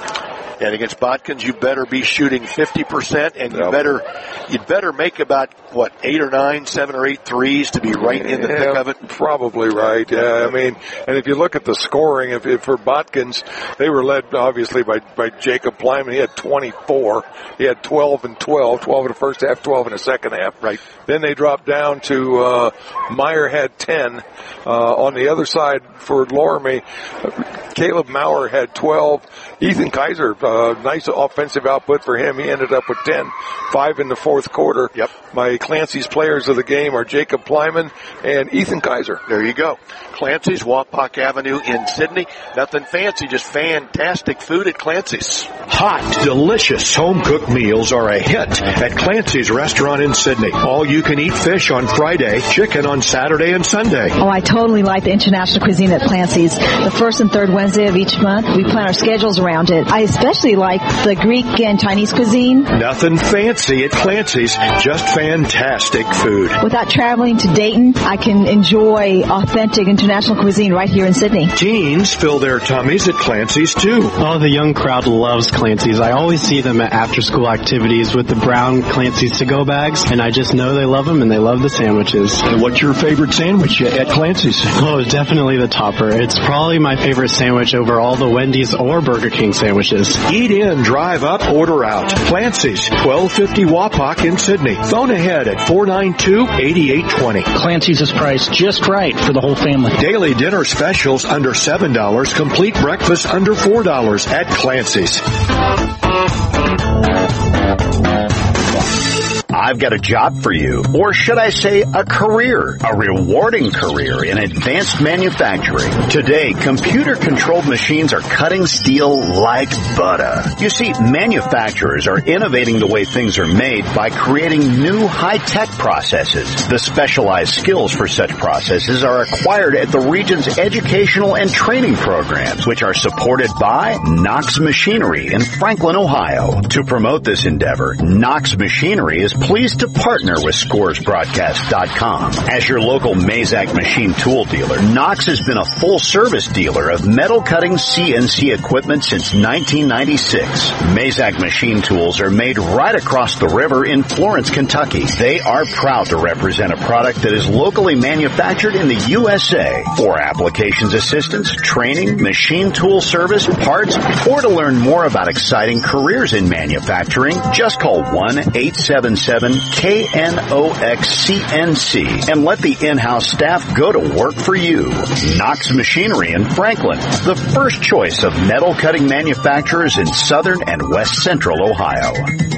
S1: And against Botkins, you better be shooting fifty percent, and you
S11: yep.
S1: better you better make about, what, eight or nine, seven or eight threes to be right in the
S11: yeah,
S1: thick of it?
S11: Probably right. Yeah, I mean, and if you look at the scoring, if, if for Botkins, they were led, obviously, by, by Jacob Lyman. He had twenty-four. He had twelve and twelve, twelve in the first half, twelve in the second half.
S1: Right.
S11: Then they dropped down to, uh, Meyer had ten. Uh, on the other side for Loramie, Caleb Maurer had twelve. Ethan Kaiser, uh, nice offensive output for him. He ended up with ten, five in the fourth quarter.
S1: Yep.
S11: My Clancy's players of the game are Jacob Lyman and Ethan Kaiser.
S1: There you go. Clancy's, Wapak Avenue in Sydney. Nothing fancy, just fantastic food at Clancy's.
S20: Hot, delicious home-cooked meals are a hit at Clancy's restaurant in Sydney. All-you-can-eat fish on Friday, chicken on Saturday and Sunday.
S7: Oh, I totally like the international cuisine at Clancy's. The first and third Wednesday of each month, we plan our schedules around it. I especially like the Greek and Chinese cuisine.
S20: Nothing fancy at Clancy's, just fantastic food.
S7: Without traveling to Dayton, I can enjoy authentic international cuisine right here in Sydney.
S20: Teens fill their tummies at Clancy's too.
S9: Oh, the young crowd loves Clancy's. I always see them at after-school activities with the brown Clancy's to-go bags, and I just know they love them and they love the sandwiches.
S20: And what's your favorite sandwich at Clancy's?
S9: Oh, definitely the topper. It's probably my favorite sandwich over all the Wendy's or Burger King sandwiches.
S20: Eat in, drive up, order out. Clancy's, twelve fifty Wapak in Sydney. Phone ahead at four nine two, eight eight two zero.
S15: Clancy's is priced just right for the whole family.
S20: Daily dinner specials under seven dollars. Complete breakfast under four dollars at Clancy's.
S4: I've got a job for you, or should I say a career, a rewarding career in advanced manufacturing. Today, computer-controlled machines are cutting steel like butter. You see, manufacturers are innovating the way things are made by creating new high-tech processes. The specialized skills for such processes are acquired at the region's educational and training programs, which are supported by Knox Machinery in Franklin, Ohio. To promote this endeavor, Knox Machinery is pleased to partner with Scores Broadcast dot com. As your local Mazak machine tool dealer, Knox has been a full-service dealer of metal-cutting C N C equipment since nineteen ninety-six. Mazak machine tools are made right across the river in Florence, Kentucky. They are proud to represent a product that is locally manufactured in the U S A. For applications assistance, training, machine tool service, parts, or to learn more about exciting careers in manufacturing, just call one eight seven seven K N O X C N C and let the in-house staff go to work for you. Knox Machinery in Franklin, the first choice of metal cutting manufacturers in southern and west central Ohio.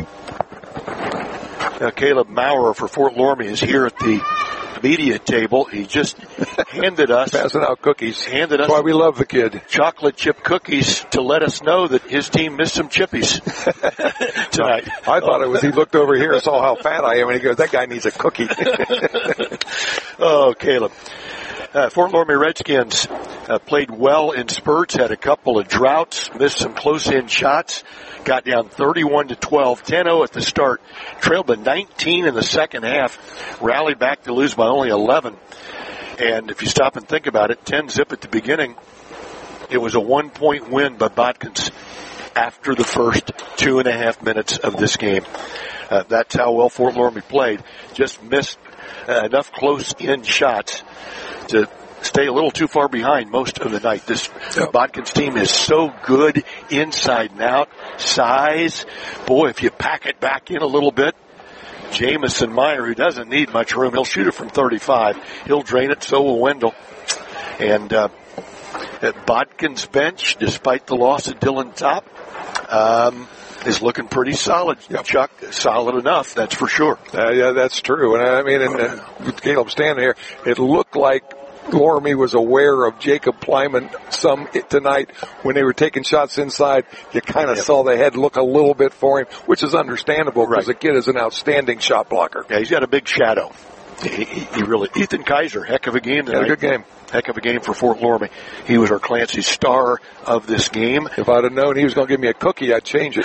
S1: Now, Caleb Maurer for Fort Loramie is here at the media table. He just handed us
S11: passing out cookies.
S1: Handed us
S11: That's why we love the kid.
S1: Chocolate chip cookies to let us know that his team missed some chippies tonight.
S11: I thought it was he looked over here and saw how fat I am, and he goes, "That guy needs a cookie."
S1: Oh, Caleb. Uh, Fort Loramie Redskins uh, played well in spurts, had a couple of droughts, missed some close-in shots, got down thirty-one to twelve, ten oh at the start, trailed by nineteen in the second half, rallied back to lose by only eleven. And if you stop and think about it, ten zip at the beginning, it was a one-point win by Botkins after the first two and a half minutes of this game. Uh, that's how well Fort Loramie played. Just missed uh, enough close-in shots to stay a little too far behind most of the night. This yep. Botkins team is so good inside and out. Size, boy, if you pack it back in a little bit, Jamison Meyer, who doesn't need much room. He'll shoot it from thirty-five. He'll drain it, so will Wendell. And uh, at Bodkin's bench, despite the loss of Dylan Top, um, is looking pretty solid. Yep. Chuck, solid enough, that's for sure.
S11: Uh, yeah, that's true. And I mean, and, uh, with Caleb standing here, it looked like Loramie was aware of Jacob Plyman some tonight when they were taking shots inside. You kind of yep. saw the head look a little bit for him, which is understandable because right. the kid is an outstanding shot blocker.
S1: Yeah, he's got a big shadow. He, he really, Ethan Kaiser, heck of a game tonight.
S11: Had a good game.
S1: Heck of a game for Fort Loramie. He was our Clancy star of this game.
S11: If I'd have known he was going to give me a cookie, I'd change it.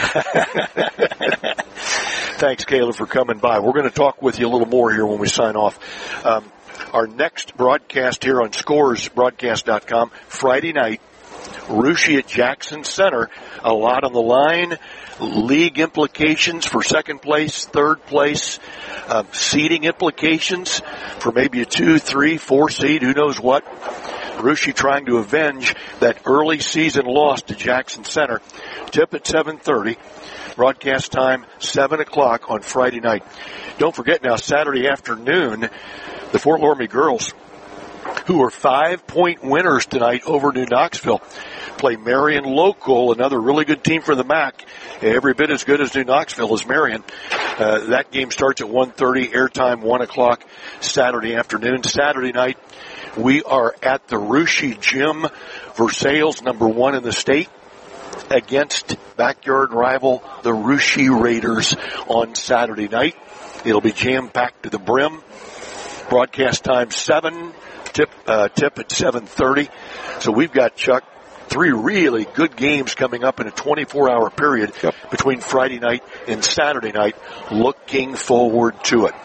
S1: Thanks, Caleb, for coming by. We're going to talk with you a little more here when we sign off. Um, our next broadcast here on scores broadcast dot com, Friday night, Russia at Jackson Center. A lot on the line. League implications for second place, third place, uh, seeding implications for maybe a two, three, four seed, who knows what. Russia trying to avenge that early season loss to Jackson Center. Tip at seven thirty. Broadcast time seven o'clock on Friday night. Don't forget now, Saturday afternoon, the Fort Loramie girls, who are five-point winners tonight over New Knoxville, play Marion Local, another really good team for the M A C, every bit as good as New Knoxville is Marion. Uh, that game starts at one thirty, airtime one o'clock Saturday afternoon. Saturday night, we are at the Russia Gym, Versailles, number one in the state, against backyard rival, the Russia Raiders, on Saturday night. It'll be jam-packed to the brim. Broadcast time seven, tip, uh, tip at seven thirty. So we've got, Chuck, three really good games coming up in a twenty-four hour period yep. between Friday night and Saturday night. Looking forward to it.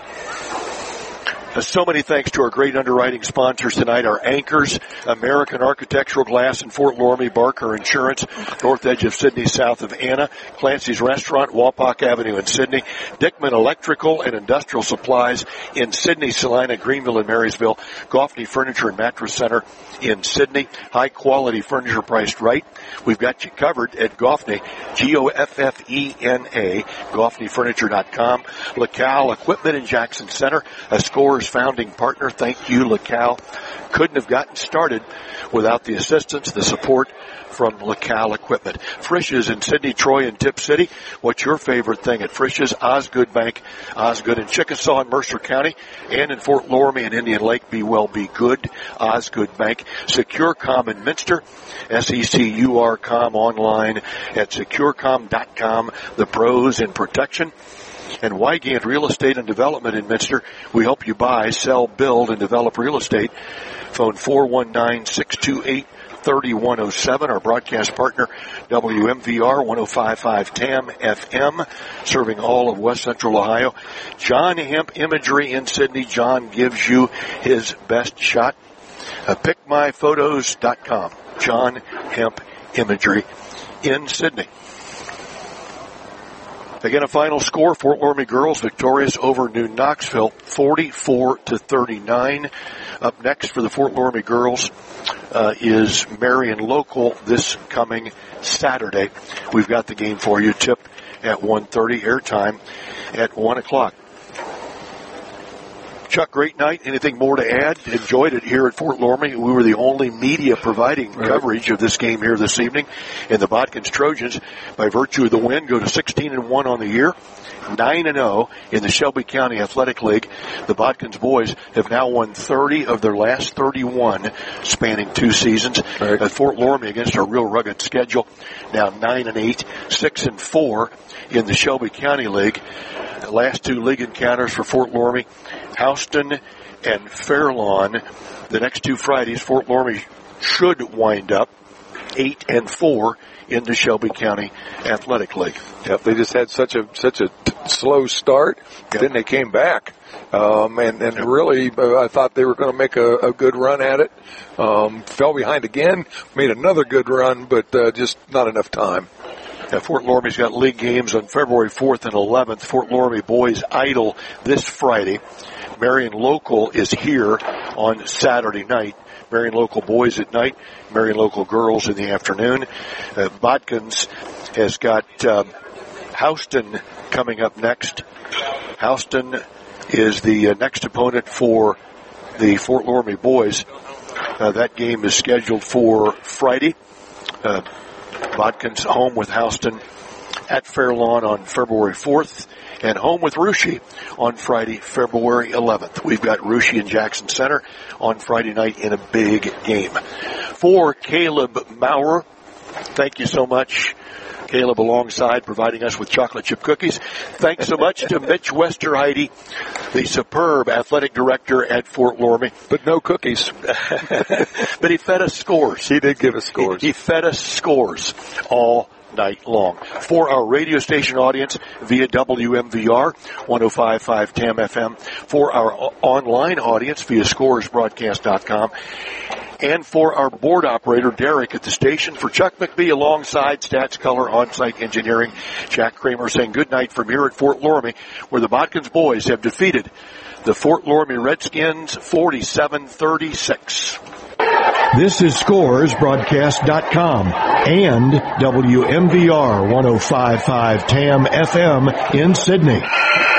S1: So many thanks to our great underwriting sponsors tonight, our anchors, American Architectural Glass in Fort Loramie, Barker Insurance, north edge of Sydney, south of Anna, Clancy's Restaurant, Wapak Avenue in Sydney, Dickman Electrical and Industrial Supplies in Sydney, Salina, Greenville, and Marysville, Goffney Furniture and Mattress Center in Sydney, high quality furniture priced right. We've got you covered at Goffney, G O F F E N A, Goffney Furniture dot com, LaCal Equipment in Jackson Center, a Scores founding partner. Thank you, LaCal. Couldn't have gotten started without the assistance, the support from LaCal Equipment. Frisch's in Sydney, Troy, and Tip City. What's your favorite thing at Frisch's? Osgood Bank, Osgood in Chickasaw and Mercer County, and in Fort Loramie and Indian Lake. Be well, be good. Osgood Bank. SecureCom in Minster. S E C U R com online at securecom dot com. The pros in protection. And Wygant Real Estate and Development in Minster. We help you buy, sell, build, and develop real estate. Phone four one nine, six two eight, three one zero seven. Our broadcast partner, W M V R one oh five point five T A M F M, serving all of West Central Ohio. John Hemp Imagery in Sydney. John gives you his best shot. Uh, pick my photos dot com. John Hemp Imagery in Sydney. Again, a final score: Fort Loramie girls victorious over New Knoxville, forty-four to thirty-nine. Up next for the Fort Loramie girls uh, is Marion Local this coming Saturday. We've got the game for you. Tip at one thirty, airtime at one o'clock. Chuck, great night. Anything more to add? Enjoyed it here at Fort Loramie. We were the only media providing right. coverage of this game here this evening. And the Bodkins Trojans, by virtue of the win, go to sixteen and one on the year, nine and oh in the Shelby County Athletic League. The Bodkins boys have now won thirty of their last thirty-one, spanning two seasons. Right. At Fort Loramie, against a real rugged schedule, now nine and eight, six and four in the Shelby County League. The last two league encounters for Fort Loramie, Houston and Fairlawn. The next two Fridays, Fort Loramie should wind up eight and four in the Shelby County Athletic League.
S11: Yep, they just had such a such a t- slow start. Yep. Then they came back, um, and and yep. really, uh, I thought they were going to make a, a good run at it. Um, fell behind again, made another good run, but uh, just not enough time.
S1: Now, Fort Loramie's got league games on February fourth and eleventh. Fort Loramie boys idle this Friday. Marion Local is here on Saturday night. Marion Local boys at night, Marion Local girls in the afternoon. Uh, Bodkins has got um, Houston coming up next Houston is the uh, next opponent for the Fort Loramie boys. Uh, that game is scheduled for Friday. Uh, Watkins home with Houston at Fairlawn on February fourth, and home with Russia on Friday, February eleventh. We've got Russia and Jackson Center on Friday night in a big game. For Caleb Maurer, thank you so much. Caleb alongside providing us with chocolate chip cookies. Thanks so much to Mitch Westerheide, the superb athletic director at Fort Loramie.
S11: But no cookies.
S1: But he fed us scores.
S11: He did give us scores.
S1: He, he fed us scores all night long. For our radio station audience via W M V R, one oh five point five T A M F M. For our online audience via scores broadcast dot com. And for our board operator, Derek, at the station, for Chuck McBee alongside Stats Color On-Site Engineering, Jack Kramer saying good night from here at Fort Loramie, where the Watkins boys have defeated the Fort Loramie Redskins forty-seven thirty-six.
S20: This is scores broadcast dot com and W M V R one oh five point five T A M F M in Sydney.